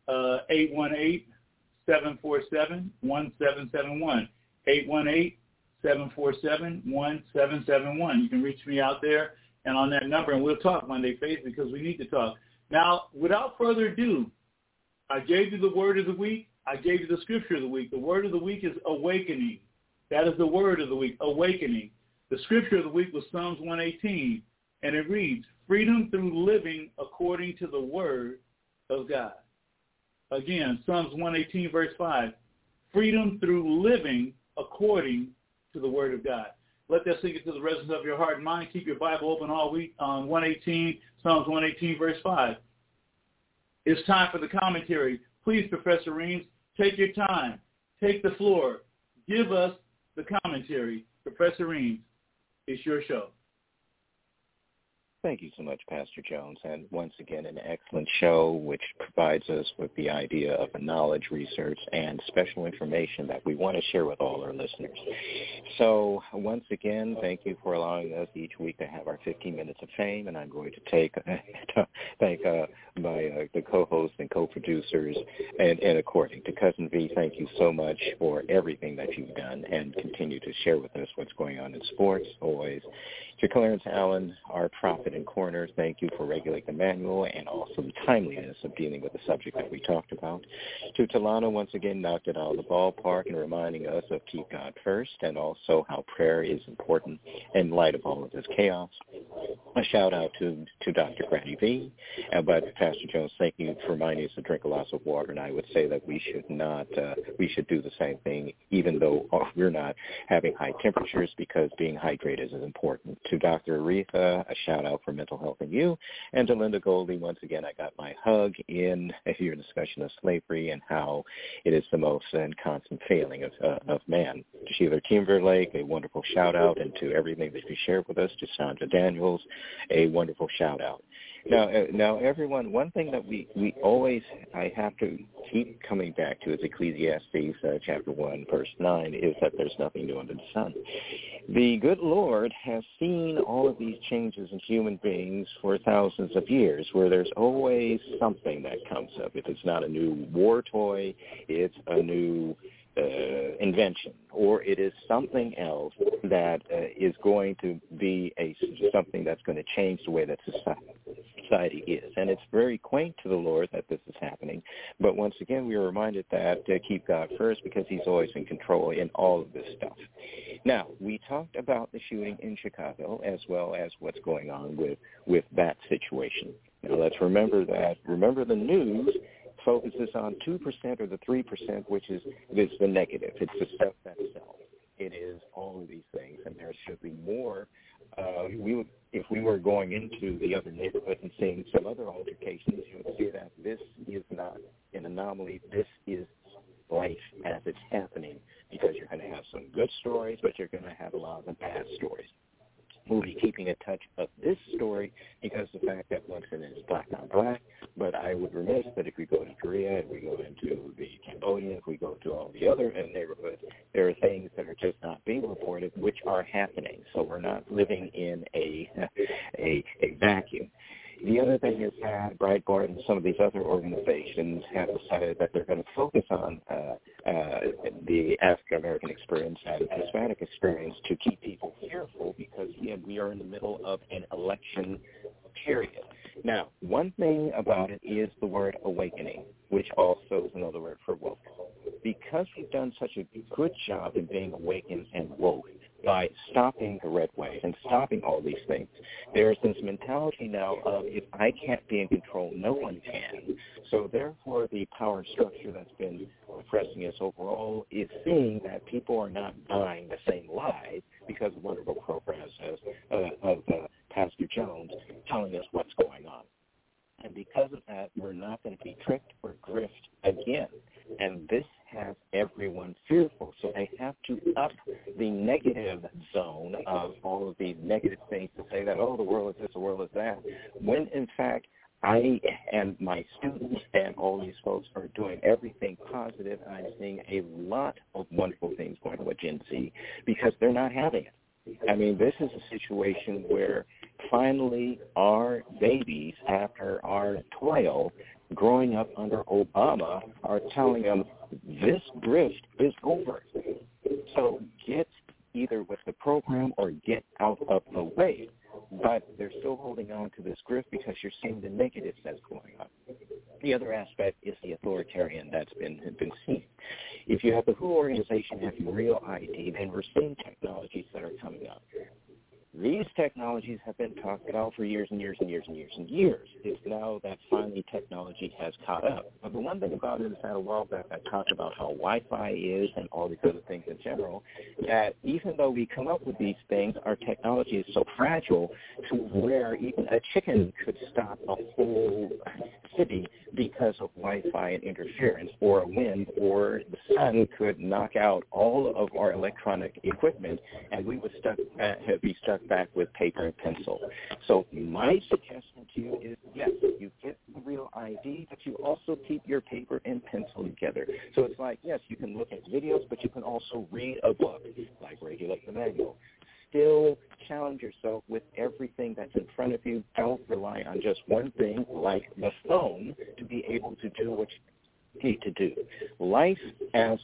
818-747-1771. 818-747-1771. You can reach me out there and on that number, and we'll talk Monday Faith because we need to talk. Now, without further ado, I gave you the word of the week. I gave you the scripture of the week. The word of the week is awakening. That is the word of the week, awakening. The scripture of the week was Psalms 118, and it reads, freedom through living according to the word of God. Again, Psalms 118, verse 5, freedom through living according to the word of God. Let that sink into the residence of your heart and mind. Keep your Bible open all week on Psalms 118, verse 5. It's time for the commentary. Please, Professor Reams, take your time. Take the floor. Give us the commentary. Professor Reams, it's your show. Thank you so much, Pastor Jones. And once again, an excellent show which provides us with the idea of a knowledge, research, and special information that we want to share with all our listeners. So once again, thank you for allowing us each week to have our 15 minutes of fame. And I'm going to thank the co-hosts and co-producers. And according to Cousin V, thank you so much for everything that you've done and continue to share with us what's going on in sports always. To Clarence Allen, our prophet and corner, thank you for Regulate the Manual and also the timeliness of dealing with the subject that we talked about. To Talana, once again, knocked it out of the ballpark and reminding us of keep God first and also how prayer is important in light of all of this chaos. A shout out to Dr. Grady V. But Pastor Jones, thank you for reminding us to drink lots of water. And I would say that we should do the same thing, even though we're not having high temperatures, because being hydrated is important. To Dr. Aretha, a shout out for mental health and you. And to Linda Goldie, once again, I got my hug in your discussion of slavery and how it is the most and constant failing of man. To Sheila Timberlake, a wonderful shout out. And to everything that you shared with us, to Sandra Daniels, a wonderful shout out. Now, everyone, one thing that I have to keep coming back to is Ecclesiastes chapter 1, verse 9, is that there's nothing new under the sun. The good Lord has seen all of these changes in human beings for thousands of years, where there's always something that comes up. If it's not a new war toy, it's a new invention, or it is something else that is going to be something that's going to change the way that society is. And it's very quaint to the Lord that this is happening. But once again, we are reminded that keep God first, because he's always in control in all of this stuff. Now, we talked about the shooting in Chicago as well as what's going on with that situation. Now, let's remember the news focuses on 2% or the 3%, which is the negative. It's the stuff that sells. it is all of these things, and there should be more. If we were going into the other neighborhood and seeing some other altercations, you would see that this is not an anomaly. This is life as it's happening, because you're going to have some good stories, but you're going to have a lot of the bad stories. We'll be keeping a touch of this story because the fact that once it is black on black, but I would remiss that if we go to Korea, if we go into the Cambodia, if we go to all the other neighborhoods, there are things that are just not being reported, which are happening. So we're not living in a vacuum. The other thing is that Breitbart and some of these other organizations have decided that they're going to focus on the African-American experience and Hispanic experience to keep people fearful, because, again, we are in the middle of an election period. Now, one thing about it is the word awakening, which also is another word for woke. Because we've done such a good job in being awakened and woke, by stopping the red wave and stopping all these things, there's this mentality now of, if I can't be in control, no one can. So therefore, the power structure that's been oppressing us overall is seeing that people are not buying the same lies, because of wonderful programs of Pastor Jones telling us what's going on. And because of that, we're not going to be tricked or grift again. And this has everyone fearful. So they have to up the negative zone of all of these negative things to say that, oh, the world is this, the world is that, when in fact I and my students and all these folks are doing everything positive. I'm seeing a lot of wonderful things going on with Gen Z because they're not having it. I mean, this is a situation where finally our babies, after our toil growing up under Obama, are telling them this grift is over. So get either with the program or get out of the way. But they're still holding on to this grift because you're seeing the negatives that's going on. The other aspect is the authoritarian that's been seen. If you have the WHO organization having real ID, then we're seeing technologies that are coming up. These technologies have been talked about for years and years and years and years and years. It's now that finally technology has caught up. But the one thing about it is that a while back I talked about how Wi-Fi is and all these other things in general, that even though we come up with these things, our technology is so fragile to where even a chicken could stop a whole city because of Wi-Fi and interference, or a wind, or the sun could knock out all of our electronic equipment, and we would be stuck back with paper and pencil. So my suggestion to you is, yes, you get the real ID, but you also keep your paper and pencil together. So it's like, yes, you can look at videos, but you can also read a book, like Regulate the Manual. Still challenge yourself with everything that's in front of you. Don't rely on just one thing, like the phone, to be able to do what you need to do. Life, as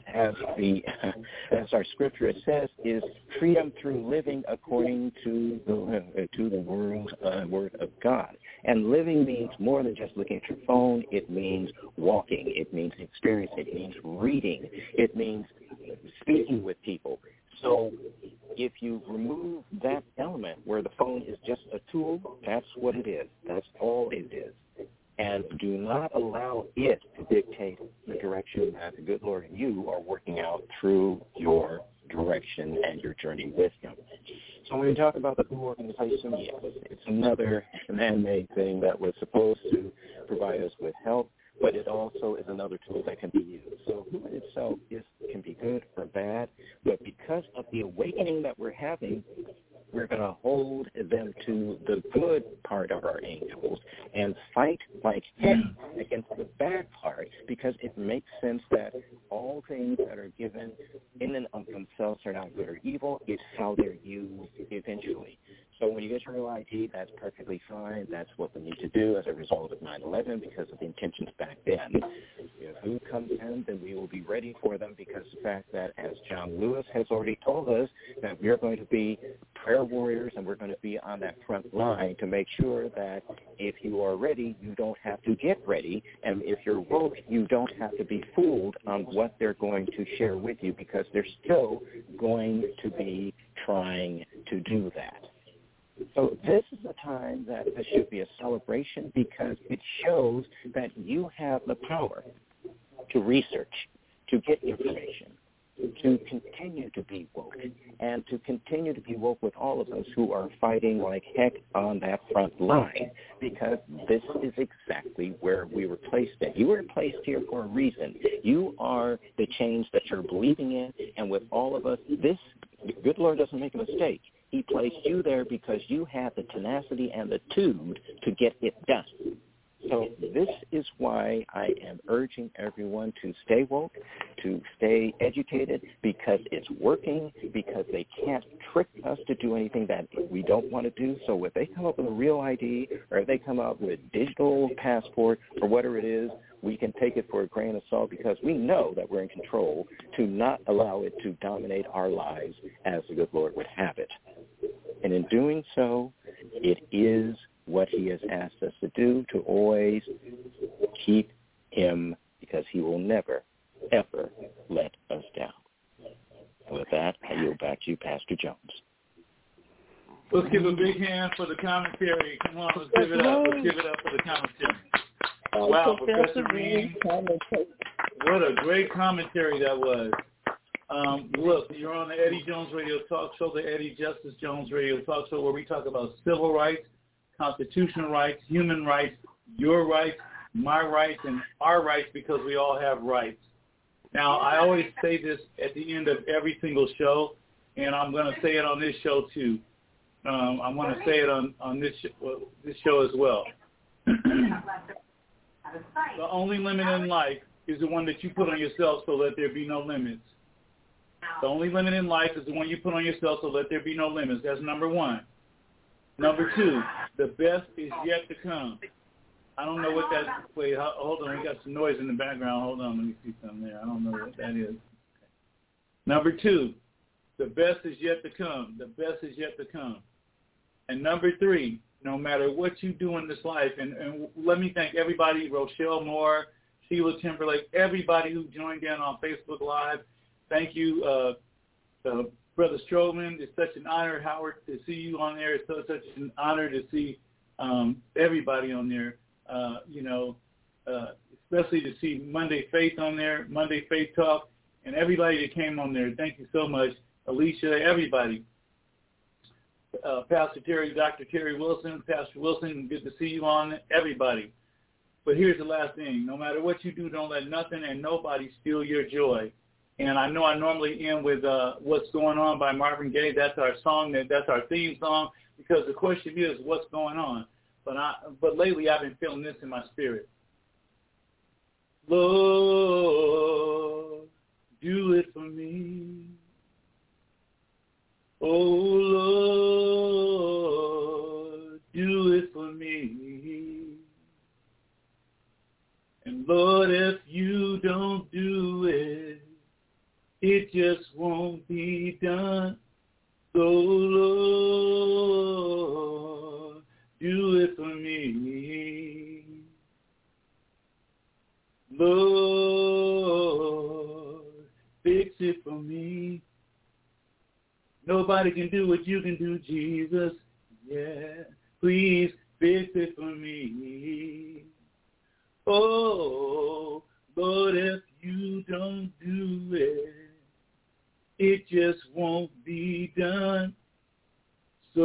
our scripture says, is freedom through living according to the word of God. And living means more than just looking at your phone. It means walking. It means experience. It means reading. It means speaking with people. So if you remove that element where the phone is just a tool, that's what it is. That's all it is. And do not allow it to dictate the direction that the good Lord and you are working out through your direction and your journey with Him. So when we talk about the WHO organization, yes, it's another man-made thing that was supposed to provide us with help, but it also is another tool that can be used. So WHO in itself can be good or bad, but because of the awakening that we're having, we're going to hold them to the good part of our angels and fight like heck against the bad part, because it makes sense that all things that are given in and of themselves are not good or evil. It's how they're used eventually. So when you get your real ID, that's perfectly fine. That's what we need to do as a result of 9/11 because of the intentions back then. If who comes in, then we will be ready for them, because the fact that, as John Lewis has already told us, that we're going to be prayer warriors and we're going to be on that front line to make sure that if you are ready, you don't have to get ready. And if you're woke, you don't have to be fooled on what they're going to share with you, because they're still going to be trying to do that. So this is a time that this should be a celebration, because it shows that you have the power to research, to get information, to continue to be woke and to continue to be woke with all of us who are fighting like heck on that front line, because this is exactly where we were placed in. You were placed here for a reason. You are the change that you're believing in, and with all of us, this good Lord doesn't make a mistake. He placed you there because you had the tenacity and the tude to get it done. So this is why I am urging everyone to stay woke, to stay educated, because it's working, because they can't trick us to do anything that we don't want to do. So if they come up with a real ID, or if they come up with a digital passport or whatever it is, we can take it for a grain of salt, because we know that we're in control to not allow it to dominate our lives as the good Lord would have it. And in doing so, it is what he has asked us to do, to always keep him, because he will never, ever let us down. And with that, I yield back to you, Pastor Jones. Let's give a big hand for the commentary. Come on, let's give it up. Let's give it up for the commentary. Wow, Professor Reed, what a great commentary that was. Look, you're on the Eddie Jones Radio Talk Show, the Eddie Justice Jones Radio Talk Show, where we talk about civil rights, constitutional rights, human rights, your rights, my rights, and our rights, because we all have rights. Now, I always say this at the end of every single show, and I'm going to say it on this show too. I'm going to say it on this show as well. The only limit in life is the one that you put on yourself, so let there be no limits. The only limit in life is the one you put on yourself, so let there be no limits. That's number one. Number two, the best is yet to come. I don't know what that is. Wait, hold on. We got some noise in the background. Hold on. Let me see something there. I don't know what that is. Number two, the best is yet to come. The best is yet to come. And number three, no matter what you do in this life, and let me thank everybody, Rochelle Moore, Sheila Timberlake, everybody who joined in on Facebook Live. Thank you, Brother Strowman. It's such an honor, Howard, to see you on there. It's such an honor to see everybody on there, especially to see Monday Faith on there, Monday Faith Talk, and everybody that came on there. Thank you so much, Alicia, everybody. Pastor Terry, Dr. Terry Wilson, Pastor Wilson, good to see you on, everybody. But here's the last thing. No matter what you do, don't let nothing and nobody steal your joy. And I know I normally end with What's Going On by Marvin Gaye. That's our song. That's our theme song, because the question is, what's going on? But lately I've been feeling this in my spirit. Lord, do it for me. Oh, Lord, do it for me. And Lord, if you don't do it, it just won't be done. So, Lord, do it for me. Lord, fix it for me. Nobody can do what you can do, Jesus. Yeah, please fix it for me. Oh, Lord, if you don't do it, it just won't be done. So,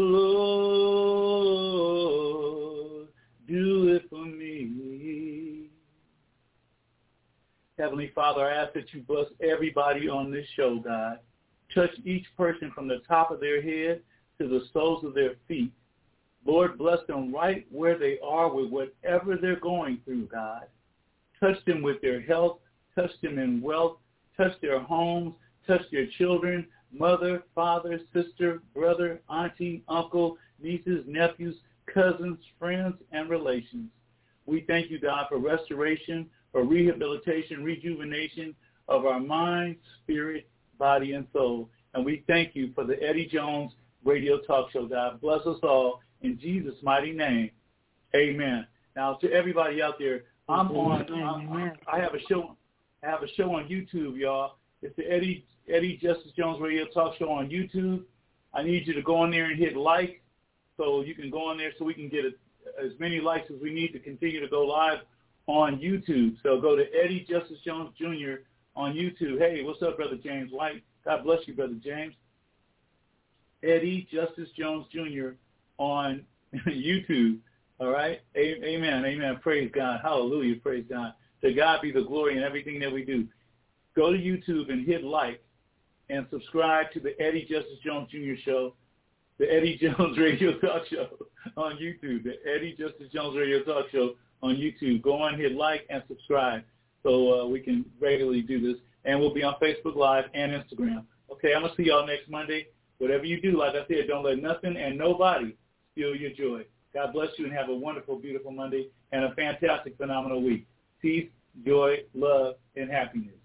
Lord, do it for me. Heavenly Father, I ask that you bless everybody on this show, God. Touch each person from the top of their head to the soles of their feet. Lord, bless them right where they are with whatever they're going through, God. Touch them with their health. Touch them in wealth. Touch their homes. Touch their children, mother, father, sister, brother, auntie, uncle, nieces, nephews, cousins, friends, and relations. We thank you, God, for restoration, for rehabilitation, rejuvenation of our mind, spirit, body, and soul. And we thank you for the Eddie Jones Radio Talk Show, God. Bless us all in Jesus' mighty name. Amen. Now, to everybody out there, I have a show on YouTube, y'all. It's the Eddie Justice Jones Radio Talk Show on YouTube. I need you to go on there and hit like, so you can go on there so we can get as many likes as we need to continue to go live on YouTube. So go to Eddie Justice Jones Jr. on YouTube. Hey, what's up, Brother James White? God bless you, Brother James. Eddie Justice Jones Jr. on YouTube. All right? Amen. Amen. Praise God. Hallelujah. Praise God. To God be the glory in everything that we do. Go to YouTube and hit like and subscribe to the Eddie Justice Jones Jr. Show, the Eddie Jones Radio Talk Show on YouTube, the Eddie Justice Jones Radio Talk Show on YouTube. Go on, hit like, and subscribe so we can regularly do this. And we'll be on Facebook Live and Instagram. Okay, I'm going to see y'all next Monday. Whatever you do, like I said, don't let nothing and nobody steal your joy. God bless you and have a wonderful, beautiful Monday and a fantastic, phenomenal week. Peace, joy, love, and happiness.